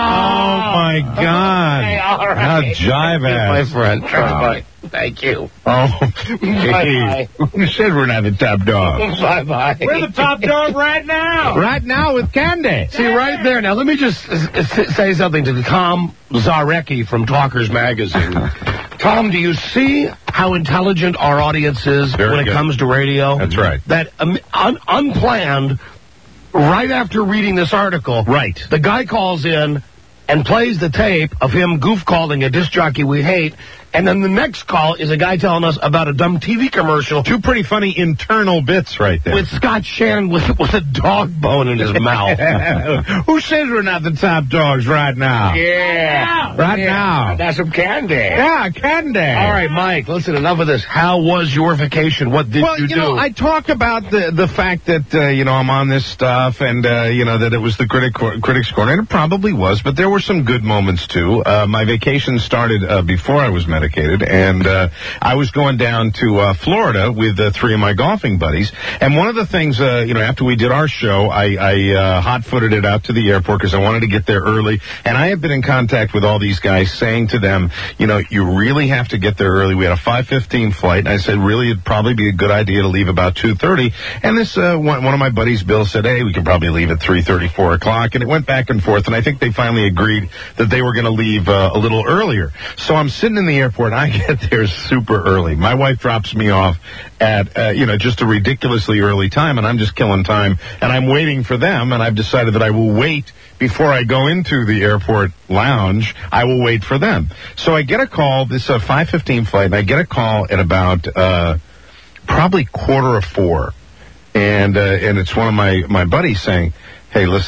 my God. Okay, all right. How jive ass. My friend. Bye. Thank you. Oh, Bye-bye. Who said we're not the top dogs? Bye-bye. We're the top dog right now. Right now with Candy. See, right there. Now, let me just say something to Tom Zarecki from Talkers Magazine. Tom, do you see how intelligent our audience is when it comes to radio? That's right. That unplanned, right after reading this article, the guy calls in and plays the tape of him goof calling a disc jockey we hate, and then the next call is a guy telling us about a dumb TV commercial. 2 pretty funny internal bits right there. With Scott Shannon with a dog bone in his mouth. Who says we're not the top dogs right now? Yeah. Right now. That's some candy. Yeah, Candy. All right, Mike, listen, enough of this. How was your vacation? What did you do? I talk about the fact that, I'm on this stuff and, that it was the Critics Corner, and it probably was, but there were some good moments, too. My vacation started before I was medicated, and I was going down to Florida with 3 of my golfing buddies, and one of the things, after we did our show, I hot-footed it out to the airport because I wanted to get there early, and I have been in contact with all these guys saying to them, you really have to get there early. We had a 5:15 flight, and I said, really, it'd probably be a good idea to leave about 2:30, and this, one of my buddies, Bill, said, hey, we can probably leave at 3:30, 4 o'clock, and it went back and forth, and I think they finally agreed that they were going to leave a little earlier. So I'm sitting in the airport, and I get there super early. My wife drops me off at, just a ridiculously early time, and I'm just killing time, and I'm waiting for them, and I've decided that I will wait before I go into the airport lounge. I will wait for them. So I get a call, this 5:15 flight, and I get a call at about probably 3:45, and it's one of my buddies saying, hey, listen,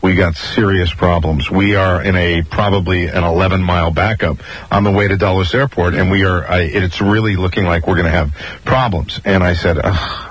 we got serious problems. We are in probably an 11-mile backup on the way to Dulles Airport, and it's really looking like we're going to have problems. And I said,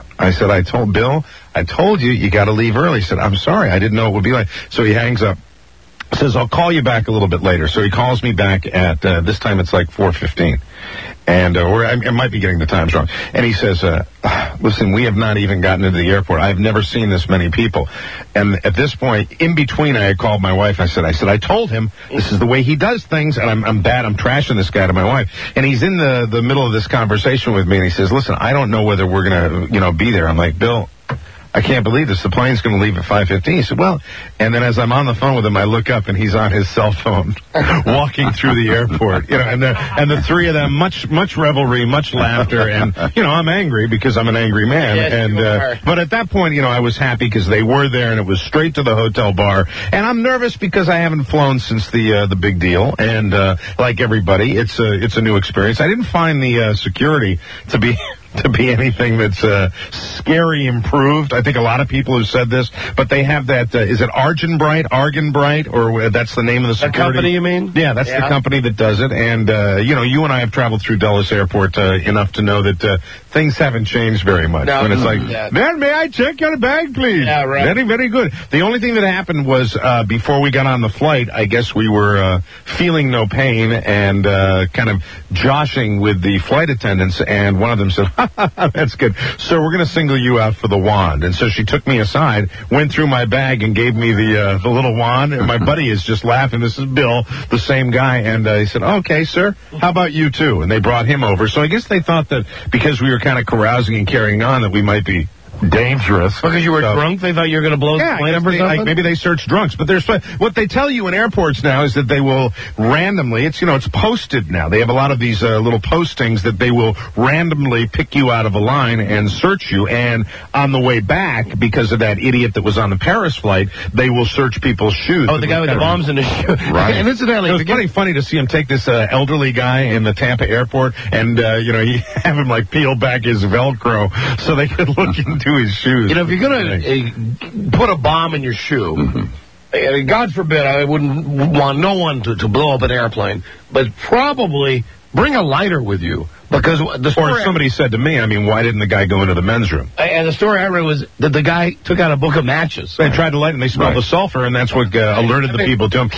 I told Bill, I told you got to leave early. He said, I'm sorry, I didn't know it would be like. So he hangs up, says, I'll call you back a little bit later. So he calls me back at, this time it's like 4:15. And I might be getting the times wrong. And he says, listen, we have not even gotten into the airport. I've never seen this many people. And at this point, in between, I had called my wife. I said, I told him this is the way he does things, and I'm bad. I'm trashing this guy to my wife. And he's in the middle of this conversation with me, and he says, listen, I don't know whether we're going to, be there. I'm like, Bill, I can't believe this. The plane's going to leave at 5:15. He said, well, and then as I'm on the phone with him, I look up and he's on his cell phone walking through the airport, and the three of them, much revelry, much laughter. And, I'm angry because I'm an angry man. Yes, but at that point, I was happy because they were there and it was straight to the hotel bar. And I'm nervous because I haven't flown since the big deal. And, like everybody, it's a new experience. I didn't find the security to be anything that's scary improved. I think a lot of people have said this, but they have that, is it Argenbright, or that's the name of the security? The company, you mean? Yeah, that's the company that does it. And, you and I have traveled through Dulles Airport enough to know that things haven't changed very much. No, when it's like, man, may I check your bag, please? Yeah, right. Very, very good. The only thing that happened was before we got on the flight, I guess we were feeling no pain and kind of joshing with the flight attendants, and one of them said, that's good. So we're going to single you out for the wand. And so she took me aside, went through my bag, and gave me the little wand. And my buddy is just laughing. This is Bill, the same guy. And he said, okay, sir, how about you too? And they brought him over. So I guess they thought that because we were kind of carousing and carrying on that we might be dangerous. Because you were drunk? They thought you were going to blow the plane up or something? Maybe they search drunks. But what they tell you in airports now is that they will randomly, it's posted now. They have a lot of these little postings that they will randomly pick you out of a line and search you. And on the way back, because of that idiot that was on the Paris flight, they will search people's shoes. Oh, the guy with the bombs in his shoe. Right. And incidentally, it was getting funny to see him take this elderly guy in the Tampa airport and, he have him peel back his Velcro so they could look into his shoes. If you're going to put a bomb in your shoe, God forbid, I wouldn't want no one to blow up an airplane, but probably bring a lighter with you. Because the story, or somebody said to me, why didn't the guy go into the men's room? And the story I read was that the guy took out a book of matches. They tried to light it, and they smelled the sulfur, and that's what alerted the people to him.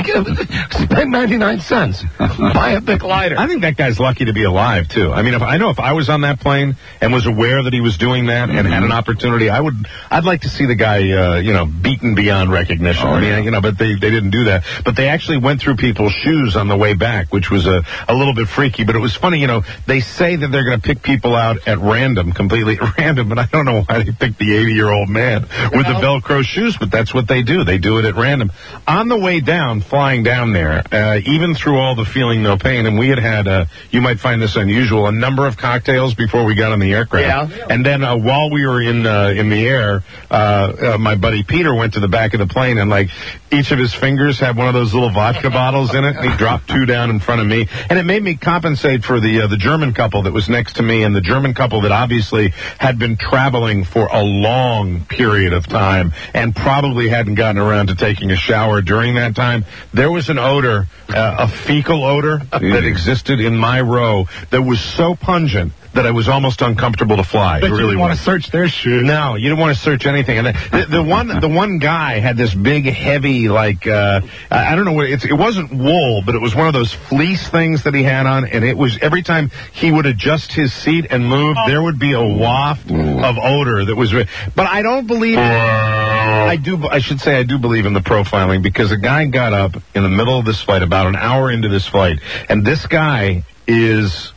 Spend 99 cents. Buy a big lighter. I think that guy's lucky to be alive, too. If I was on that plane and was aware that he was doing that and had an opportunity, I'd like to see the guy, beaten beyond recognition. But they didn't do that. But they actually went through people's shoes on the way back, which was a little bit freaky. But it was funny, they say that they're going to pick people out at random, completely at random, but I don't know why they picked the 80-year-old man with the Velcro shoes, but that's what they do. They do it at random. On the way down, flying down there, even through all the feeling no pain, and we had you might find this unusual, a number of cocktails before we got on the aircraft. Yeah. And then while we were in the air, my buddy Peter went to the back of the plane, and each of his fingers had one of those little vodka bottles in it, and he dropped two down in front of me. And it made me compensate for the German couple that was next to me, and the German couple that obviously had been traveling for a long period of time and probably hadn't gotten around to taking a shower during that time. There was an odor, a fecal odor that existed in my row that was so pungent that I was almost uncomfortable to fly. But you didn't want to search their shoes. No, you didn't want to search anything. And the one guy had this big, heavy, I don't know what it wasn't wool, but it was one of those fleece things that he had on, and it was every time he would adjust his seat and move, there would be a waft of odor that was. But I don't believe. I do believe in the profiling, because a guy got up in the middle of this flight, about an hour into this flight, and this guy is.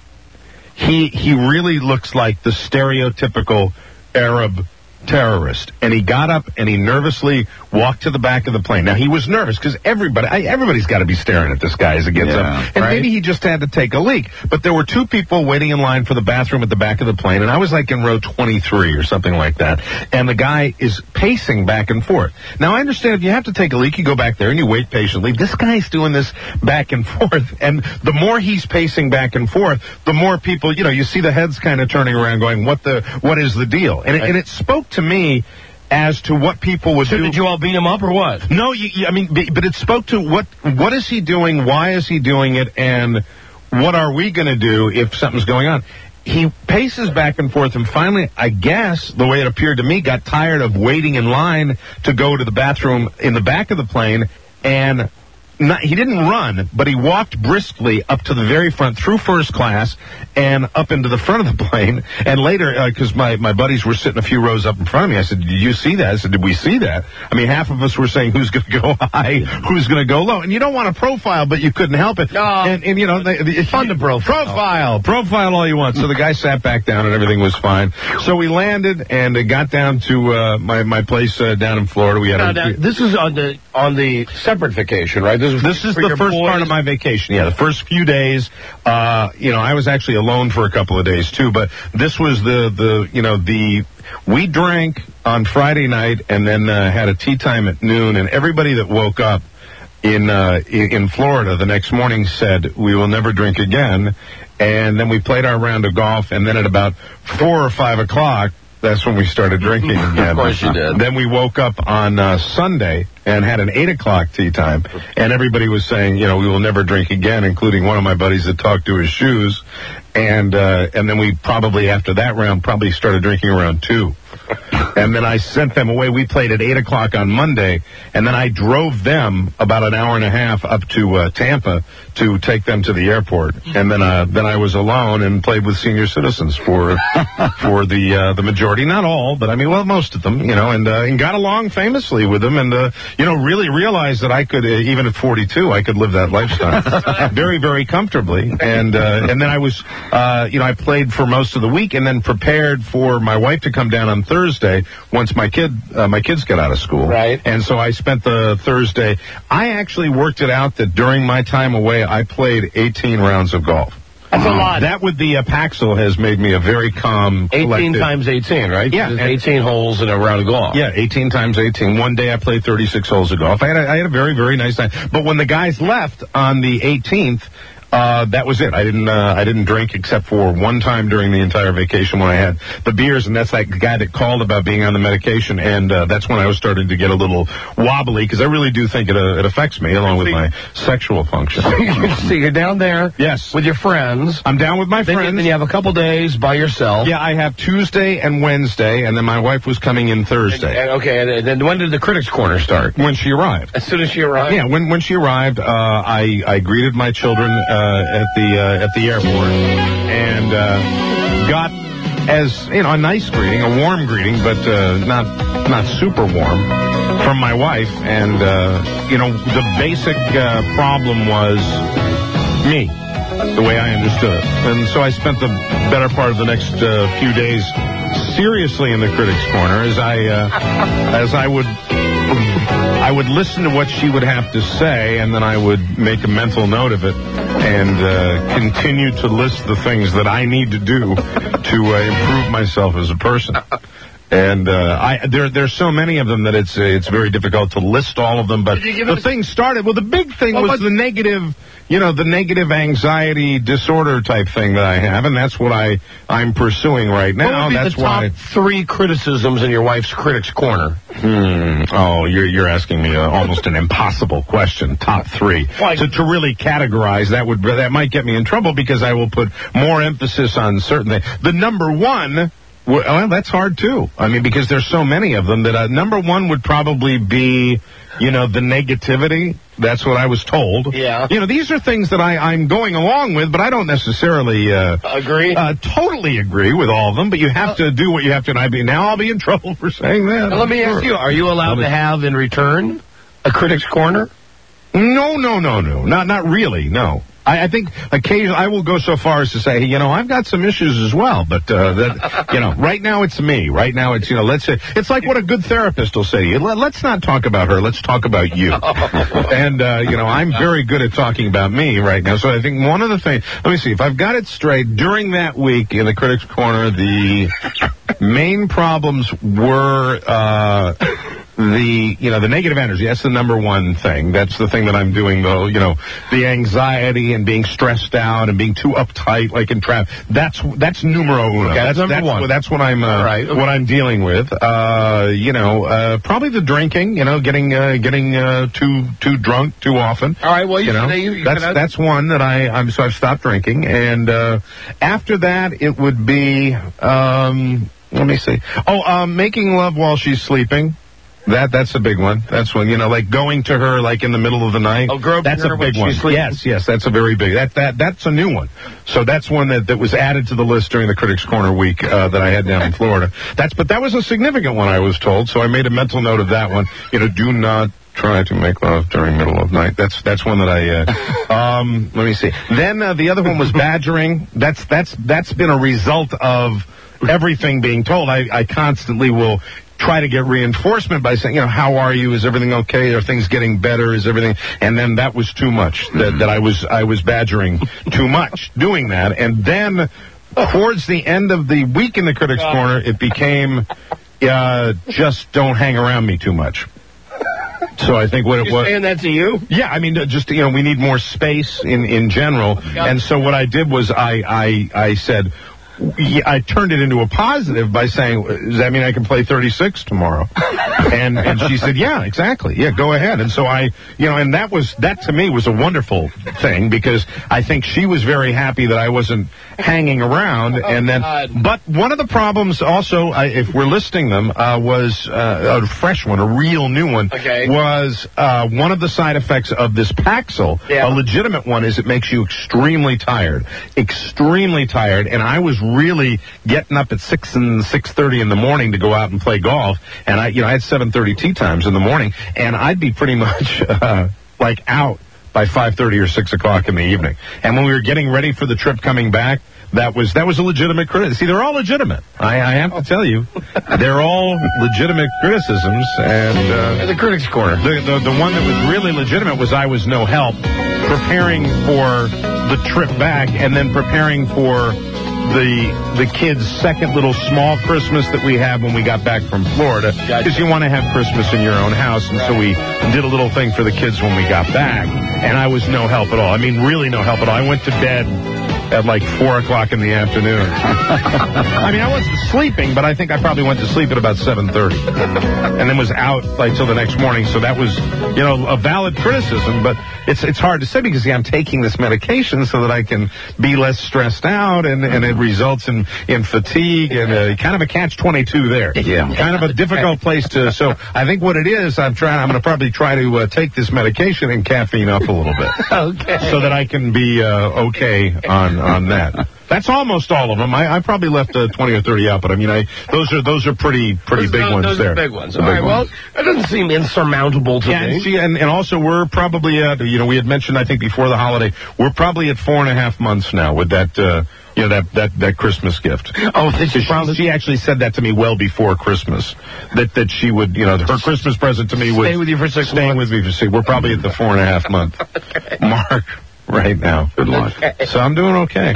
He really looks like the stereotypical Arab terrorist. And he got up and he nervously walked to the back of the plane. Now, he was nervous because everybody's got to be staring at this guy as he gets up. And maybe he just had to take a leak. But there were two people waiting in line for the bathroom at the back of the plane, and I was in row 23 or something like that. And the guy is pacing back and forth. Now, I understand if you have to take a leak, you go back there and you wait patiently. This guy's doing this back and forth. And the more he's pacing back and forth, the more people, you see the heads kind of turning around going, what is the deal? And it spoke to me as to what people would do. Did you all beat him up or what? No, but it spoke to what is he doing, why is he doing it, and what are we going to do if something's going on? He paces back and forth, and finally, I guess, the way it appeared to me, got tired of waiting in line to go to the bathroom in the back of the plane, and he didn't run, but he walked briskly up to the very front through first class and up into the front of the plane. And later, because my buddies were sitting a few rows up in front of me, I said, did you see that? I said, did we see that? I mean, half of us were saying who's going to go high, who's going to go low. And you don't want to profile, but you couldn't help it. No. And you know, it's fun to profile. Profile all you want. So the guy sat back down and everything was fine. So we landed and got down to my place down in Florida. We had this is on the separate vacation, right? This is the first part of my vacation. Yeah, the first few days. I was actually alone for a couple of days too. But this was we drank on Friday night and then had a tea time at noon. And everybody that woke up in Florida the next morning said we will never drink again. And then we played our round of golf. And then at about 4 or 5 o'clock, that's when we started drinking again. Of course you did. Then we woke up on Sunday and had an 8 o'clock tea time. And everybody was saying, we will never drink again, including one of my buddies that talked to his shoes. And then we probably, after that round, started drinking around 2. And then I sent them away. We played at 8 o'clock on Monday, and then I drove them about an hour and a half up to Tampa to take them to the airport. And then I was alone and played with senior citizens for the majority, not all, but most of them, and got along famously with them, and really realized that I could, even at 42, I could live that lifestyle very, very comfortably. And then I was, I played for most of the week, and then prepared for my wife to come down on Thursday once my kids get out of school. Right. And so I spent the Thursday. I actually worked it out that during my time away, I played 18 rounds of golf. That's a lot. That with the Paxil has made me a very calm, 18 collected. times 18, right? Yeah. 18 holes in a round of golf. Yeah, 18 times 18. One day I played 36 holes of golf. I had a very, very nice time. But when the guys left on the 18th, that was it. I didn't drink except for one time during the entire vacation when I had the beers, and that's like the guy that called about being on the medication, and that's when I was starting to get a little wobbly, because I really do think it affects me, along with my sexual function. So you're down there yes, with your friends. I'm down with my friends. Then you have a couple days by yourself. Yeah, I have Tuesday and Wednesday, and then my wife was coming in Thursday. And then when did the Critics Corner start? When she arrived. As soon as she arrived? Yeah, when she arrived, I greeted my children at the airport, and got as a nice greeting, a warm greeting, but not super warm, from my wife. And the basic problem was me, the way I understood it. And so I spent the better part of the next few days seriously in the Critics Corner, as I would listen to what she would have to say, and then I would make a mental note of it and continue to list the things that I need to do to improve myself as a person. And there's so many of them that it's very difficult to list all of them. But the thing started. Well, the big thing was the negative. The negative anxiety disorder type thing that I have, and that's what I'm pursuing right now. What would be that's the top 3 criticisms in your wife's Critics Corner? Oh, you're asking me almost an impossible question. Top 3. To really categorize that might get me in trouble, because I will put more emphasis on certain things. The number 1. Well, that's hard too. Because there's so many of them that number 1 would probably be, the negativity. That's what I was told. Yeah. These are things that I'm going along with, but I don't necessarily agree. Totally agree with all of them. But you have to do what you have to. And now I'll be in trouble for saying that. Let me ask you: are you allowed to have in return a Critics Corner? No, not really. No. I think occasionally I will go so far as to say, I've got some issues as well, but right now it's me. Right now it's, let's say, it's like what a good therapist will say to you. Let's not talk about her. Let's talk about you. And, I'm very good at talking about me right now. So I think one of the things, let me see, if I've got it straight, during that week in the Critics Corner, the main problems were, the negative energy, that's the number one thing. That's the thing that I'm doing, though, the anxiety and being stressed out and being too uptight, like in traffic. That's numero uno. Okay, that's number one. That's what I'm, what I'm dealing with. Probably the drinking, getting too drunk too often. All right, well, that's one that so I've stopped drinking. And, after that, it would be, let me see. Making love while she's sleeping. That's a big one. That's one, like going to her like in the middle of the night. That's a big one. Yes, that's a very big. That's a new one. So that's one that was added to the list during the Critics Corner week that I had down in Florida. But that was a significant one, I was told. So I made a mental note of that one. Do not try to make love during middle of night. That's one that I let me see. Then the other one was badgering. That's been a result of everything being told. I constantly will try to get reinforcement by saying, how are you? Is everything okay? Are things getting better? Is everything? And then that was too much. That I was badgering too much doing that. And then towards the end of the week in the Critics Corner, it became just don't hang around me too much. So I think what it was. You're saying that to you? Yeah, I mean, just we need more space in general. And so what I did was I said, I turned it into a positive by saying, does that mean I can play 36 tomorrow? and she said, yeah, exactly. Yeah, go ahead. And so and that to me was a wonderful thing because I think she was very happy that I wasn't hanging around. But one of the problems also, if we're listing them, was a fresh one, a real new one, was one of the side effects of this Paxil, a legitimate one, is it makes you extremely tired. And I was really getting up at 6 and 6:30 in the morning to go out and play golf, and I had 7:30 tee times in the morning, and I'd be pretty much out by 5:30 or 6 o'clock in the evening. And when we were getting ready for the trip coming back, that was a legitimate criticism. See, they're all legitimate. I have to tell you, they're all legitimate criticisms. And the Critics Corner, the one that was really legitimate was I was no help preparing for the trip back, and then preparing for the kids' second little small Christmas that we had when we got back from Florida, because you want to have Christmas in your own house, and so we did a little thing for the kids when we got back, and I was no help at all. I mean, really no help at all. I went to bed at like 4 o'clock in the afternoon. I mean, I wasn't sleeping, but I think I probably went to sleep at about 7:30, and then was out till the next morning. So that was, a valid criticism, but it's hard to say because I'm taking this medication so that I can be less stressed out, and it results in fatigue and kind of a catch-22 there. Yeah, kind of a difficult place to. So I think what it is, I'm going to probably try to take this medication and caffeine up a little bit, so that I can be okay on that. That's almost all of them. I probably left 20 or 30 out, but I mean, those are pretty big ones. Those there. Are big ones. All right. Well, that doesn't seem insurmountable to me. And also we're probably at, we had mentioned, I think before the holiday, we're probably at 4.5 months now with that. That Christmas gift. She actually said that to me well before Christmas. That she would, her Christmas present to me would stay with you for 6 months. Staying with me for 6. We're probably at the 4.5 month mark right now. Good luck. So I'm doing okay.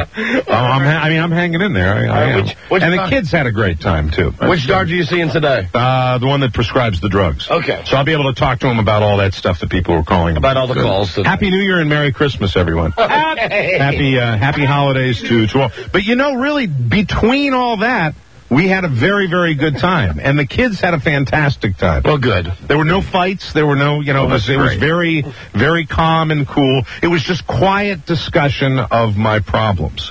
I'm hanging in there. I am. And the kids had a great time too. Which doctor are you seeing today? The one that prescribes the drugs. Okay. So I'll be able to talk to him about all that stuff that people were calling about all the calls today. Happy New Year and Merry Christmas, everyone. Okay. Happy holidays to all. But really, between all that, we had a very, very good time, and the kids had a fantastic time. Well, good. There were no fights. There were no, it was very, very calm and cool. It was just quiet discussion of my problems.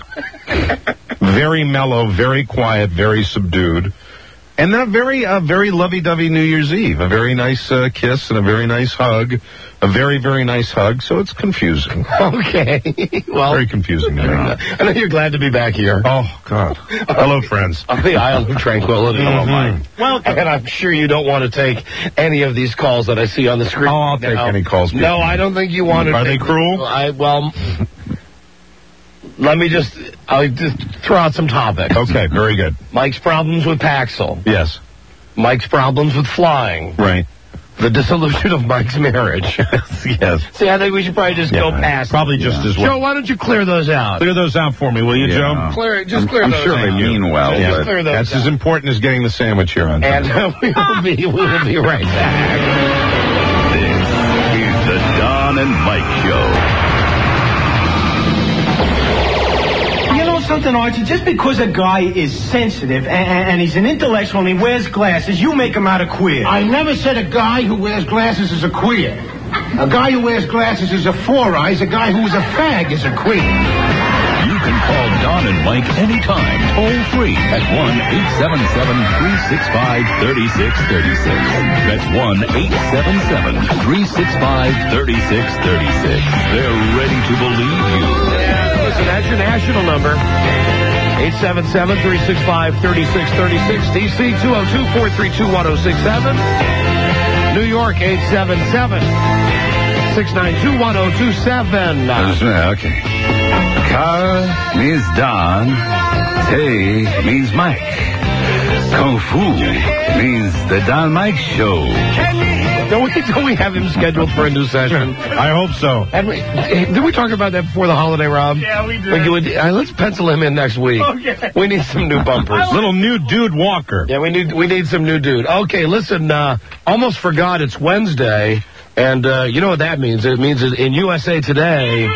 Very mellow, very quiet, very subdued. And then a very lovey-dovey New Year's Eve. A very nice kiss and a very nice hug. A very, very nice hug. So it's confusing. Okay. Well, very confusing to me. I know you're glad to be back here. Oh, God. Hello, friends. On the island of tranquility. Mm-hmm. Welcome. And I'm sure you don't want to take any of these calls that I see on the screen. Oh, I'll take any calls. No, I don't think you want to. Are they cruel? I'll just throw out some topics. Okay, very good. Mike's problems with Paxil. Yes. Mike's problems with flying. Right. The dissolution of Mike's marriage. Yes. See, I think we should probably just go past. Probably just as well. Joe, why don't you clear those out? Clear those out for me, will you, Joe? Clear those I'm sure out. they mean well. Just But clear those That's out. as important as getting the sandwich here on time. And we will be right back. This is the Don and Mike Show. You know something, Archie? Just because a guy is sensitive and he's an intellectual and he wears glasses, you make him out a queer. I never said a guy who wears glasses is a queer. A guy who wears glasses is a four eyes. A guy who's a fag is a queer. You can call Don and Mike anytime, toll free at 1-877-365-3636. That's 1-877-365-3636. They're ready to believe you. Listen, that's your national number. 877-365-3636. DC 202-432-1067. New York 877-692-1027. Okay. Ka means Don. Tay means Mike. Kung Fu means the Don Mike Show. Don't we have him scheduled for a new session? I hope so. Did we talk about that before the holiday, Rob? Yeah, we did. Let's pencil him in next week. Okay. We need some new bumpers. Little new dude Walker. Yeah, we need some new dude. Okay, listen, almost forgot it's Wednesday, and you know what that means? It means in USA Today,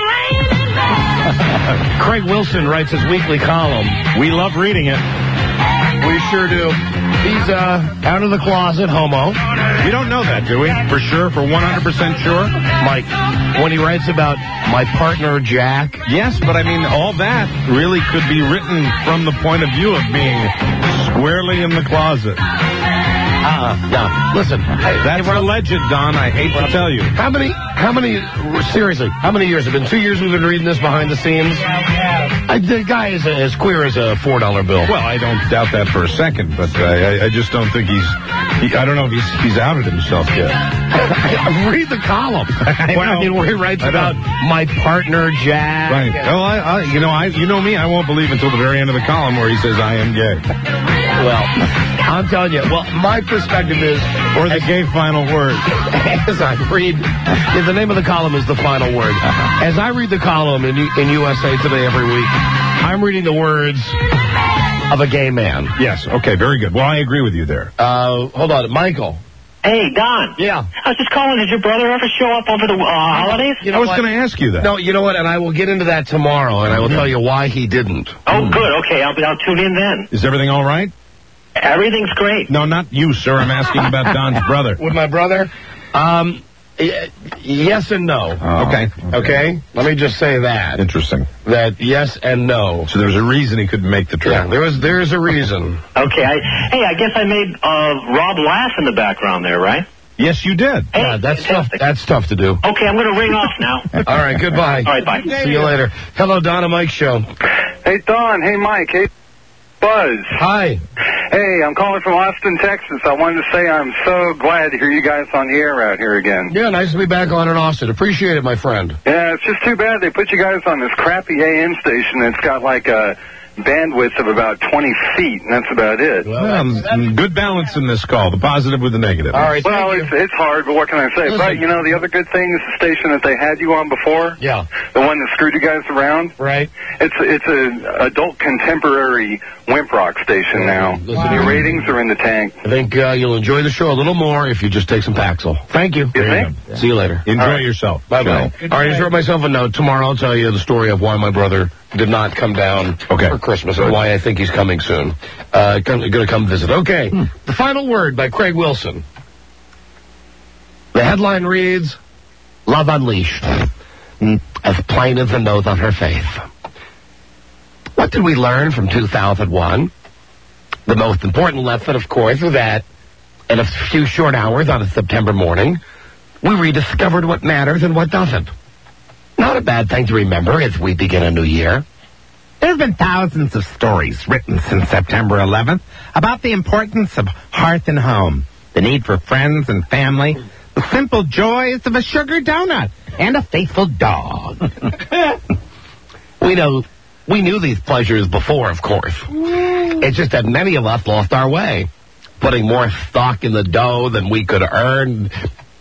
Craig Wilson writes his weekly column. We love reading it. We sure do. He's out of the closet, homo. We don't know that, do we? For sure? For 100% sure? Mike, when he writes about my partner, Jack. Yes, but I mean, all that really could be written from the point of view of being squarely in the closet. No. Listen. That's alleged, Don. I hate to tell you. How many, seriously, how many years? It's been 2 years we've been reading this behind the scenes? The guy is as queer as a $4 bill. Well, I don't doubt that for a second, but I just don't think I don't know if he's outed himself yet. Read the column. Where he writes about my partner, Jack. Right. Well, you know me, I won't believe until the very end of the column where he says I am gay. Well, I'm telling you, my perspective is... Or the gay final word. As I read... the name of the column is The Final Word. As I read the column in USA Today every week, I'm reading the words of a gay man. Yes, okay, very good. Well, I agree with you there. Hold on, Michael. Hey, Don. Yeah. I was just calling. Did your brother ever show up over the holidays? I was going to ask you that. No, you know what? And I will get into that tomorrow, and I will tell you why he didn't. Oh, good. Okay, I'll tune in then. Is everything all right? Everything's great. No, not you, sir. I'm asking about Don's brother. With my brother? Yes and no. Okay? Let me just say that. Interesting. That yes and no. So there's a reason he couldn't make the trip. Yeah, there's a reason. Okay. I guess I made Rob laugh in the background there, right? Yes, you did. Hey, yeah, that's tough. That's tough to do. Okay, I'm going to ring off now. All right, goodbye. All right, bye. See you later. Hello, Don and Mike Show. Hey, Don. Hey, Mike. Hey, Buzz. Hi. Hey, I'm calling from Austin, Texas. I wanted to say I'm so glad to hear you guys on the air out here again. Yeah, nice to be back on in Austin. Appreciate it, my friend. Yeah, it's just too bad they put you guys on this crappy AM station that's got like a bandwidth of about 20 feet, and that's about it. Well, good balance in this call, the positive with the negative. All right, well, it's hard, but what can I say? Listen. But, the other good thing is the station that they had you on before. Yeah. The one that screwed you guys around. Right. It's an adult contemporary wimp rock station now. Listen, your ratings are in the tank. I think you'll enjoy the show a little more if you just take some Paxil. Thank you. You think? See you later. Enjoy yourself. Bye-bye. All right, I just wrote myself a note. Tomorrow I'll tell you the story of why my brother did not come down for Christmas and why I think he's coming soon. Going to come visit. Okay. The Final Word by Craig Wilson. The headline reads, Love Unleashed. As plain as the nose on her face. What did we learn from 2001? The most important lesson, of course, is that in a few short hours on a September morning, we rediscovered what matters and what doesn't. Not a bad thing to remember as we begin a new year. There have been thousands of stories written since September 11th about the importance of hearth and home, the need for friends and family, the simple joys of a sugar donut, and a faithful dog. We knew these pleasures before, of course. It's just that many of us lost our way. putting more stock in the dough than we could earn.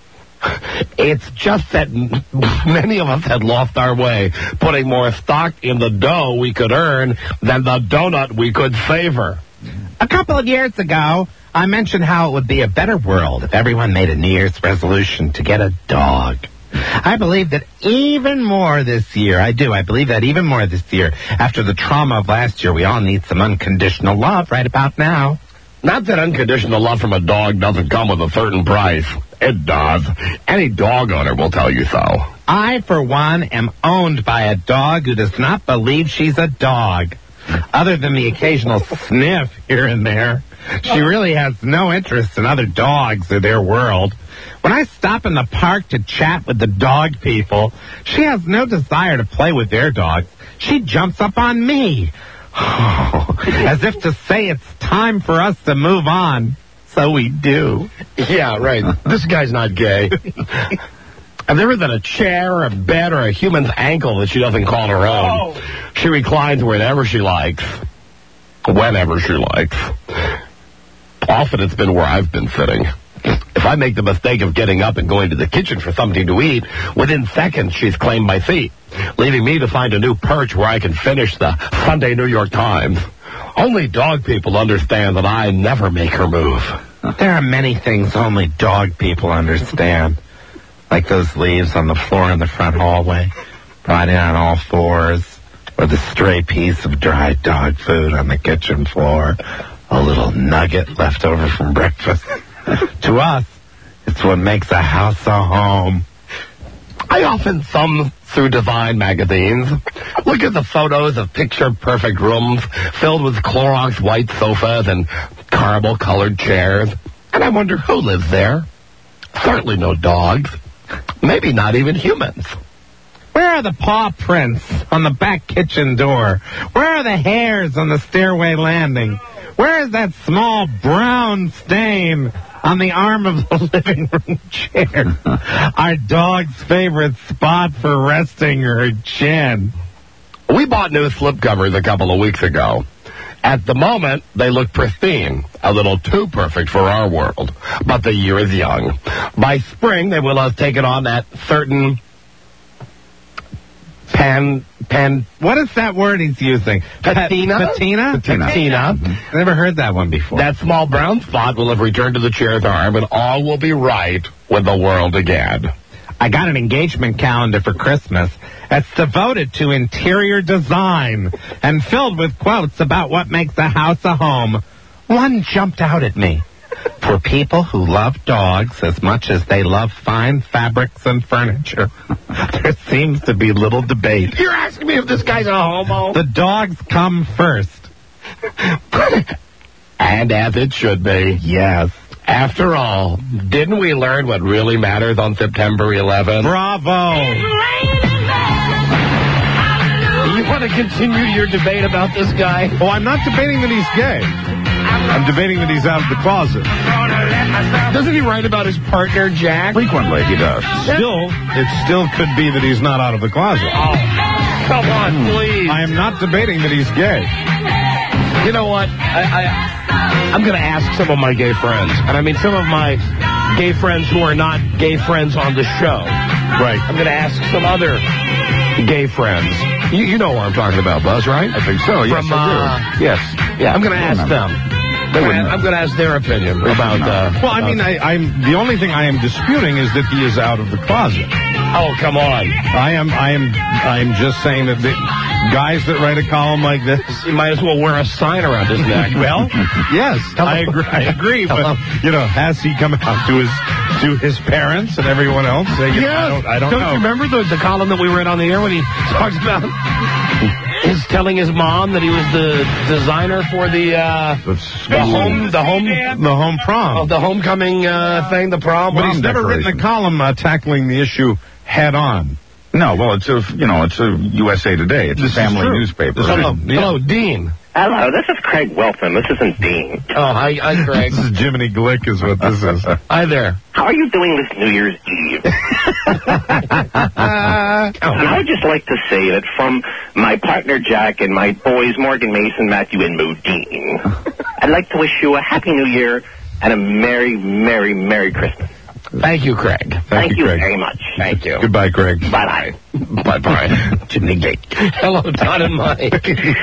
It's just that many of us had lost our way, putting more stock in the dough we could earn than the donut we could savor. A couple of years ago, I mentioned how it would be a better world if everyone made a New Year's resolution to get a dog. I believe that even more this year. I believe that even more this year. After the trauma of last year, we all need some unconditional love right about now. Not that unconditional love from a dog doesn't come with a certain price. It does. Any dog owner will tell you so. I, for one, am owned by a dog who does not believe she's a dog. Other than the occasional sniff here and there, she really has no interest in other dogs or their world. When I stop in the park to chat with the dog people, she has no desire to play with their dogs. She jumps up on me. As if to say it's time for us to move on. So we do. Yeah, right. This guy's not gay. Have there ever been a chair, a bed, or a human's ankle that she doesn't call her own? Oh. She reclines whenever she likes, whenever she likes. Often it's been where I've been sitting. If I make the mistake of getting up and going to the kitchen for something to eat, within seconds she's claimed my seat, leaving me to find a new perch where I can finish the Sunday New York Times. Only dog people understand that I never make her move. There are many things only dog people understand. Like those leaves on the floor in the front hallway, brought in on all fours, or the stray piece of dry dog food on the kitchen floor, a little nugget left over from breakfast. To us, it's what makes a house a home. I often thumb through Divine magazines, look at the photos of picture-perfect rooms filled with Clorox white sofas and caramel-colored chairs, and I wonder who lives there. Certainly no dogs. Maybe not even humans. Where are the paw prints on the back kitchen door? Where are the hairs on the stairway landing? Where is that small brown stain on the arm of the living room chair? Our dog's favorite spot for resting her chin. We bought new slipcovers a couple of weeks ago. At the moment, they look pristine, a little too perfect for our world. But the year is young. By spring, they will have taken on that certain what is that word he's using? Patina? Patina? Patina. I've never heard that one before. That small brown spot will have returned to the chair's arm, and all will be right with the world again. I got an engagement calendar for Christmas. It's devoted to interior design and filled with quotes about what makes a house a home. One jumped out at me. For people who love dogs as much as they love fine fabrics and furniture, there seems to be little debate. You're asking me if this guy's a homo? The dogs come first. And as it should be. Yes. After all, didn't we learn what really matters on September 11th? Bravo! You want to continue your debate about this guy? Oh, I'm not debating that he's gay. I'm debating that he's out of the closet. Doesn't he write about his partner, Jack? Frequently, he does. It still could be that he's not out of the closet. Oh, come on, please. I am not debating that he's gay. You know what? I'm going to ask some of my gay friends. And I mean some of my gay friends who are not gay friends on the show. Right. I'm going to ask some other gay friends. You know what I'm talking about, Buzz, right? I think so. Yes, I do. Yes. Yeah, I'm going to ask them. I'm going to ask their opinion about... well, I mean, I'm the only thing I am disputing is that he is out of the closet. Oh, come on. I am just saying that the guys that write a column like this... You might as well wear a sign around his neck. Well, yes, I agree. But, has he come out to his parents and everyone else? Yes. I don't know. Don't you remember the column that we read on the air when he talks about... Is telling his mom that he was the designer for the home prom. Of the homecoming thing, the prom. But he's never written a column tackling the issue head on. No, well, it's a USA Today. It's a family newspaper. Hello, Dean. Hello, this is Craig Wilson. This isn't Dean. Oh, hi, Craig. This is Jiminy Glick is what this is. Hi there. How are you doing this New Year's Eve? I would just like to say that from my partner Jack and my boys Morgan Mason, Matthew, and Modine, I'd like to wish you a Happy New Year and a Merry, Merry, Merry Christmas. Thank you, Craig. Thank you very much. Thank you. Goodbye, Craig. Bye-bye. Bye-bye. Jimmy Gate. Hello, Don and Mike.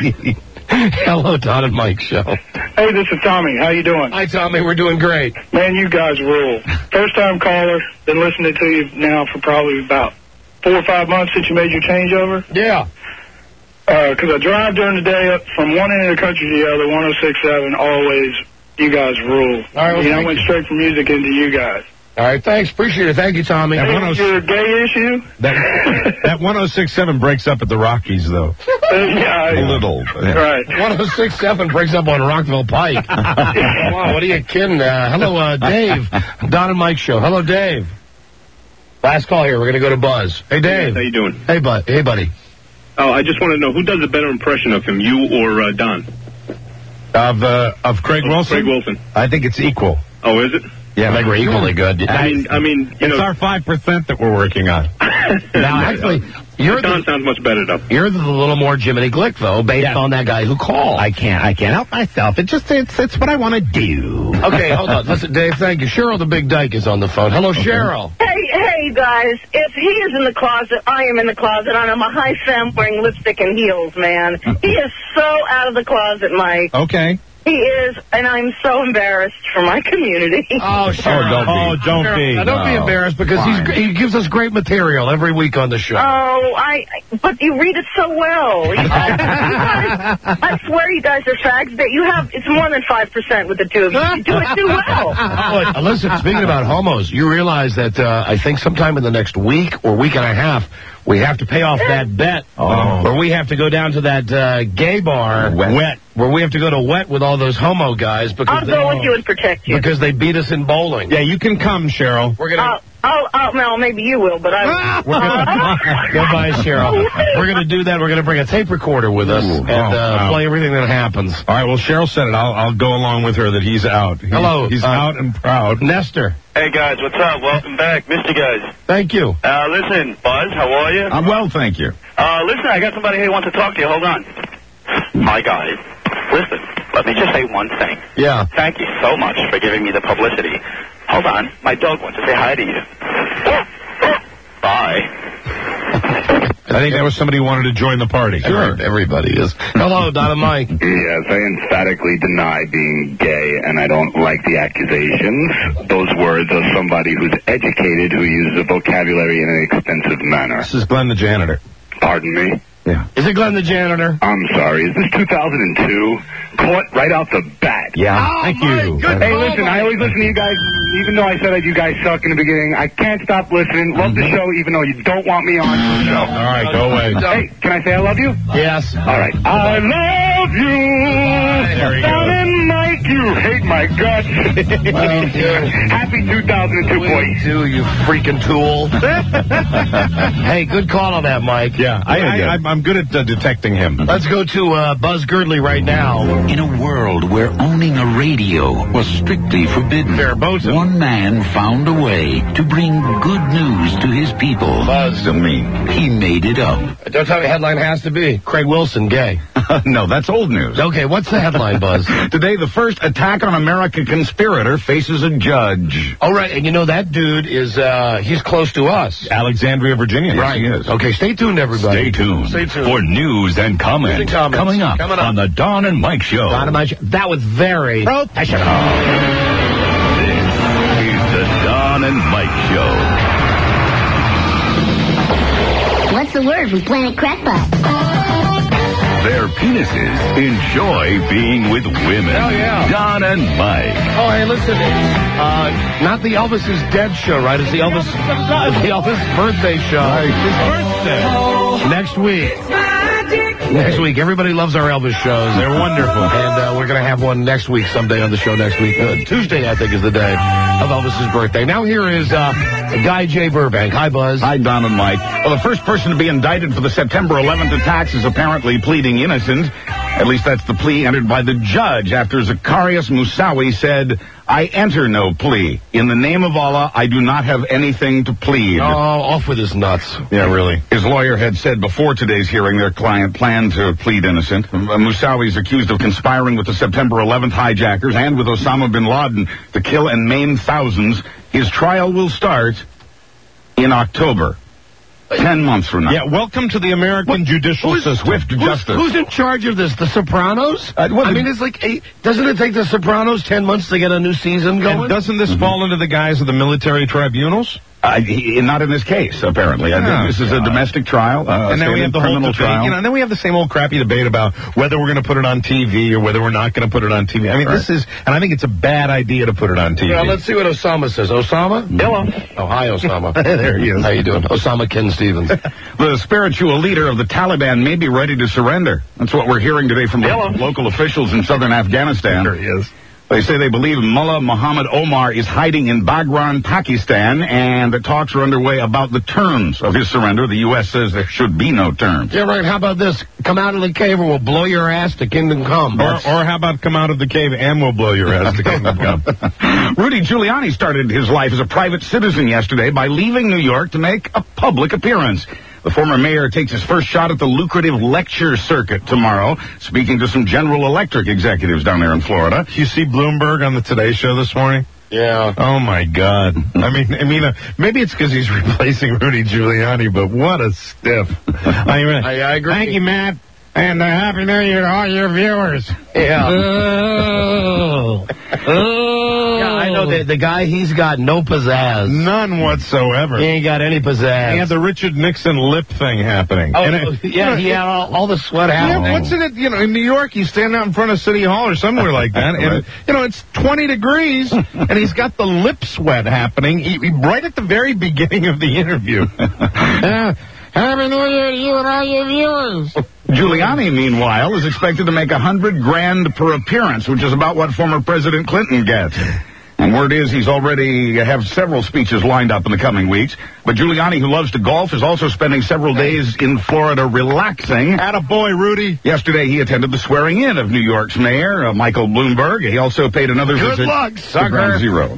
Hello, Don and Mike show. Hey, this is Tommy. How you doing? Hi, Tommy. We're doing great. Man, you guys rule. First-time caller. Been listening to you now for probably about 4 or 5 months since you made your changeover. Yeah. Because I drive during the day from one end of the country to the other, 106.7, always. You guys rule. All right, well, I went straight from music into you guys. All right, thanks. Appreciate it. Thank you, Tommy. Your gay issue? That 106.7 breaks up at the Rockies, though. Yeah. A little. Right. 106.7 breaks up on Rockville Pike. Wow, what are you kidding? Hello, Dave. Don and Mike show. Hello, Dave. Last call here. We're going to go to Buzz. Hey, Dave. How you doing? Hey, Hey, buddy. Oh, I just want to know, who does a better impression of him, you or Don? Of Craig Wilson? Craig Wilson. I think it's equal. Oh, is it? Yeah, I think we're equally good. I mean, you it's know, our 5% that we're working on. Now, actually, Don sounds much better, though. You're the little more Jiminy Glick, though, based on that guy who called. I can't help myself. It's what I want to do. Okay, hold on. Listen, Dave, thank you. Cheryl the Big Dyke is on the phone. Hello, Cheryl. Hey, guys. If he is in the closet, I am in the closet. I'm a high femme wearing lipstick and heels, man. He is so out of the closet, Mike. Okay. He is, and I'm so embarrassed for my community. Oh, sure. Don't be. Don't be embarrassed, because he gives us great material every week on the show. Oh, but you read it so well. You guys, I swear you guys are fags. That it's more than 5% with the two of you. You do it too well. Listen, speaking about homos, you realize that I think sometime in the next week or week and a half, we have to pay off that bet where we have to go down to that gay bar, Wet, where we have to go to Wet with all those homo guys. Because I'll go with you and protect you. Because they beat us in bowling. Yeah, you can come, Cheryl. We're going to... no, maybe you will, but I... Goodbye, Cheryl. We're going to do that. We're going to bring a tape recorder with us and play everything that happens. All right, well, Cheryl said it. I'll go along with her that he's out. Hello. He's out and proud. Nestor. Hey, guys, what's up? Welcome back. Missed you guys. Thank you. Listen, Buzz, how are you? I'm well, thank you. Listen, I got somebody here who wants to talk to you. Hold on. Hi, guys. Listen, let me just say one thing. Yeah. Thank you so much for giving me the publicity. Hold on. My dog wants to say hi to you. Bye. I think that was somebody who wanted to join the party. Sure, everybody is. Hello, Don and Mike. Yes, I emphatically deny being gay, and I don't like the accusations. Those words are somebody who's educated, who uses a vocabulary in an expensive manner. This is Glenn the janitor. Pardon me? Yeah. Is it Glenn the janitor? I'm sorry. Is this 2002? Caught right out the bat. Yeah. Thank you. Hey, listen, I always listen to you guys, even though I said that you guys suck in the beginning. I can't stop listening. Love the show, even though you don't want me on the show. All right, go away. Hey, can I say I love you? Yes. All right. I love you. Don and Mike, you hate my guts. Happy 2002, boys. Do you freaking tool. Hey, good call on that, Mike. Yeah, I'm good at detecting him. Let's go to Buzz Girdley right now. In a world where owning a radio was strictly forbidden, one man found a way to bring good news to his people. Buzz. To me. He made it up. Don't tell me the headline has to be Craig Wilson gay. No, that's old news. Okay, what's the headline, Buzz? Today, the first attack on America conspirator faces a judge. Oh, right, and you know that dude is, he's close to us. Alexandria, Virginia. Right. Yes, he is. Okay, stay tuned, everybody. Stay tuned. Stay tuned. For news and comment. Coming up on the Don and Mike Show. Don and Mike Show. That was very professional. This is the Don and Mike Show. What's the word from Planet Crackpot? Their penises enjoy being with women. Hell yeah. Don and Mike. Oh, hey, listen. Not the Elvis is Dead show, right? It's the Elvis birthday show. His birthday. Next week. Next week. Everybody loves our Elvis shows. They're wonderful. And we're going to have one next week, someday on the show next week. Tuesday, I think, is the day of Elvis's birthday. Now here is Guy J. Burbank. Hi, Buzz. Hi, Don and Mike. Well, the first person to be indicted for the September 11th attacks is apparently pleading innocent. At least that's the plea entered by the judge after Zacharias Moussaoui said, "I enter no plea. In the name of Allah, I do not have anything to plead." Oh, off with his nuts. Yeah, really. His lawyer had said before today's hearing their client planned to plead innocent. Moussaoui is accused of conspiring with the September 11th hijackers and with Osama bin Laden to kill and maim thousands. His trial will start in October. 10 months from now. Yeah, welcome to the American judicial system. Swift justice. Who's in charge of this? The Sopranos? I mean, it's like doesn't it take the Sopranos 10 months to get a new season going? And doesn't this fall into the guise of the military tribunals? Not in this case, apparently. I think this is a domestic trial, and then we have the whole criminal debate, trial. and then we have the same old crappy debate about whether we're going to put it on TV or whether we're not going to put it on TV. I mean, this is, and I think it's a bad idea to put it on TV. Well, let's see what Osama says. Osama? Hello. Oh, hi, Osama. There he is. How you doing? Osama Ken Stevens. The spiritual leader of the Taliban may be ready to surrender. That's what we're hearing today from local officials in southern Afghanistan. There he is. They say they believe Mullah Muhammad Omar is hiding in Baghran, Pakistan, and the talks are underway about the terms of his surrender. The U.S. says there should be no terms. Yeah, right. How about this? Come out of the cave or we'll blow your ass to Kingdom Come. Or how about come out of the cave and we'll blow your ass to Kingdom Come. Rudy Giuliani started his life as a private citizen yesterday by leaving New York to make a public appearance. The former mayor takes his first shot at the lucrative lecture circuit tomorrow, speaking to some General Electric executives down there in Florida. You see Bloomberg on the Today Show this morning? Yeah. Oh, my God. I mean, maybe it's because he's replacing Rudy Giuliani, but what a stiff. I agree. Thank you, Matt. And Happy New Year to all your viewers. Yeah. Yeah, I know the guy, he's got no pizzazz. None whatsoever. He ain't got any pizzazz. He had the Richard Nixon lip thing happening. Oh, he had all the sweat happening. Yeah, what's in it? You know, in New York, you stand out in front of City Hall or somewhere like that, and, it's 20 degrees, and he's got the lip sweat happening right at the very beginning of the interview. Happy New Year to you and all your viewers. Giuliani, meanwhile, is expected to make $100,000 per appearance, which is about what former President Clinton gets. And word is he's already have several speeches lined up in the coming weeks. But Giuliani, who loves to golf, is also spending several days in Florida relaxing. Attaboy, Rudy. Yesterday, he attended the swearing-in of New York's mayor, Michael Bloomberg. He also paid another visit Good luck, sucker. to Ground Zero.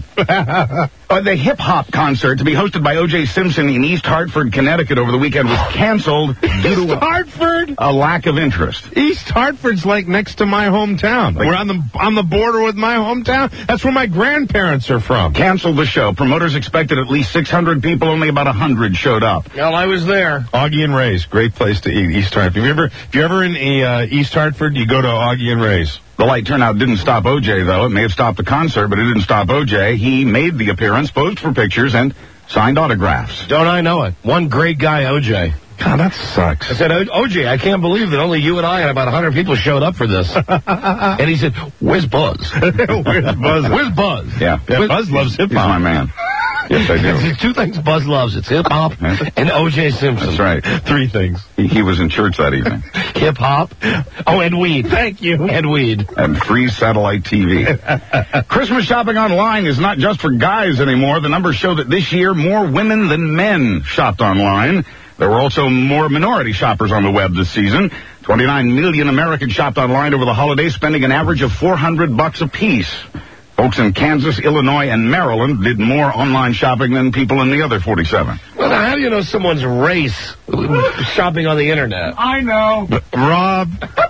The hip-hop concert to be hosted by O.J. Simpson in East Hartford, Connecticut over the weekend was canceled due to a lack of interest. East Hartford's like next to my hometown. We're on the border with my hometown. That's where my grandparents are from. Canceled the show. Promoters expected at least 600 people. Only about 100 showed up. Well, I was there. Augie and Ray's, great place to eat. East Hartford. If you're ever in East Hartford, you go to Augie and Ray's. The light turnout didn't stop OJ, though. It may have stopped the concert, but it didn't stop OJ. He made the appearance, posed for pictures, and signed autographs. Don't I know it? One great guy, OJ. God, that sucks. I said, OJ, I can't believe that only you and I and about 100 people showed up for this. And he said, where's Buzz? Where's Buzz? Where's Buzz? Yeah, Buzz loves hip-hop. He's my man. Yes, I do. There's two things Buzz loves. It's hip-hop and O.J. Simpson. That's right. Three things. He was in church that evening. Hip-hop. Oh, and weed. Thank you. And weed. And free satellite TV. Christmas shopping online is not just for guys anymore. The numbers show that this year more women than men shopped online. There were also more minority shoppers on the web this season. 29 million Americans shopped online over the holidays, spending an average of $400 apiece. Folks in Kansas, Illinois, and Maryland did more online shopping than people in the other 47. Well, now, how do you know someone's race shopping on the internet? I know. Rob,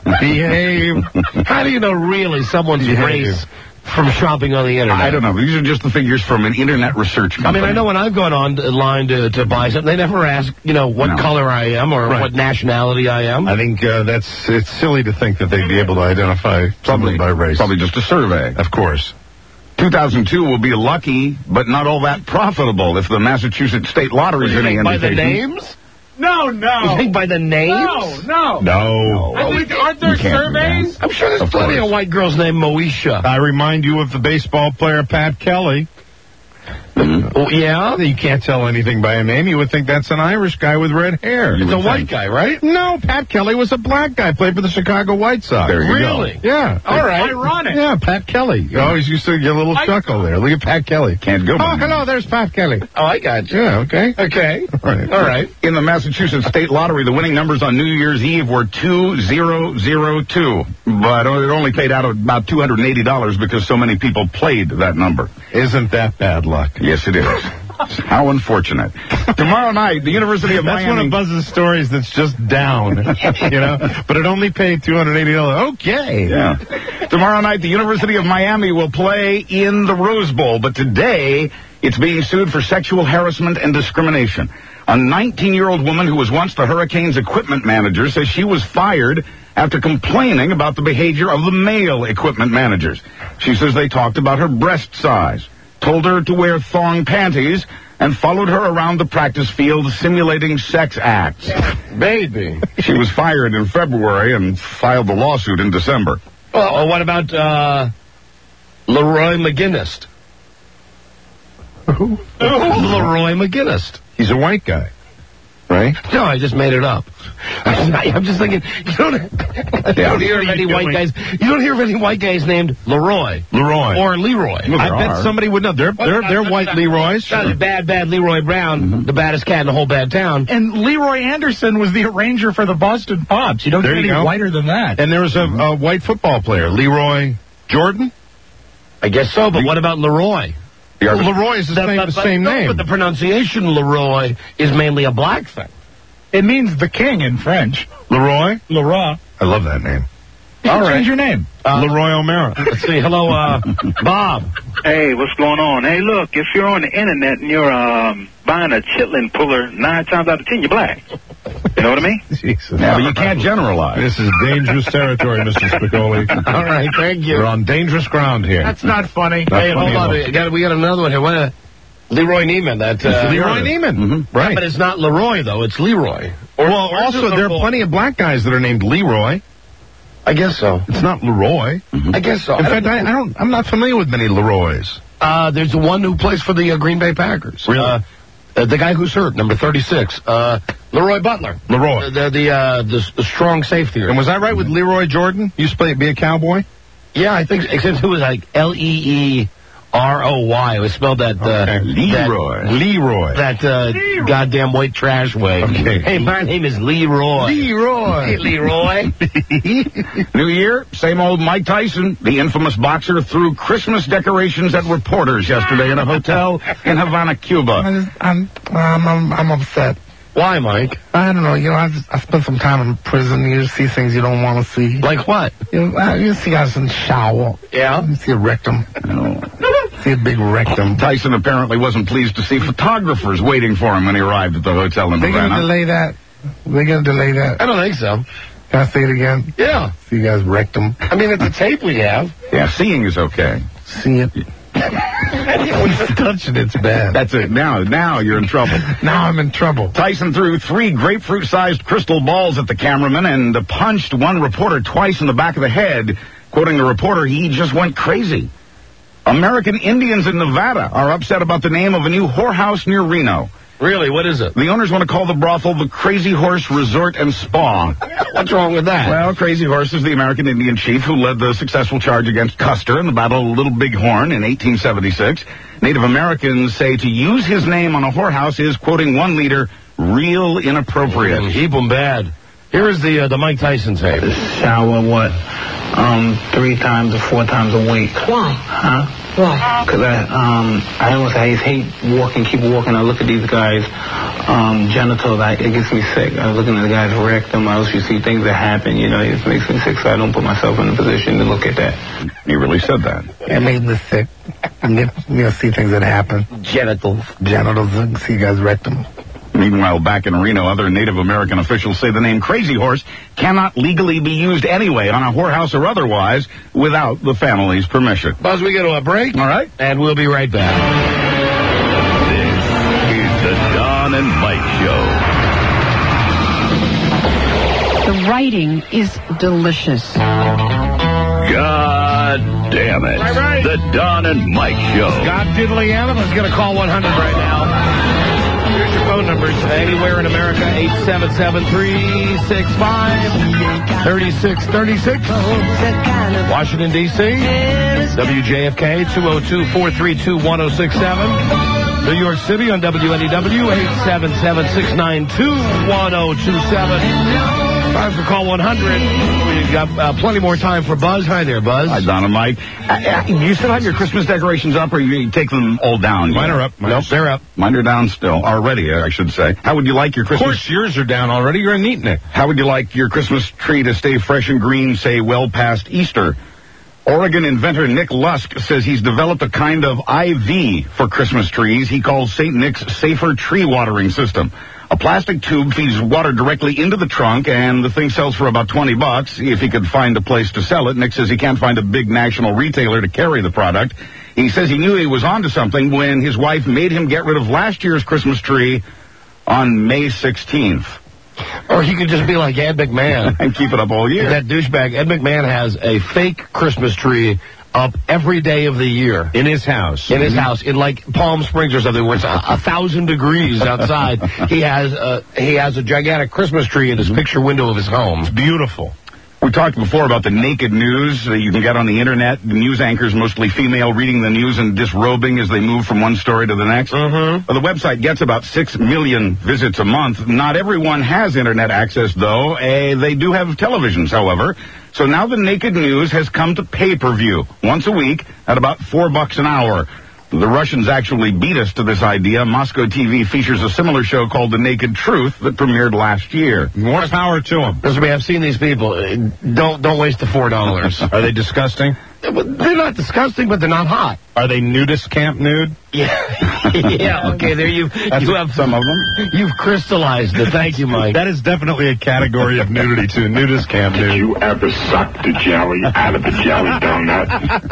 behave. How do you know really someone's race from shopping on the internet? I don't know. These are just the figures from an internet research company. I mean, I know when I've gone online to buy something, they never ask, what color I am or what nationality I am. I think it's silly to think that they'd be able to identify someone by race. Probably just a survey. Of course. 2002 will be lucky, but not all that profitable if the Massachusetts State Lottery is any indication. By the names? No. You think by the names? No. Aren't there surveys? I'm sure there's plenty of white girls named Moesha. I remind you of the baseball player Pat Kelly. Oh, yeah? You can't tell anything by a name. You would think that's an Irish guy with red hair. It's a white guy, right? No, Pat Kelly was a black guy. Played for the Chicago White Sox. There you Really? go. Yeah. All right. Ironic. Yeah, Pat Kelly. You always used to get a little chuckle there. Look at Pat Kelly. Can't go. Oh, hello, there's Pat Kelly. Oh, I got you. Yeah, okay. Okay. All right. All right. In the Massachusetts State Lottery, the winning numbers on New Year's Eve were 2002. But it only paid out about $280 because so many people played that number. Isn't that bad luck? Yes, it is. How unfortunate. Tomorrow night, the University of That's Miami... one of Buzz's stories that's just down, you know? But it only paid $280. Okay. Yeah. Tomorrow night, the University of Miami will play in the Rose Bowl, but today it's being sued for sexual harassment and discrimination. A 19-year-old woman who was once the Hurricanes equipment manager says she was fired after complaining about the behavior of the male equipment managers. She says they talked about her breast size, told her to wear thong panties, and followed her around the practice field simulating sex acts. Baby. She was fired in February and filed the lawsuit in December. Well, what about Leroy McGinnis? Who? Leroy McGinnis. He's a white guy, right? No, I just made it up. I'm just thinking, you don't hear of any white guys. You don't hear of any white guys named Leroy. Or Leroy. Well, I bet somebody would know. They're white Leroys. Bad Leroy Brown, the baddest cat in the whole bad town. And Leroy Anderson was the arranger for the Boston Pops. You don't get any whiter than that. And there was a white football player, Leroy Jordan. I guess so, but what about Leroy? Leroy is the same name. But the pronunciation Leroy is mainly a black thing. It means the king in French. Leroy? Leroy. I love that name. All right. Change your name. Leroy O'Mara. Let's see. Hello, Bob. Hey, what's going on? Hey, look, if you're on the internet and you're buying a chitlin puller, 9 times out of 10 you're black. You know what I mean? Jesus. Yeah, but you can't generalize. This is dangerous territory, Mr. Spicoli. All right, thank you. We're on dangerous ground here. That's not funny. Hey, hold on. We got another one here. Leroy Neiman. Leroy Neiman. Mm-hmm. Right. Yeah, but it's not Leroy, though. It's Leroy. Well, also, there are plenty of black guys that are named Leroy. I guess so. It's not Leroy. Mm-hmm. I guess so. In fact, I'm not familiar with many Leroys. There's the one who plays for the Green Bay Packers. Really? The guy who's hurt, number 36. Leroy Butler. Leroy. The strong safety. And was I right with Leroy Jordan? Used to be a cowboy? Yeah, I think, except it was like Leeroy. It was spelled that, Leroy. That, goddamn white trash way. Okay. Hey, my name is Leroy. Hey, Leroy. New Year, same old Mike Tyson, the infamous boxer, threw Christmas decorations at reporters yesterday in a hotel in Havana, Cuba. I'm upset. Why, Mike? I don't know. You know, I spent some time in prison. You see things you don't want to see. Like what? You see guys in the shower. Yeah? You see a rectum. See a big rectum. Tyson apparently wasn't pleased to see photographers waiting for him when he arrived at the hotel in They're Havana. going to delay that? They're going to delay that? I don't think so. Can I say it again? Yeah. See you guys rectum. I mean, it's a tape we have. Yeah, seeing is okay. See it. When you touch it, it's bad. That's it. Now you're in trouble. Now I'm in trouble. Tyson threw 3 grapefruit-sized crystal balls at the cameraman and punched one reporter twice in the back of the head. Quoting the reporter, he just went crazy. American Indians in Nevada are upset about the name of a new whorehouse near Reno. Really? What is it? The owners want to call the brothel the Crazy Horse Resort and Spa. What's wrong with that? Well, Crazy Horse is the American Indian chief who led the successful charge against Custer in the Battle of Little Bighorn in 1876. Native Americans say to use his name on a whorehouse is, quoting one leader, real inappropriate. Keep him bad. Here is the Mike Tyson tape. Shower what? 3 times or 4 times a week. Why? Huh? Why? Because I almost hate keep walking. I look at these guys' genitals. It gets me sick. I was looking at the guy's rectum. I also see things that happen. You know, it just makes me sick. So I don't put myself in a position to look at that. You really said that. It made me sick. See things that happen. Genitals. See you guys' rectum. Meanwhile, back in Reno, other Native American officials say the name Crazy Horse cannot legally be used anyway on a whorehouse or otherwise without the family's permission. Buzz, we go to a break. All right. And we'll be right back. This is the Don and Mike Show. The writing is delicious. God damn it. All right. The Don and Mike Show. God diddly Abbott, let's get a call 100 right now. Here's your phone numbers. Anywhere in America, 877-365-3636. Washington, D.C., WJFK, 202-432-1067. New York City on WNEW, 877-692-1027. Time for call 100. We've got plenty more time for Buzz. Hi there, Buzz. Hi, Don and Mike. You still have your Christmas decorations up, or you take them all down? Mine are up. Nope, they're up. Mine are down still. Already, I should say. How would you like your Christmas... Of course, yours are down already. You're a neatnik. How would you like your Christmas tree to stay fresh and green, say, well past Easter? Oregon inventor Nick Lusk says he's developed a kind of IV for Christmas trees he calls St. Nick's Safer Tree Watering System. A plastic tube feeds water directly into the trunk, and the thing sells for about $20. If he could find a place to sell it, Nick says he can't find a big national retailer to carry the product. He says he knew he was onto something when his wife made him get rid of last year's Christmas tree on May 16th. Or he could just be like Ed McMahon. And keep it up all year. That douchebag. Ed McMahon has a fake Christmas tree up every day of the year. In his house. In his house. In like Palm Springs or something where it's 1,000 degrees outside. He has a gigantic Christmas tree in his picture window of his home. It's beautiful. We talked before about the naked news that you can get on the internet. The news anchors, mostly female, reading the news and disrobing as they move from one story to the next. Well, the website gets about 6 million visits a month. Not everyone has internet access, though. They do have televisions, however. So now the naked news has come to pay-per-view once a week at about $4 an hour. The Russians actually beat us to this idea. Moscow TV features a similar show called The Naked Truth that premiered last year. More power to them. Listen, I've seen these people. Don't waste the $4. Are they disgusting? They're not disgusting, but they're not hot. Are they nudist camp nude? Yeah. Yeah, okay, there you have some of them. You've crystallized it. Thank you, Mike. That is definitely a category of nudity, too. Nudist camp nude. Did you ever suck the jelly out of the jelly donut?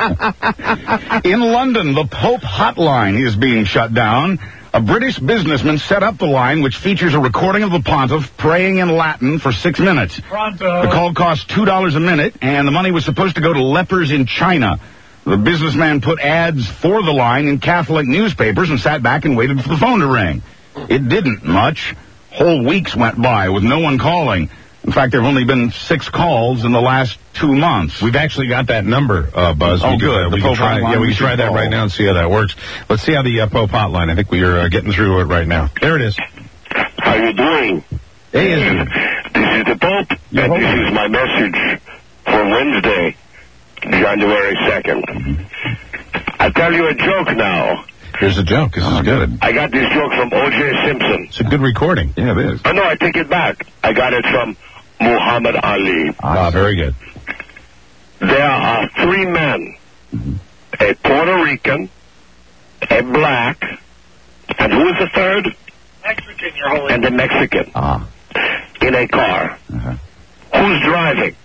In London, the Pope hotline is being shut down. A British businessman set up the line, which features a recording of the pontiff praying in Latin for 6 minutes. Pronto. The call cost $2 a minute, and the money was supposed to go to lepers in China. The businessman put ads for the line in Catholic newspapers and sat back and waited for the phone to ring. It didn't much. Whole weeks went by with no one calling. In fact, there have only been 6 calls in the last 2 months. We've actually got that number, Buzz. Oh, good. We can try that right now and see how that works. Let's see how the Pope hotline. I think we are getting through it right now. There it is. How you doing? Hey, this is the Pope, and this is my message for Wednesday, January 2nd. I'll tell you a joke now. Here's a joke. This is good. I got this joke from O.J. Simpson. It's a good recording. Yeah, it is. Oh, no, I take it back. I got it from Muhammad Ali. Ah, very good. There are 3 men, a Puerto Rican, a black, and who is the third? Mexican, Your Holiness. And a Mexican. In a car. Who's driving?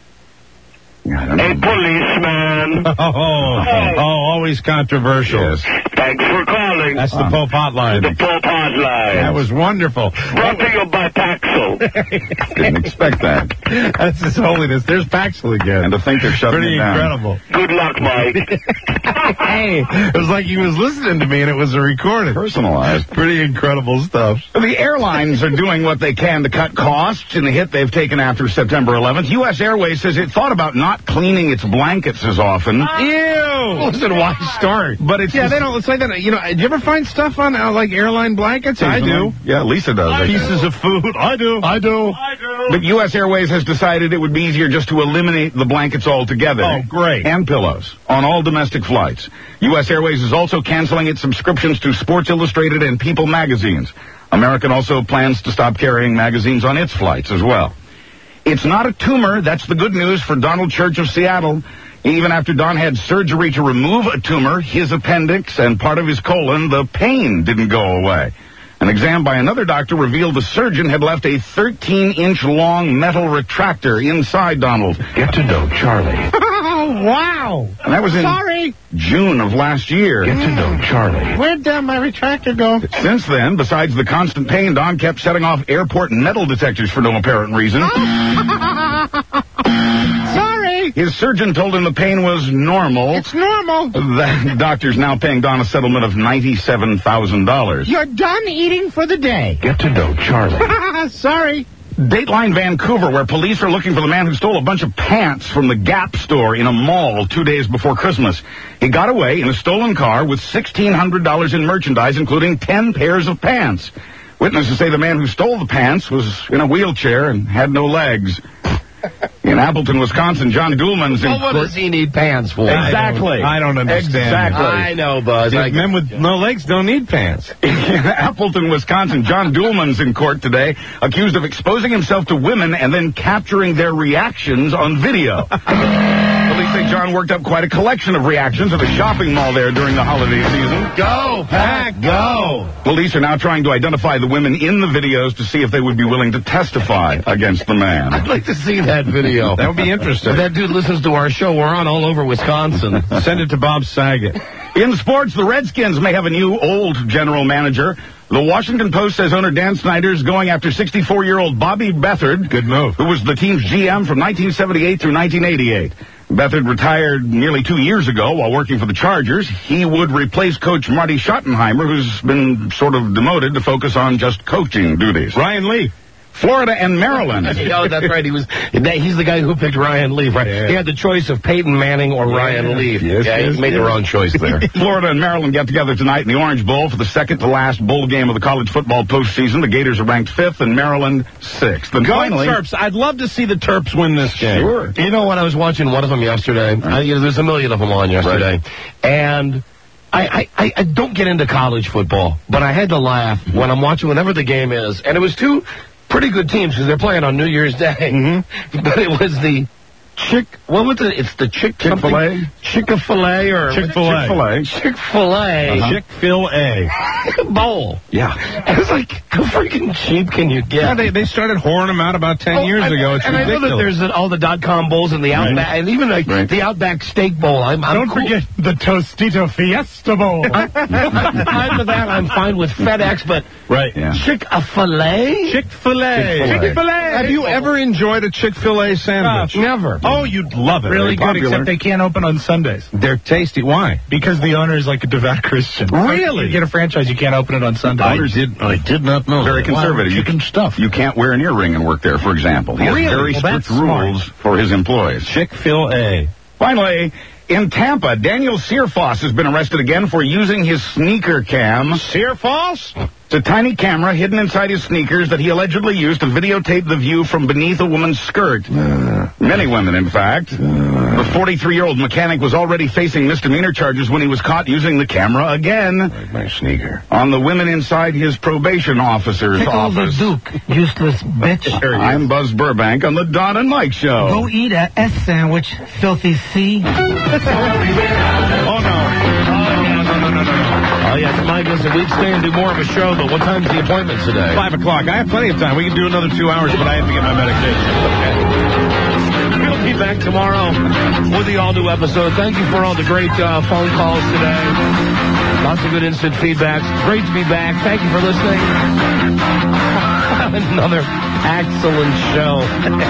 A policeman. Always controversial. Yes. Thanks for calling. That's the Pope hotline. The Pope hotline. That was wonderful. Brought to you by Paxil. Didn't expect that. That's His Holiness. There's Paxil again. And to think they're shutting Pretty it down. incredible. Good luck, Mike. Hey, it was like he was listening to me and it was a recording. Personalized. Pretty incredible stuff. The airlines are doing what they can to cut costs in the hit they've taken after September 11th. U.S. Airways says it thought about not cleaning its blankets as often. Ew! Listen, why start? But it's they don't. It's like that. You know, do you ever find stuff on like airline blankets? I do. Yeah, Lisa does. Pieces of food. I do. But U.S. Airways has decided it would be easier just to eliminate the blankets altogether. Oh, great. And pillows on all domestic flights. U.S. Airways is also canceling its subscriptions to Sports Illustrated and People magazines. American also plans to stop carrying magazines on its flights as well. It's not a tumor. That's the good news for Donald Church of Seattle. Even after Don had surgery to remove a tumor, his appendix, and part of his colon, the pain didn't go away. An exam by another doctor revealed the surgeon had left a 13-inch long metal retractor inside Donald. Get to know Charlie. Oh, wow. And that was in June of last year. Get to know Charlie. Where'd my retractor go? Since then, besides the constant pain, Don kept setting off airport metal detectors for no apparent reason. Sorry. okay. His surgeon told him the pain was normal. It's normal. The doctor's now paying Don a settlement of $97,000. You're done eating for the day. Get to know Charlie. Sorry. Dateline Vancouver, where police are looking for the man who stole a bunch of pants from the Gap store in a mall 2 days before Christmas. He got away in a stolen car with $1,600 in merchandise, including 10 pairs of pants. Witnesses say the man who stole the pants was in a wheelchair and had no legs. In Appleton, Wisconsin, John Goulman's in What does he need pants for? Exactly. I don't understand. Exactly. I know, Buzz. Men with no legs don't need pants. In Appleton, Wisconsin, John Goulman's in court today, accused of exposing himself to women and then capturing their reactions on video. Police say John worked up quite a collection of reactions at a shopping mall there during the holiday season. Go, Pack, go! Police are now trying to identify the women in the videos to see if they would be willing to testify against the man. I'd like to see that video. That would be interesting. If that dude listens to our show, we're on all over Wisconsin. Send it to Bob Saget. In sports, the Redskins may have a new old general manager. The Washington Post says owner Dan Snyder is going after 64-year-old Bobby Beathard. Good move. Who was the team's GM from 1978 through 1988. Beathard retired nearly 2 years ago while working for the Chargers. He would replace coach Marty Schottenheimer, who's been sort of demoted to focus on just coaching duties. Ryan Leaf. Florida and Maryland. Oh, that's right. He's the guy who picked Ryan Leaf, right? Yeah. He had the choice of Peyton Manning or Ryan Leaf. He made the wrong choice there. Florida and Maryland get together tonight in the Orange Bowl for the second-to-last bowl game of the college football postseason. The Gators are ranked 5th and Maryland 6th. And Go finally, Terps. I'd love to see the Terps win this game. Sure. You know what? I was watching one of them yesterday. There's a million of them on yesterday. Right. And I don't get into college football, but I had to laugh when I'm watching whenever the game is. And it was two pretty good teams because they're playing on New Year's Day. Mm-hmm. But it was the it's the Chick-fil-A? Chick-fil-A or Chick-fil-A. Chick-fil-A. Chick-fil-A. Bowl. Yeah. And it's like, how freaking cheap can you get? Yeah, they started whoring them out about 10 years ago. It's ridiculous. I know that there's all the .com bowls and the Outback, and even the Outback Steak Bowl. Don't forget the Tostito Fiesta Bowl. I'm fine with that. I'm fine with FedEx, but Chick-fil-A? Chick-fil-A. Chick-fil-A. Have you ever enjoyed a Chick-fil-A sandwich? Never. Oh, you'd love it. Really good, except they can't open on Sundays. They're tasty. Why? Because the owner is like a devout Christian. Really? You get a franchise, you can't open it on Sundays. I did not know. Very conservative. Chicken stuff. You can't wear an earring and work there, for example. He has very strict rules for his employees. Chick-fil-A. Finally, in Tampa, Daniel Searfoss has been arrested again for using his sneaker cam. Searfoss? It's a tiny camera hidden inside his sneakers that he allegedly used to videotape the view from beneath a woman's skirt. Many women, in fact. The 43-year-old mechanic was already facing misdemeanor charges when he was caught using the camera again. Like my sneaker. On the women inside his probation officer's office. the Duke, useless bitch. I'm Buzz Burbank on the Don and Mike Show. Go eat a S sandwich, filthy C. Oh, no. Oh, yes, Mike, listen, we'd stay and do more of a show, but what time's the appointment today? 5 o'clock. I have plenty of time. We can do another 2 hours, but I have to get my medication. Okay. We'll be back tomorrow with the all-new episode. Thank you for all the great phone calls today. Lots of good instant feedbacks. Great to be back. Thank you for listening. Another excellent show.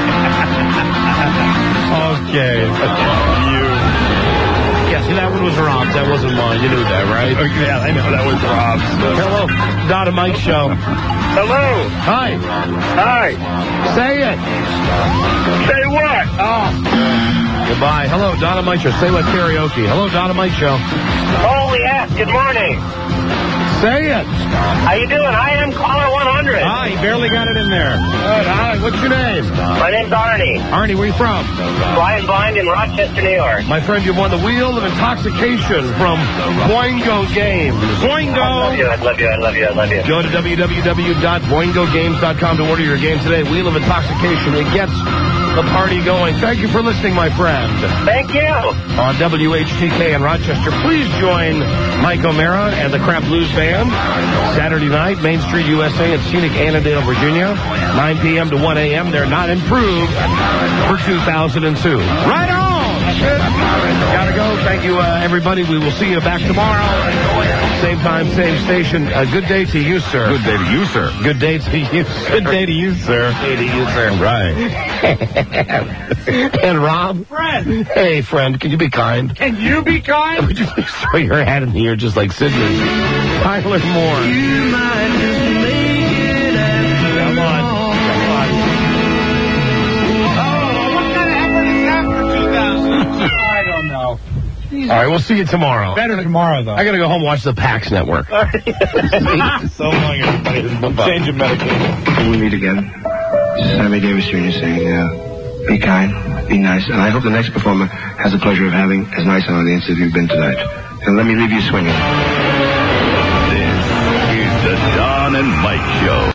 Okay. Yeah, see, that one was Rob's. That wasn't mine. You knew that, right? Yeah, I know. That was Rob's. Hello. Don and Mike Show. Hello. Hi. Hi. Say it. Say what? Oh. Goodbye. Hello, Don and Mike Show. Say what karaoke. Hello, Don and Mike Show. Holy ass. Good morning. Say it. How you doing? I am caller 100. Ah, he barely got it in there. Good. Hi. What's your name? My name's Arnie. Arnie, where you from? Flying blind in Rochester, New York. My friend, you won the Wheel of Intoxication from Boingo Games. Boingo. I love you. I love you. I love you. Go to www.boingogames.com to order your game today. Wheel of Intoxication. It gets the party going. Thank you for listening, my friend. Thank you. On WHTK in Rochester, please join Mike O'Mara and the Crap Blues Band Saturday night, Main Street, USA, at scenic Annandale, Virginia, 9 p.m. to 1 a.m. They're not improved for 2002. Right on! Gotta go. Thank you, everybody. We will see you back tomorrow. Same time, same station. Good day to you, sir. Good day to you, sir. Good day to you, sir. Good day to you, sir. Good day to you, sir. Right. And Rob? Friend. Hey, friend, can you be kind? Can you be kind? Would you please throw your hat in here just like Sidney? Tyler Moore. You might just make it after Come on. What kind of effort is that for 2000? I don't know. All right, we'll see you tomorrow. Better tomorrow, though. I gotta go home and watch the PAX Network. So long, everybody. Change of medication. When we meet again, this is Sammy Davis Jr. saying, be kind, be nice, and I hope the next performer has the pleasure of having as nice an audience as you've been tonight. And let me leave you swinging. This is the Don and Mike Show.